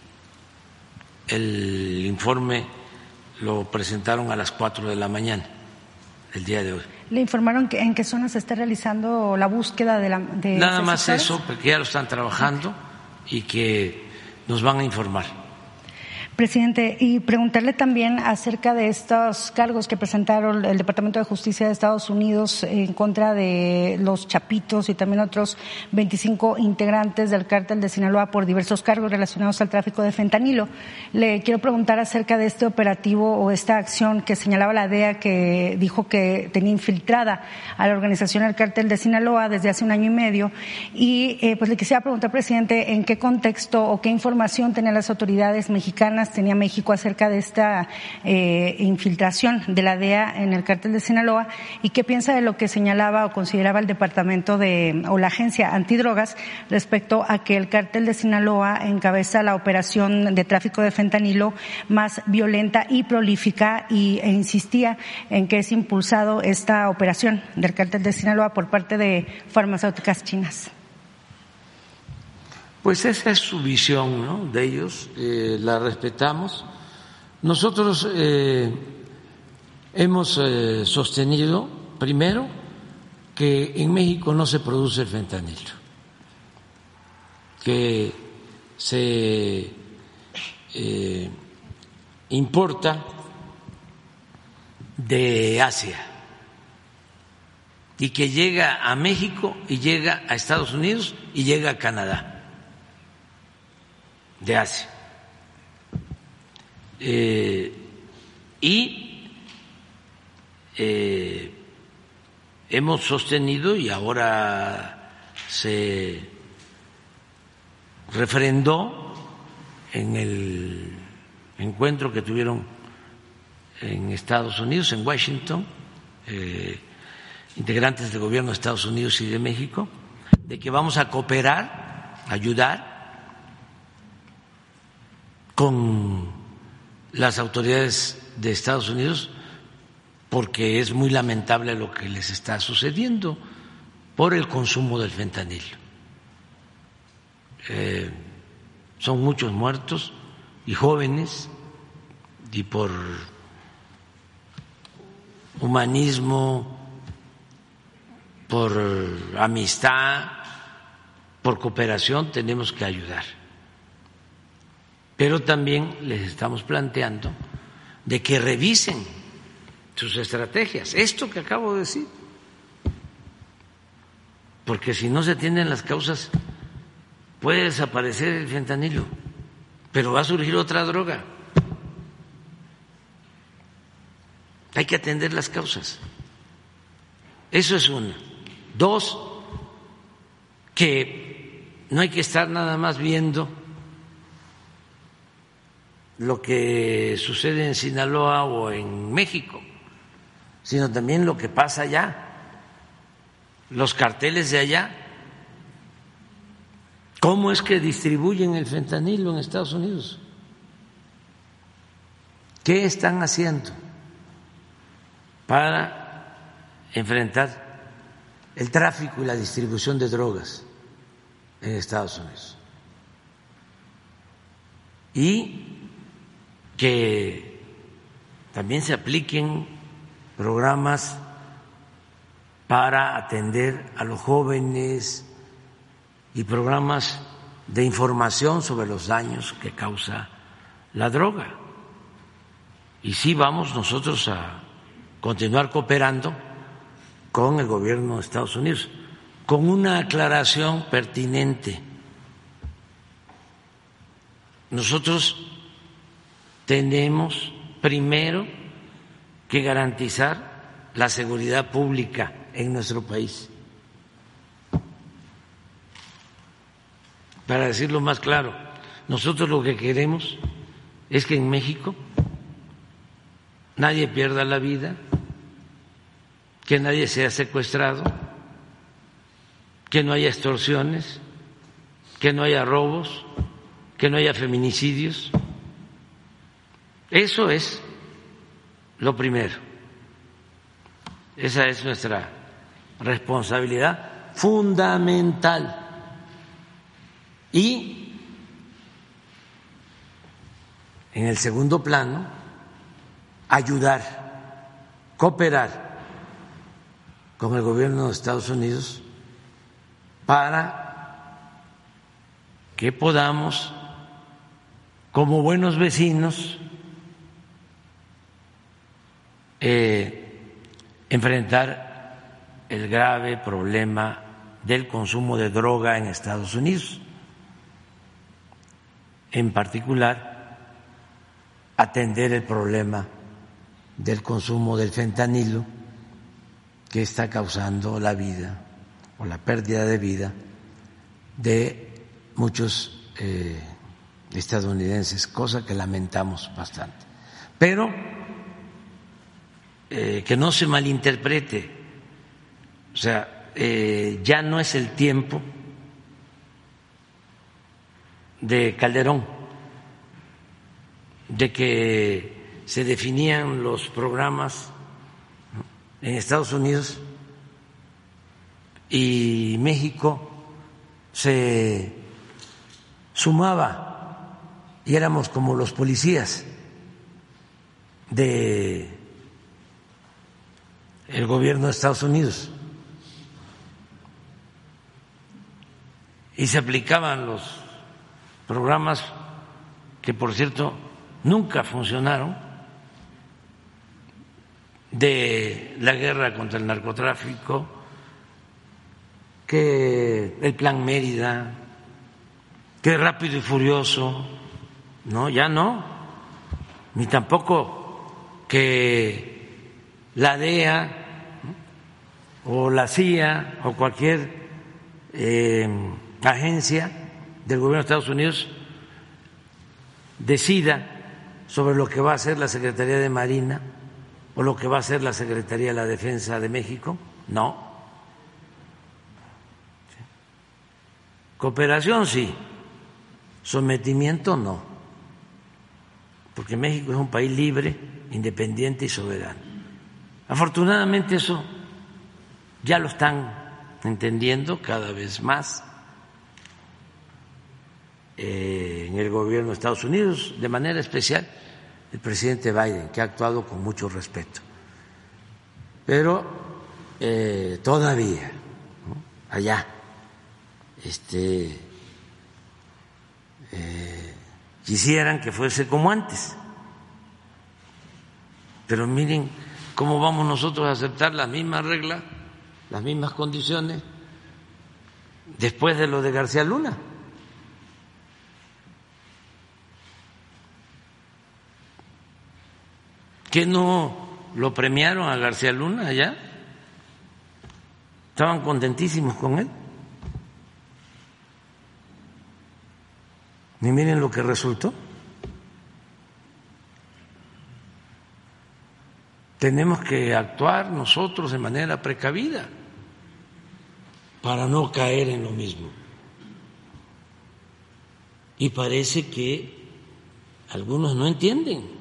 el informe lo presentaron a las cuatro de la mañana el día de hoy. ¿Le informaron que, en qué zona se está realizando la búsqueda de la de Nada más eso, porque ya lo están trabajando y que nos van a informar. Presidente, y preguntarle también acerca de estos cargos que presentaron el Departamento de Justicia de Estados Unidos en contra de los Chapitos y también otros veinticinco integrantes del cártel de Sinaloa por diversos cargos relacionados al tráfico de fentanilo. Le quiero preguntar acerca de este operativo o esta acción que señalaba la D E A, que dijo que tenía infiltrada a la organización del cártel de Sinaloa desde hace un año y medio. Y eh, pues le quisiera preguntar, presidente, en qué contexto o qué información tenían las autoridades mexicanas, tenía México acerca de esta eh, infiltración de la D E A en el cártel de Sinaloa, y qué piensa de lo que señalaba o consideraba el departamento de o la agencia antidrogas respecto a que el cártel de Sinaloa encabeza la operación de tráfico de fentanilo más violenta y prolífica, y, e insistía en que es impulsado esta operación del cártel de Sinaloa por parte de farmacéuticas chinas. Pues esa es su visión, ¿no?, de ellos, eh, la respetamos. Nosotros eh, hemos eh, sostenido, primero, que en México no se produce el fentanilo, que se eh, importa de Asia y que llega a México y llega a Estados Unidos y llega a Canadá. De Asia. Eh, y eh, hemos sostenido, y ahora se refrendó en el encuentro que tuvieron en Estados Unidos, en Washington, eh, integrantes del gobierno de Estados Unidos y de México, de que vamos a cooperar, ayudar con las autoridades de Estados Unidos, porque es muy lamentable lo que les está sucediendo por el consumo del fentanilo. Eh, son muchos muertos y jóvenes, y por humanismo, por amistad, por cooperación, tenemos que ayudar. Pero también les estamos planteando de que revisen sus estrategias, esto que acabo de decir, porque si no se atienden las causas puede desaparecer el fentanilo, pero va a surgir otra droga. Hay que atender las causas. Eso es una. Dos, que no hay que estar nada más viendo lo que sucede en Sinaloa o en México, sino también lo que pasa allá, los carteles de allá, cómo es que distribuyen el fentanilo en Estados Unidos, qué están haciendo para enfrentar el tráfico y la distribución de drogas en Estados Unidos, y que también se apliquen programas para atender a los jóvenes y programas de información sobre los daños que causa la droga. Y sí vamos nosotros a continuar cooperando con el gobierno de Estados Unidos, con una aclaración pertinente. Nosotros tenemos primero que garantizar la seguridad pública en nuestro país. Para decirlo más claro, nosotros lo que queremos es que en México nadie pierda la vida, que nadie sea secuestrado, que no haya extorsiones, que no haya robos, que no haya feminicidios. Eso es lo primero. Esa es nuestra responsabilidad fundamental. Y en el segundo plano, ayudar, cooperar con el gobierno de Estados Unidos para que podamos, como buenos vecinos, eh, enfrentar el grave problema del consumo de droga en Estados Unidos. En particular, atender el problema del consumo del fentanilo que está causando la vida o la pérdida de vida de muchos eh, estadounidenses, cosa que lamentamos bastante. Pero eh, que no se malinterprete, o sea, eh, ya no es el tiempo de Calderón, de que se definían los programas en Estados Unidos y México se sumaba y éramos como los policías de el gobierno de Estados Unidos y se aplicaban los programas que, por cierto, nunca funcionaron, de la guerra contra el narcotráfico, que el Plan Mérida, que Rápido y Furioso, no, ya no, ni tampoco que la D E A o la C I A o cualquier eh, agencia del gobierno de Estados Unidos decida sobre lo que va a hacer la Secretaría de Marina o lo que va a hacer la Secretaría de la Defensa de México. No. Cooperación sí, sometimiento no, porque México es un país libre, independiente y soberano. Afortunadamente eso ya lo están entendiendo cada vez más eh, en el gobierno de Estados Unidos, de manera especial el presidente Biden, que ha actuado con mucho respeto. Pero eh, todavía, ¿no?, allá este, eh, quisieran que fuese como antes. Pero miren cómo vamos nosotros a aceptar las mismas reglas, las mismas condiciones, después de lo de García Luna. ¿Que no lo premiaron a García Luna allá? Estaban contentísimos con él. Y miren lo que resultó. Tenemos que actuar nosotros de manera precavida para no caer en lo mismo. Y parece que algunos no entienden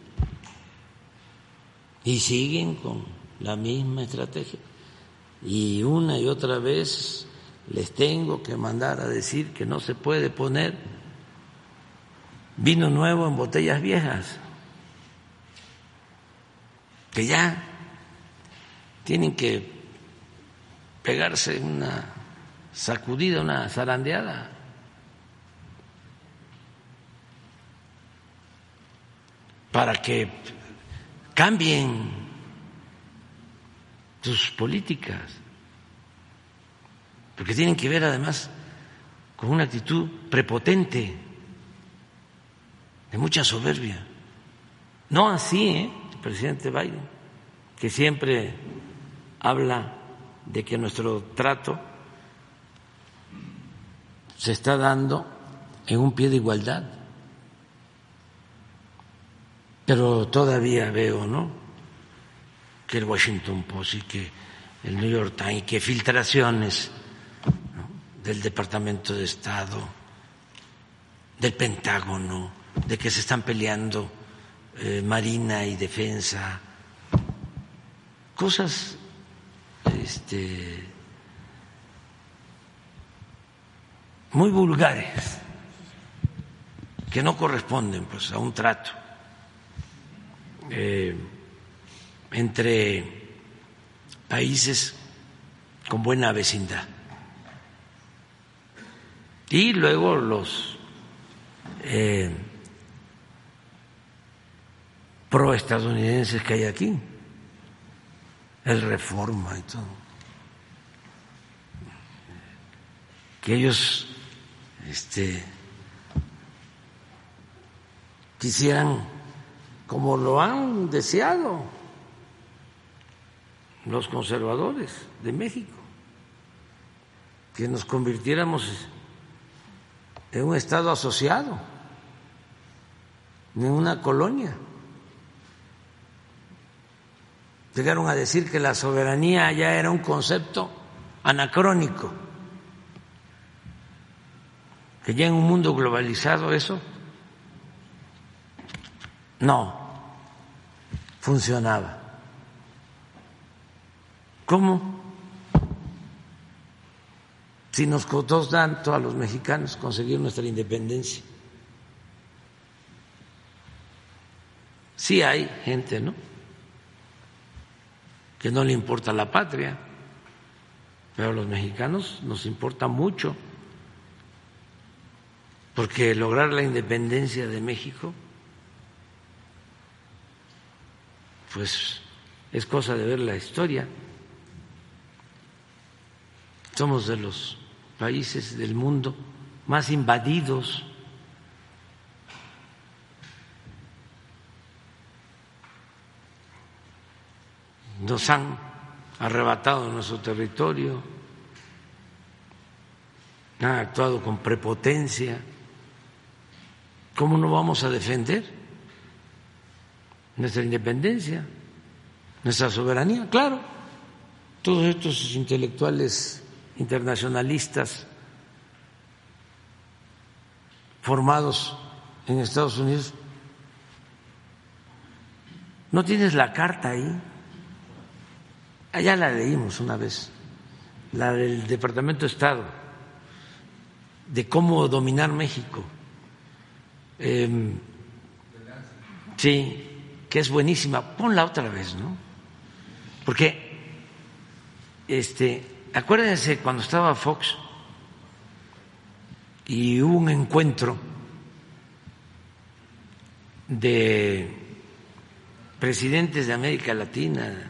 y siguen con la misma estrategia. Y una y otra vez les tengo que mandar a decir que no se puede poner vino nuevo en botellas viejas, que ya tienen que pegarse una sacudida, una zarandeada. Para que cambien sus políticas, porque tienen que ver además con una actitud prepotente, de mucha soberbia. No así, ¿eh? El presidente Biden, que siempre habla de que nuestro trato se está dando en un pie de igualdad. Pero todavía veo, ¿no?, que el Washington Post y que el New York Times y que filtraciones, ¿no?, del Departamento de Estado, del Pentágono, de que se están peleando eh, Marina y Defensa, cosas este, muy vulgares que no corresponden pues a un trato eh, entre países con buena vecindad. Y luego los eh, proestadounidenses que hay aquí, el Reforma y todo, que ellos este, quisieran, como lo han deseado los conservadores de México, que nos convirtiéramos en un Estado asociado, en una colonia. Llegaron a decir que la soberanía ya era un concepto anacrónico, que ya en un mundo globalizado eso no funcionaba. ¿Cómo? Si nos costó tanto a los mexicanos conseguir nuestra independencia. Sí hay gente, ¿no?, que no le importa la patria, pero a los mexicanos nos importa mucho, porque lograr la independencia de México pues es cosa de ver la historia. Somos de los países del mundo más invadidos. Nos han arrebatado nuestro territorio, han actuado con prepotencia. ¿Cómo no vamos a defender nuestra independencia, nuestra soberanía? Claro, todos estos intelectuales internacionalistas formados en Estados Unidos, ¿no tienes la carta ahí? Allá la leímos una vez, la del Departamento de Estado, de cómo dominar México. Eh, sí, que es buenísima. Ponla otra vez, ¿no? Porque, este, acuérdense cuando estaba Fox y hubo un encuentro de presidentes de América Latina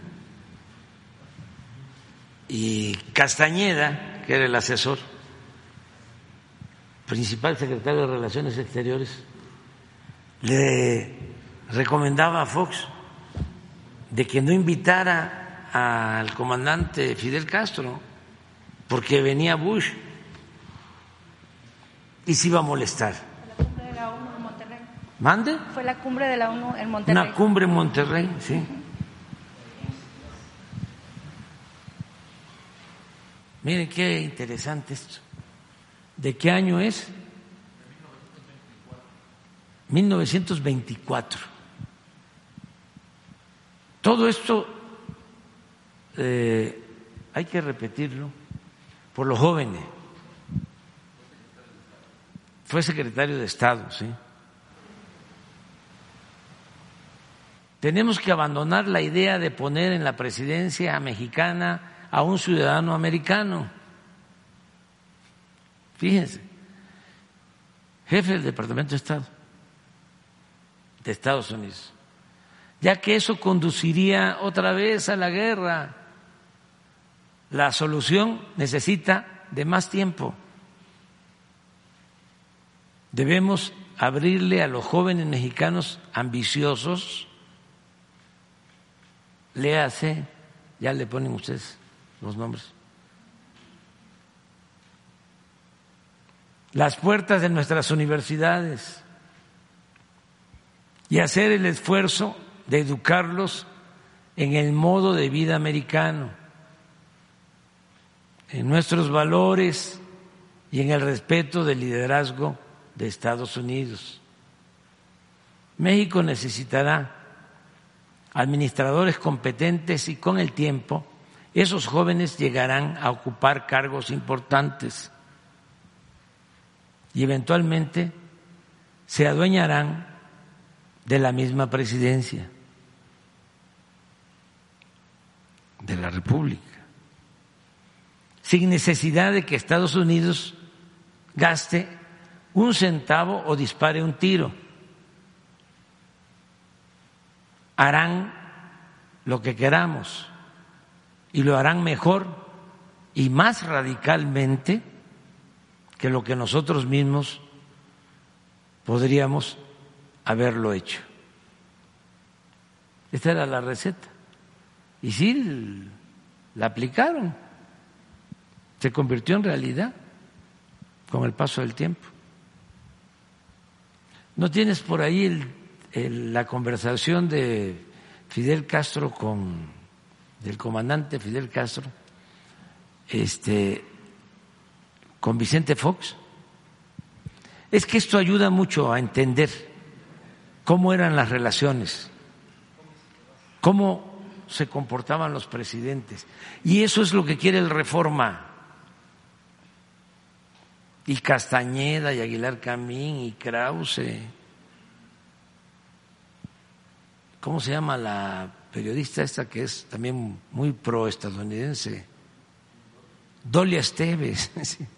y Castañeda, que era el asesor principal, secretario de Relaciones Exteriores, le recomendaba a Fox de que no invitara al comandante Fidel Castro porque venía Bush y se iba a molestar. La cumbre de la ONU en Monterrey. ¿Mande? Fue la cumbre de la ONU en Monterrey. Una cumbre en Monterrey, sí. Miren qué interesante esto. ¿De qué año es? mil novecientos veinticuatro. Todo esto eh, hay que repetirlo por los jóvenes. Fue secretario de Estado, sí. Tenemos que abandonar la idea de poner en la presidencia mexicana a un ciudadano americano. Fíjense, jefe del Departamento de Estado de Estados Unidos, ya que eso conduciría otra vez a la guerra. La solución necesita de más tiempo. Debemos abrirle a los jóvenes mexicanos ambiciosos, léase, ya le ponen ustedes los nombres, las puertas de nuestras universidades y hacer el esfuerzo de educarlos en el modo de vida americano, en nuestros valores y en el respeto del liderazgo de Estados Unidos. México necesitará administradores competentes y con el tiempo esos jóvenes llegarán a ocupar cargos importantes y eventualmente se adueñarán de la misma presidencia de la República, sin necesidad de que Estados Unidos gaste un centavo o dispare un tiro. Harán lo que queramos y lo harán mejor y más radicalmente que lo que nosotros mismos podríamos haberlo hecho. Esta era la receta. Y sí, la aplicaron. Se convirtió en realidad con el paso del tiempo. ¿No tienes por ahí el, el, la conversación de Fidel Castro con, del comandante Fidel Castro, este, con Vicente Fox? Es que esto ayuda mucho a entender cómo eran las relaciones, cómo se comportaban los presidentes. Y eso es lo que quiere el Reforma. Y Castañeda y Aguilar Camín y Krause. ¿Cómo se llama la periodista esta que es también muy proestadounidense? Dolia Esteves.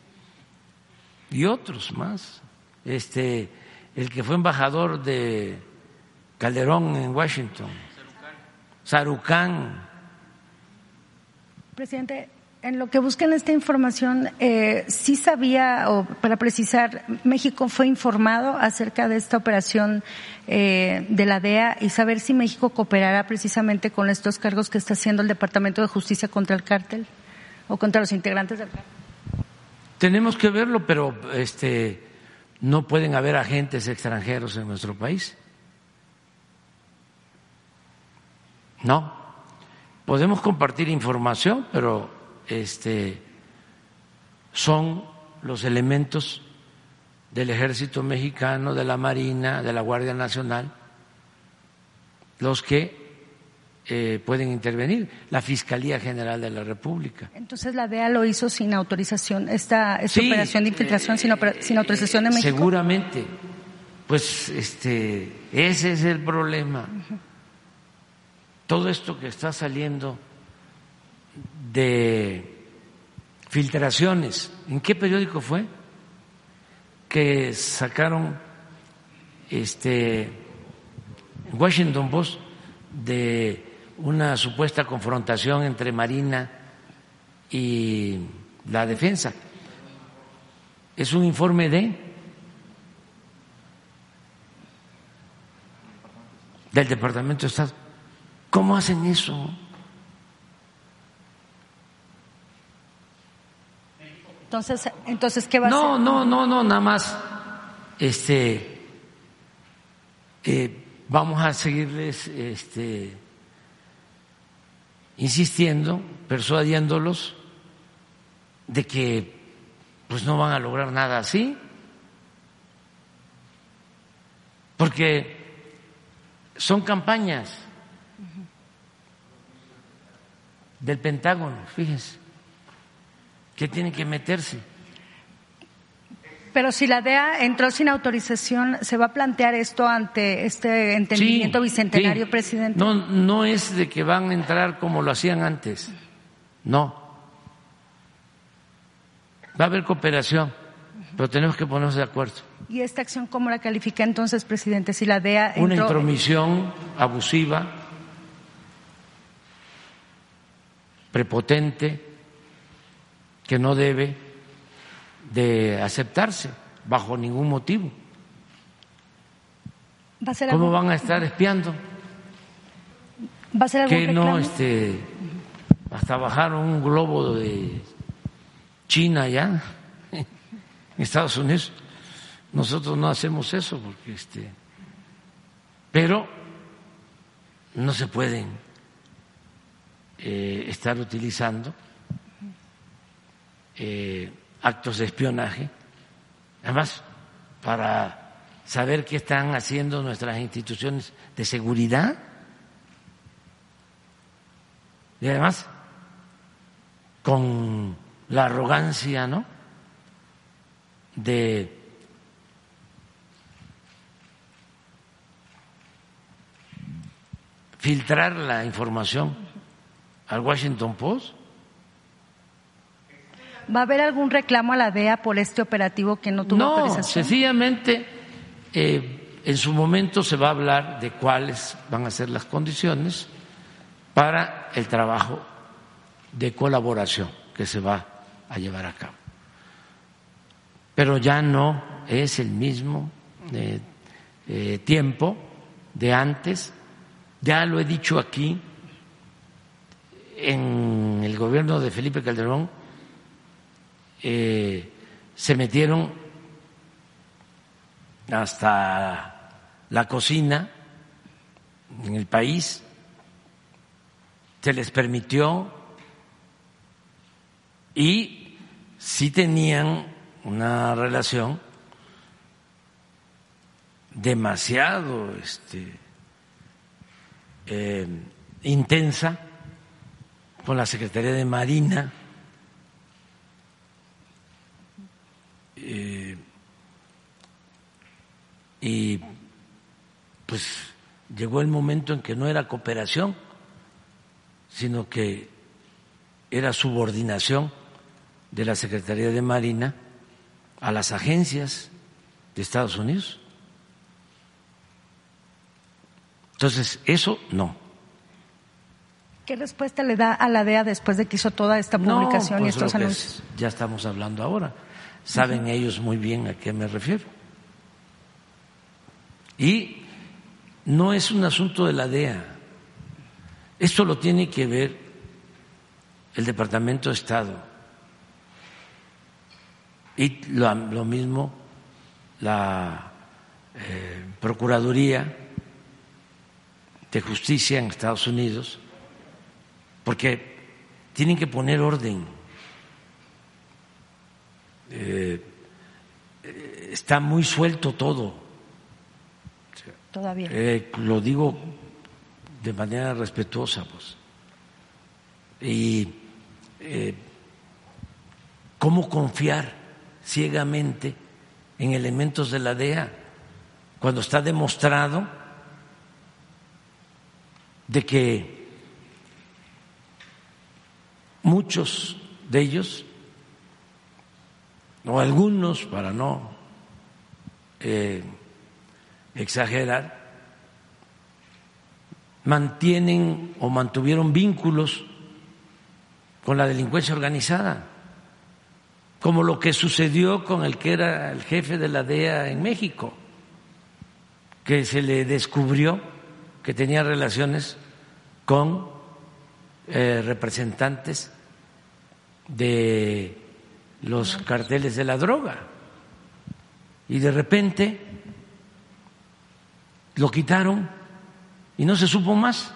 Y otros más. Este, el que fue embajador de Calderón en Washington. Sarucán. Presidente, en lo que buscan esta información, eh, ¿sí sabía, o para precisar, México fue informado acerca de esta operación eh, de la D E A y saber si México cooperará precisamente con estos cargos que está haciendo el Departamento de Justicia contra el cártel o contra los integrantes del cártel? Tenemos que verlo, pero este, no pueden haber agentes extranjeros en nuestro país. No, podemos compartir información, pero este, son los elementos del Ejército Mexicano, de la Marina, de la Guardia Nacional, los que eh, pueden intervenir, la Fiscalía General de la República. Entonces la D E A lo hizo sin autorización, esta, esta Sí, operación de infiltración eh, sin, opera- sin autorización de México. Seguramente, pues este, ese es el problema. Uh-huh. Todo esto que está saliendo de filtraciones, ¿en qué periódico fue? Que sacaron este Washington Post de una supuesta confrontación entre Marina y la defensa. Es un informe de del Departamento de Estado. ¿Cómo hacen eso? Entonces, entonces ¿qué va no, a hacer? No, no, no, nada más este, eh, vamos a seguirles este, insistiendo, persuadiéndolos de que pues no van a lograr nada así, porque son campañas del Pentágono, fíjense, que tienen que meterse. Pero si la D E A entró sin autorización, ¿se va a plantear esto ante este entendimiento Sí, bicentenario, sí. presidente? No, no es de que van a entrar como lo hacían antes, no. Va a haber cooperación, pero tenemos que ponernos de acuerdo. ¿Y esta acción cómo la califica entonces, presidente? Si la D E A entró... Una intromisión abusiva, prepotente, que no debe de aceptarse bajo ningún motivo. ¿Va a ser ¿Cómo algún... van a estar espiando? ¿Va a ser algún Que reclamo? no, este, hasta bajaron un globo de China ya en Estados Unidos. Nosotros no hacemos eso porque, este, pero no se pueden eh, estar utilizando eh, actos de espionaje, además para saber qué están haciendo nuestras instituciones de seguridad y además con la arrogancia, ¿no?, de filtrar la información al Washington Post. ¿Va a haber algún reclamo a la D E A por este operativo que no tuvo no, autorización? Sencillamente eh, en su momento se va a hablar de cuáles van a ser las condiciones para el trabajo de colaboración que se va a llevar a cabo. Pero ya no es el mismo eh, eh, tiempo de antes. Ya lo he dicho aquí, en el gobierno de Felipe Calderón eh, se metieron hasta la cocina en el país, se les permitió y sí tenían una relación demasiado este, eh, intensa con la Secretaría de Marina, eh, y pues llegó el momento en que no era cooperación, sino que era subordinación de la Secretaría de Marina a las agencias de Estados Unidos. Entonces, eso no. ¿Qué respuesta le da a la D E A después de que hizo toda esta publicación no, y pues estos lo que anuncios? es, ya estamos hablando ahora. Saben uh-huh. ellos muy bien a qué me refiero. Y no es un asunto de la D E A. Esto lo tiene que ver el Departamento de Estado y lo, lo mismo la eh, Procuraduría de Justicia en Estados Unidos, porque tienen que poner orden. Eh, está muy suelto todo. Todavía. Eh, lo digo de manera respetuosa, pues. Y eh, ¿cómo confiar ciegamente en elementos de la D E A cuando está demostrado de que muchos de ellos, o algunos, para no eh, exagerar, mantienen o mantuvieron vínculos con la delincuencia organizada, como lo que sucedió con el que era el jefe de la D E A en México, que se le descubrió que tenía relaciones con eh, representantes de los carteles de la droga, y de repente lo quitaron y no se supo más.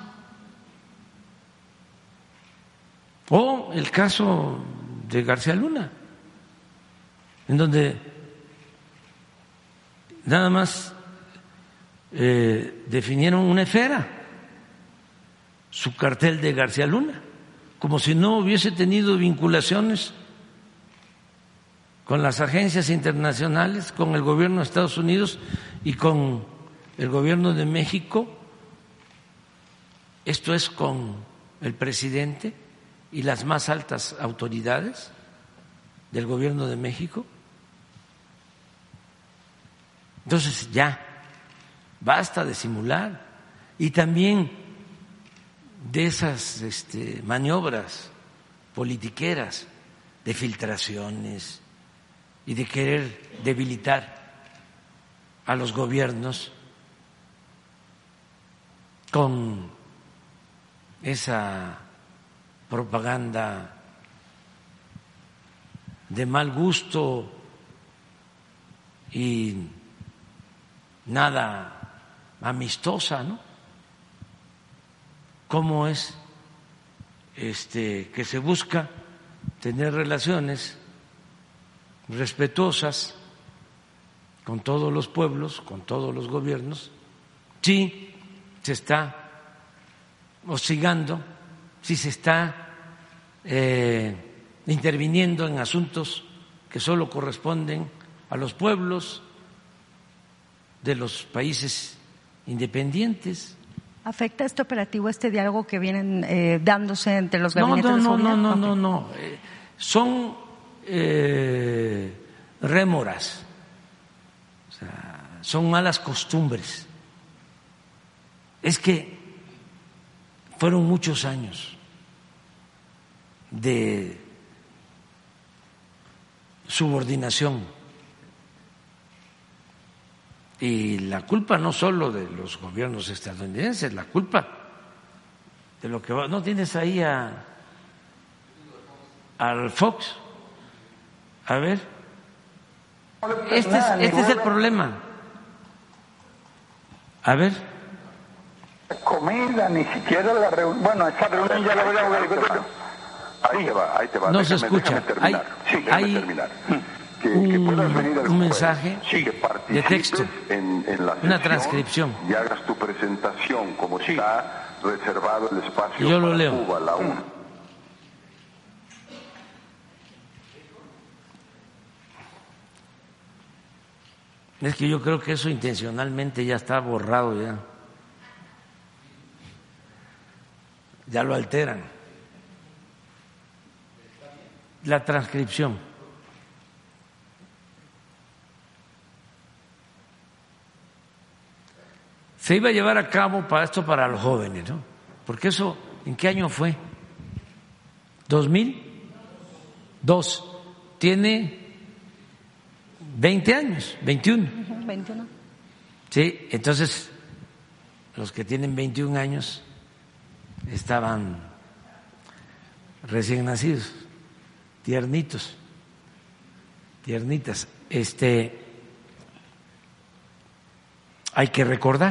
O el caso de García Luna, en donde nada más eh, definieron una esfera, su cartel de García Luna, como si no hubiese tenido vinculaciones con las agencias internacionales, con el gobierno de Estados Unidos y con el gobierno de México, esto es con el presidente y las más altas autoridades. del gobierno de México. Entonces ya, basta de simular y también de esas este, maniobras politiqueras, de filtraciones y de querer debilitar a los gobiernos con esa propaganda de mal gusto y nada amistosa, ¿no? ¿Cómo es este que se busca tener relaciones respetuosas con todos los pueblos, con todos los gobiernos? Sí, se está hostigando, sí se está eh, interviniendo en asuntos que solo corresponden a los pueblos de los países independientes. ¿Afecta este operativo, este diálogo que vienen eh, dándose entre los gabinetes? No, no, de no, no, okay. no, no. Eh, son eh, rémoras, o sea, son malas costumbres. Es que fueron muchos años de subordinación. Y la culpa no solo de los gobiernos estadounidenses, la culpa de lo que va. ¿No tienes ahí a, al Fox? A ver. Este es, este es el problema. A ver. Comida, ni siquiera la reunión. Bueno, esa reunión ya la voy a ver. Ahí te va, ahí te va. No déjame, se escucha. Hay, sí, hay terminar. Que, un, que puedas venir al un mensaje sí, de texto, en, en la una transcripción. Y hagas tu presentación como sí. está reservado el espacio Yo lo para leo. Cuba, la una. Es que yo creo que eso intencionalmente ya está borrado ya. Ya lo alteran. La transcripción. Se iba a llevar a cabo para esto para los jóvenes, ¿no? Porque eso, ¿en qué año fue? ¿dos mil? Dos. Tiene veinte años, veintiuno. veintiuno. Sí, entonces los que tienen veintiún años estaban recién nacidos, tiernitos, tiernitas. Este, hay que recordar.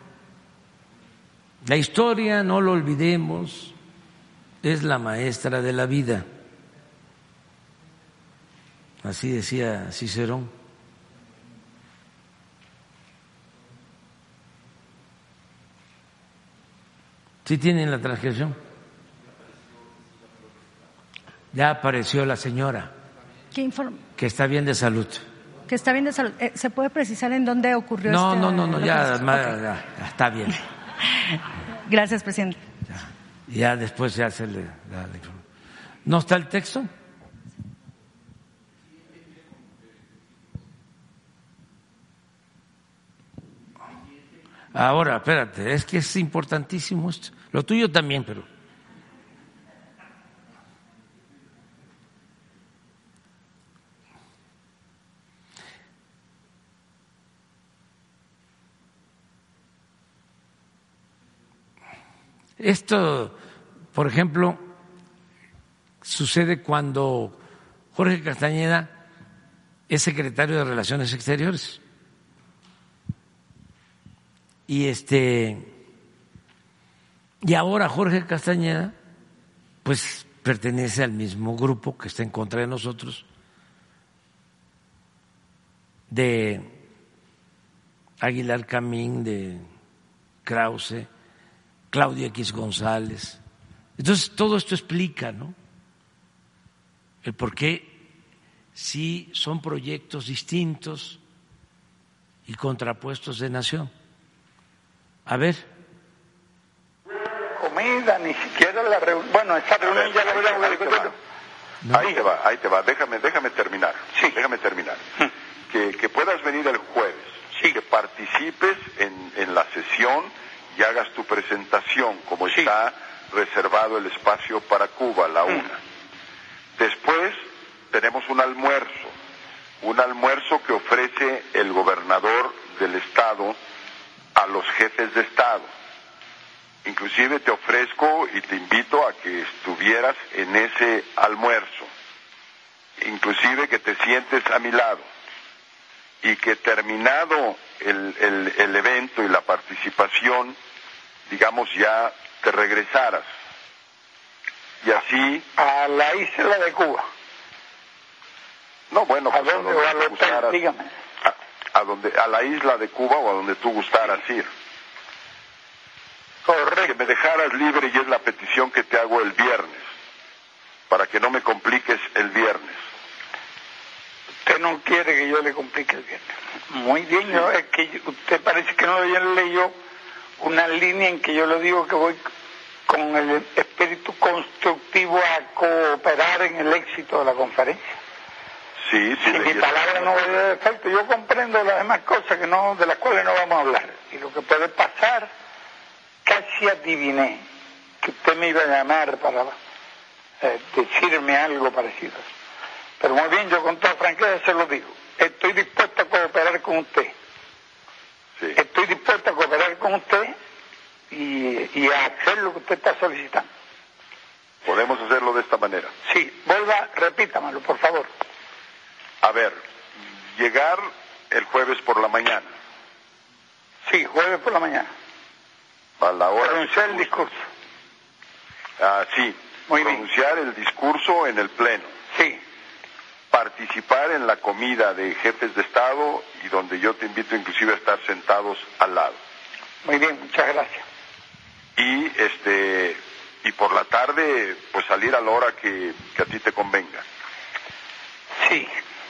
La historia, no lo olvidemos, es la maestra de la vida. Así decía Cicerón. ¿Sí tienen la transcripción? Ya apareció la señora. ¿Qué informa? Que está bien de salud. Que está bien de salud. ¿Se puede precisar en dónde ocurrió no, este? No, no, no, ya, okay. ya, ya está bien. Gracias, presidente. Ya, ya después ya se le da la información. ¿No está el texto? Ahora, espérate, es que es importantísimo esto. Lo tuyo también, pero... Esto, por ejemplo, sucede cuando Jorge Castañeda es secretario de Relaciones Exteriores. Y este y ahora Jorge Castañeda pues pertenece al mismo grupo que está en contra de nosotros, de Aguilar Camín, de Krause, Claudio X González. Entonces todo esto explica, ¿no?, el por qué sí son proyectos distintos y contrapuestos de nación. A ver. Comida, ni siquiera la reunión. Bueno, esa reunión ya la voy a ver. ¿no? Ahí te va, ahí te va. Déjame, déjame terminar. Sí. Déjame terminar. Que, que puedas venir el jueves. Sí. Que participes en, en la sesión y hagas tu presentación, como sí. está reservado el espacio para Cuba, la una. Mm. Después tenemos un almuerzo. Un almuerzo que ofrece el gobernador del estado a los jefes de estado. Inclusive te ofrezco y te invito a que estuvieras en ese almuerzo, inclusive que te sientes a mi lado y que terminado el, el, el evento y la participación, digamos ya te regresaras. Y así... A la isla de Cuba. No, bueno, ¿a pues dónde a donde va tú gustaras, dígame? A, a, donde, a la isla de Cuba o a donde tú gustaras ir. Correcto. Que me dejaras libre y es la petición que te hago el viernes, para que no me compliques el viernes. Usted no quiere que yo le complique el viernes. Muy bien, sí. ¿No? Es que usted parece que no leyó una línea en que yo le digo que voy con el espíritu constructivo a cooperar en el éxito de la conferencia. Sí, sí. Si mi palabra no vale de defecto, yo comprendo las demás cosas que no, de las cuales no vamos a hablar. Y lo que puede pasar, casi adiviné que usted me iba a llamar para eh, decirme algo parecido. Pero muy bien, yo con toda franqueza se lo digo. Estoy dispuesto a cooperar con usted. Sí. Estoy dispuesto a cooperar con usted y, y a hacer lo que usted está solicitando. Podemos hacerlo de esta manera. Sí, vuelva, repítamelo, por favor. A ver, llegar el jueves por la mañana. Sí, jueves por la mañana. A la hora. Pronunciar el discurso. Ah, sí. Muy Pronunciar bien. el discurso en el pleno. Sí. Participar en la comida de jefes de Estado y donde yo te invito inclusive a estar sentados al lado. Muy bien, muchas gracias. Y este y por la tarde pues salir a la hora que, que a ti te convenga. Sí.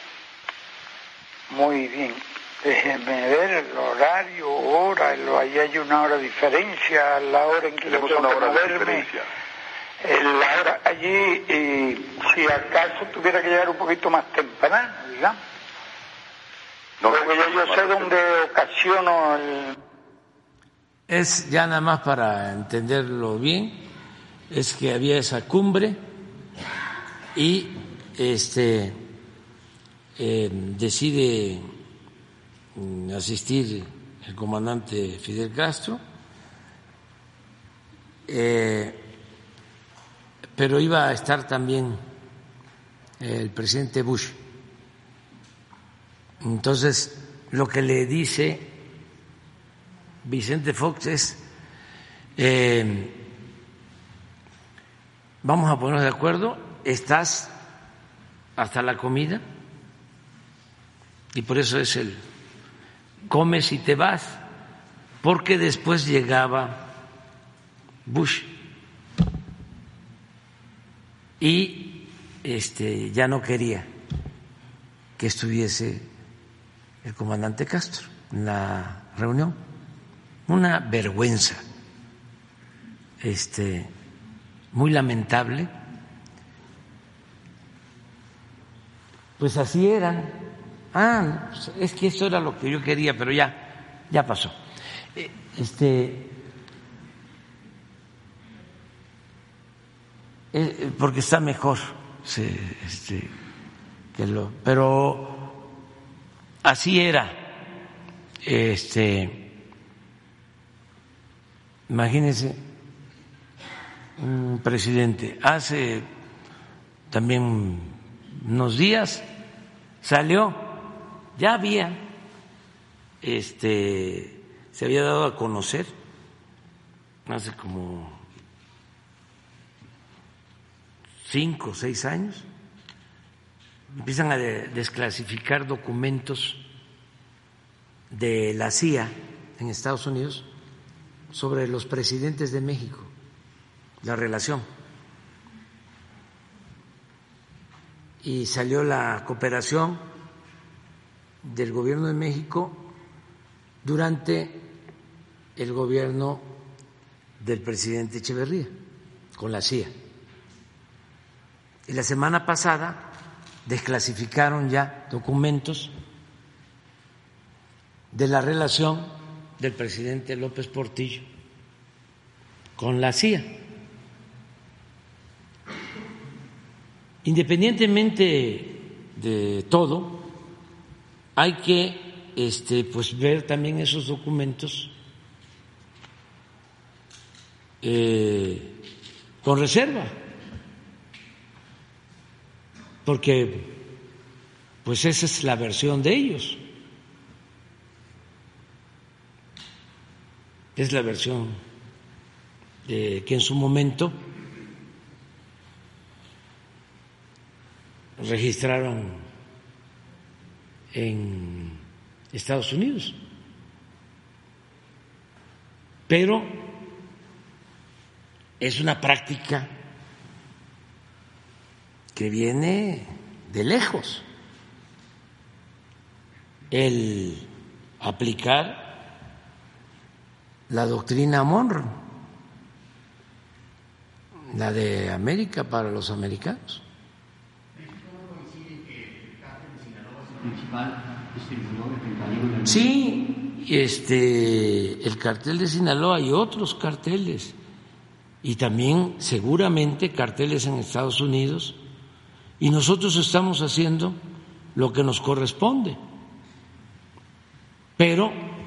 Muy bien. Déjeme ver el horario, hora, ahí hay una hora de diferencia, la hora en que Tenemos yo tengo una hora que de moverme. diferencia. La hora allí, y si acaso tuviera que llegar un poquito más temprano, digamos. No, Porque ya yo sé dónde ocasiono el... Es ya nada más para entenderlo bien, es que había esa cumbre y este eh, decide asistir el comandante Fidel Castro, eh, pero iba a estar también el presidente Bush. Entonces, lo que le dice Vicente Fox es, eh, vamos a ponernos de acuerdo, estás hasta la comida, y por eso es el comes y te vas, porque después llegaba Bush y este ya no quería que estuviese el comandante Castro en la reunión. Una vergüenza, este, muy lamentable. Pues así eran. Ah, es que eso era lo que yo quería, pero ya, ya pasó. Este, eh, porque está mejor, se, este, que lo, pero así era. Este, imagínense, un presidente hace también unos días salió. Ya había, este, se había dado a conocer hace como cinco o seis años, empiezan a desclasificar documentos de la C I A en Estados Unidos sobre los presidentes de México, la relación. Y salió la cooperación del gobierno de México durante el gobierno del presidente Echeverría con la C I A. Y la semana pasada desclasificaron ya documentos de la relación del presidente López Portillo con la C I A. Independientemente de todo, hay que este, pues, ver también esos documentos eh, con reserva, porque pues esa es la versión de ellos, es la versión de que en su momento registraron en Estados Unidos, pero es una práctica que viene de lejos, el aplicar la doctrina Monroe, la de América para los americanos. Sí, este, el cartel de Sinaloa y otros carteles, y también seguramente carteles en Estados Unidos, y nosotros estamos haciendo lo que nos corresponde, pero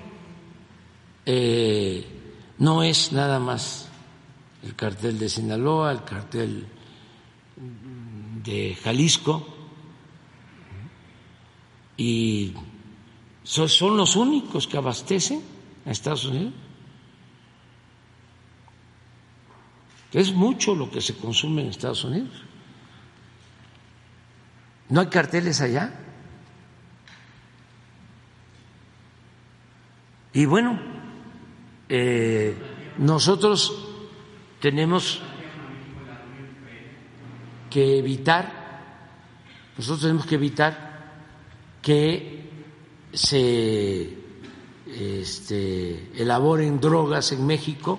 eh, no es nada más el cartel de Sinaloa, el cartel de Jalisco, y son los únicos que abastecen a Estados Unidos. Es mucho lo que se consume en Estados Unidos. ¿No hay carteles allá? Y bueno, eh, nosotros tenemos que evitar, nosotros tenemos que evitar que se este, elaboren drogas en México.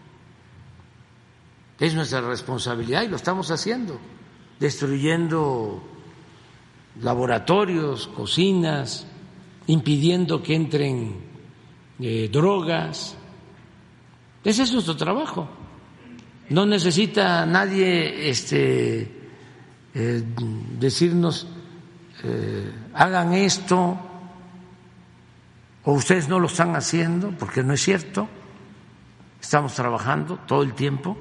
Es nuestra responsabilidad y lo estamos haciendo, destruyendo laboratorios, cocinas, impidiendo que entren eh, drogas. Ese es nuestro trabajo. No necesita nadie este, eh, decirnos eh, hagan esto o ustedes no lo están haciendo, porque no es cierto. Estamos trabajando todo el tiempo.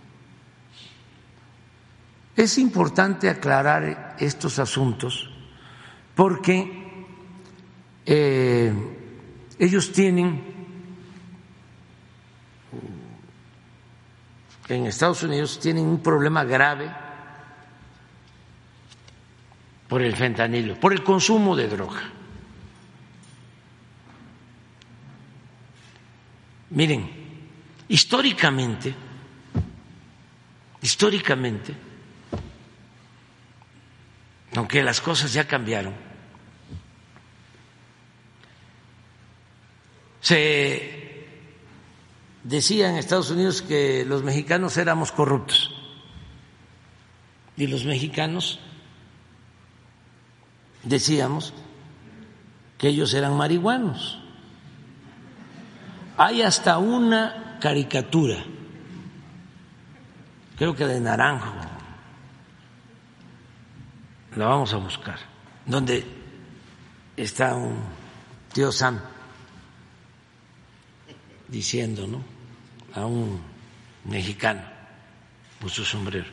Es importante aclarar estos asuntos porque eh, ellos tienen en Estados Unidos tienen un problema grave por el fentanilo, por el consumo de droga. Miren, históricamente, históricamente, aunque las cosas ya cambiaron, se decía en Estados Unidos que los mexicanos éramos corruptos y los mexicanos decíamos que ellos eran marihuanos. Hay hasta una caricatura, creo que de Naranjo, la vamos a buscar, donde está un tío Sam diciendo, ¿no?, a un mexicano con su sombrero: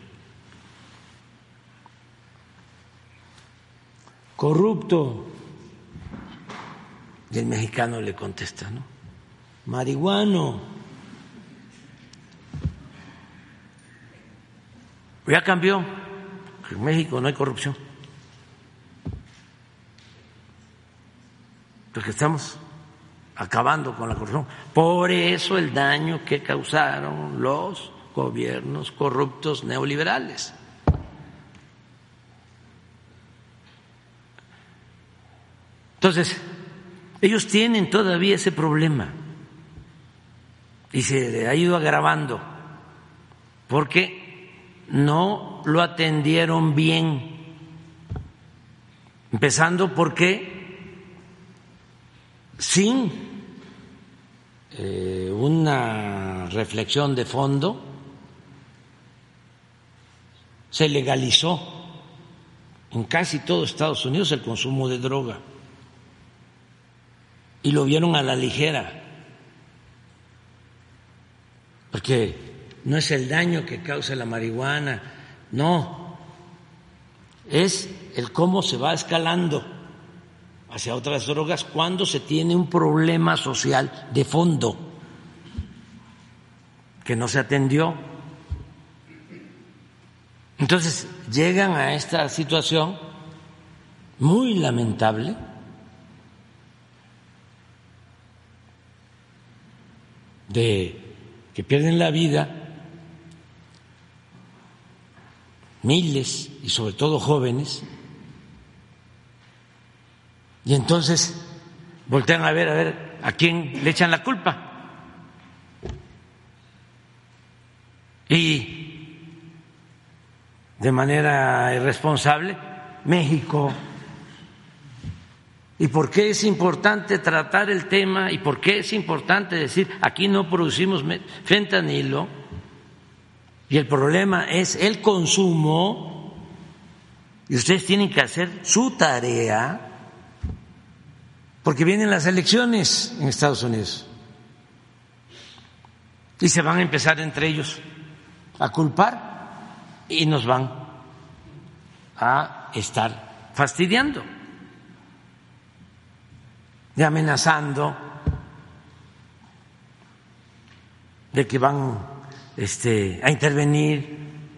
corrupto. Y el mexicano le contesta, ¿no?, marihuano. Ya cambió, en México no hay corrupción, porque estamos acabando con la corrupción. Por eso el daño que causaron los gobiernos corruptos neoliberales. Entonces, ellos tienen todavía ese problema y se ha ido agravando porque no lo atendieron bien, empezando porque sin eh, una reflexión de fondo se legalizó en casi todo Estados Unidos el consumo de droga y lo vieron a la ligera, porque no es el daño que causa la marihuana, no, es el cómo se va escalando hacia otras drogas cuando se tiene un problema social de fondo que no se atendió. Entonces llegan a esta situación muy lamentable de que pierden la vida miles y sobre todo jóvenes, y entonces voltean a ver a ver a quién le echan la culpa. Y de manera irresponsable, México. ¿Y por qué es importante tratar el tema? ¿Y por qué es importante decir aquí no producimos fentanilo? Y el problema es el consumo, y ustedes tienen que hacer su tarea, porque vienen las elecciones en Estados Unidos y se van a empezar entre ellos a culpar y nos van a estar fastidiando y amenazando de que van este, a intervenir.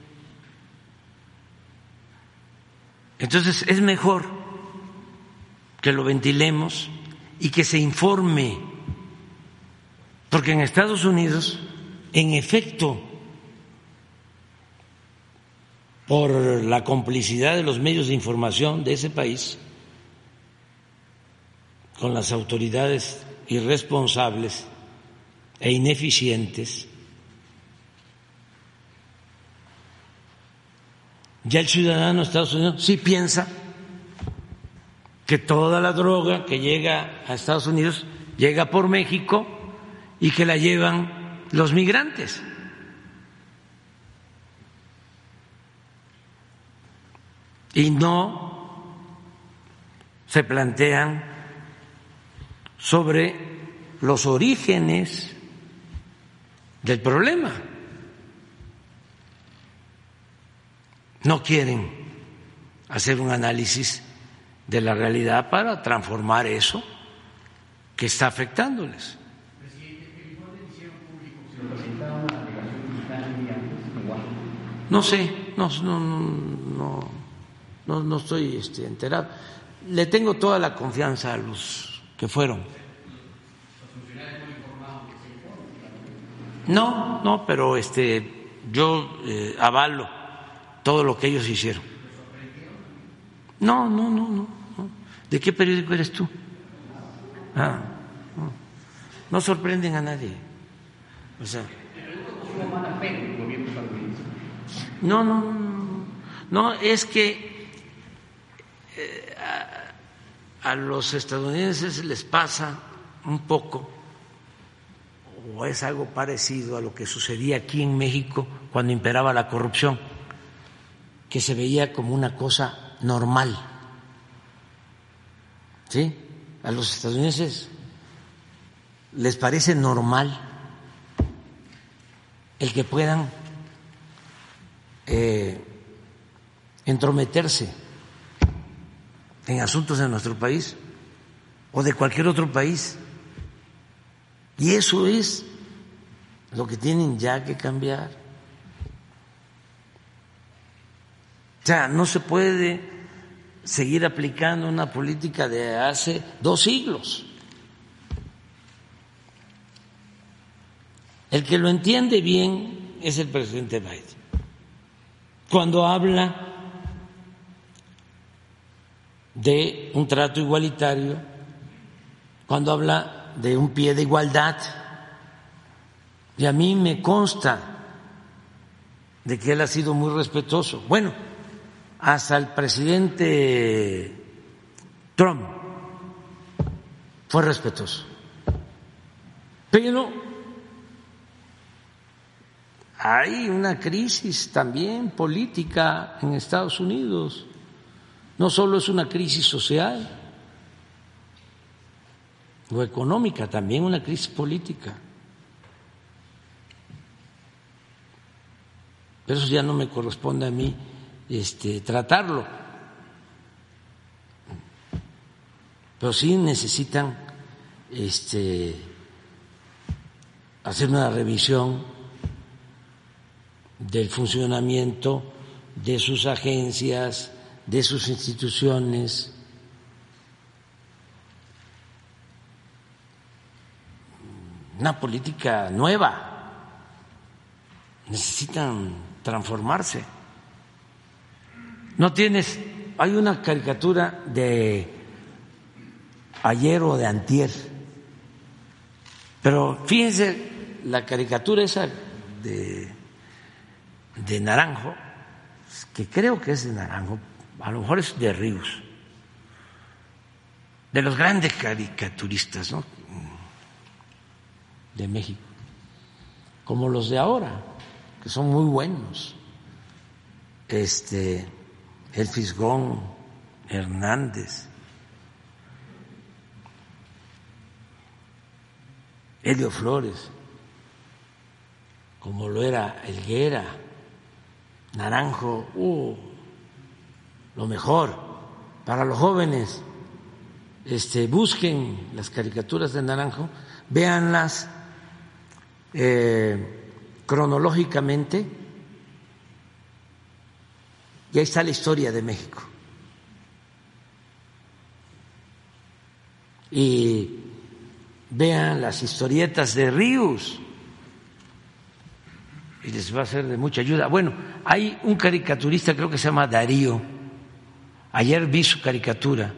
Entonces es mejor que lo ventilemos y que se informe, porque en Estados Unidos, en efecto, por la complicidad de los medios de información de ese país con las autoridades irresponsables e ineficientes, ya el ciudadano de Estados Unidos sí piensa que toda la droga que llega a Estados Unidos llega por México y que la llevan los migrantes. Y no se plantean sobre los orígenes del problema. No quieren hacer un análisis de la realidad para transformar eso que está afectándoles. No sé, no, no, no, no, no estoy este, enterado. Le tengo toda la confianza a los que fueron. No, no, pero este, yo eh, avalo todo lo que ellos hicieron. No, no, no, no, no. ¿De qué periódico eres tú? Ah, no. No sorprenden a nadie. O sea, no, no, no, no, es que eh, a, a los estadounidenses les pasa un poco, o es algo parecido a lo que sucedía aquí en México cuando imperaba la corrupción, que se veía como una cosa normal. ¿Sí? A los estadounidenses les parece normal el que puedan eh, entrometerse en asuntos de nuestro país o de cualquier otro país. Y eso es lo que tienen ya que cambiar. O sea, no se puede seguir aplicando una política de hace dos siglos. El que lo entiende bien es el presidente Biden. Cuando habla de un trato igualitario, cuando habla de un pie de igualdad, y a mí me consta de que él ha sido muy respetuoso. Bueno, hasta el presidente Trump fue respetuoso. Pero hay una crisis también política en Estados Unidos. No solo es una crisis social o económica, también una crisis política. Pero eso ya no me corresponde a mí este, tratarlo. Pero sí necesitan este, hacer una revisión del funcionamiento de sus agencias, de sus instituciones. Una política nueva. Necesitan transformarse. No tienes, hay una caricatura de ayer o de antier, pero fíjense la caricatura esa de, de Naranjo, que creo que es de Naranjo, a lo mejor es de Ríos, de los grandes caricaturistas, ¿no?, de México, como los de ahora, que son muy buenos, este, el Fisgón, Hernández, Helio Flores, como lo era Helguera, Naranjo, uh, lo mejor para los jóvenes. Este, busquen las caricaturas de Naranjo, véanlas eh, cronológicamente, y ahí está la historia de México. Y vean las historietas de Ríos y les va a ser de mucha ayuda. Bueno, hay un caricaturista, creo que se llama Darío. Ayer vi su caricatura.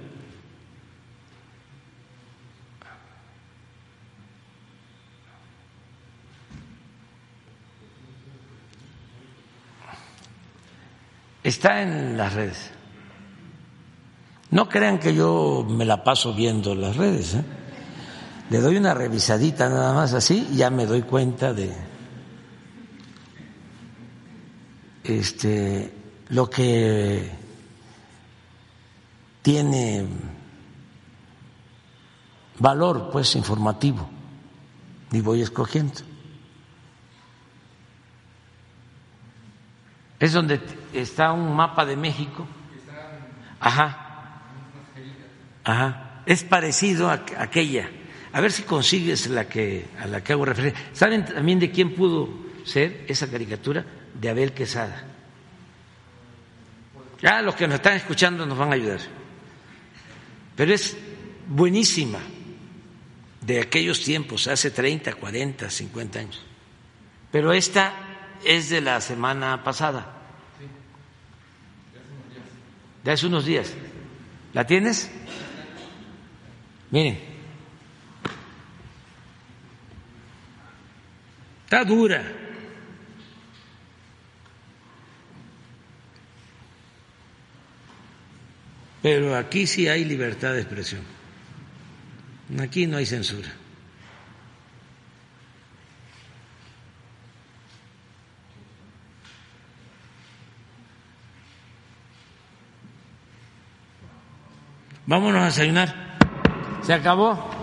Está en las redes. No crean que yo me la paso viendo las redes, ¿eh? Le doy una revisadita nada más así y ya me doy cuenta de este lo que tiene valor, pues, informativo, y voy escogiendo. Es donde está un mapa de México. Ajá. Ajá. Es parecido a aquella. A ver si consigues la que a la que hago referencia. ¿Saben también de quién pudo ser esa caricatura? De Abel Quesada. Ya los que nos están escuchando nos van a ayudar. Pero es buenísima, de aquellos tiempos, hace treinta, cuarenta, cincuenta años. Pero esta es de la semana pasada. De hace unos días. ¿La tienes? Miren. Está dura. Pero aquí sí hay libertad de expresión. Aquí no hay censura. Vámonos a desayunar. ¿Se acabó?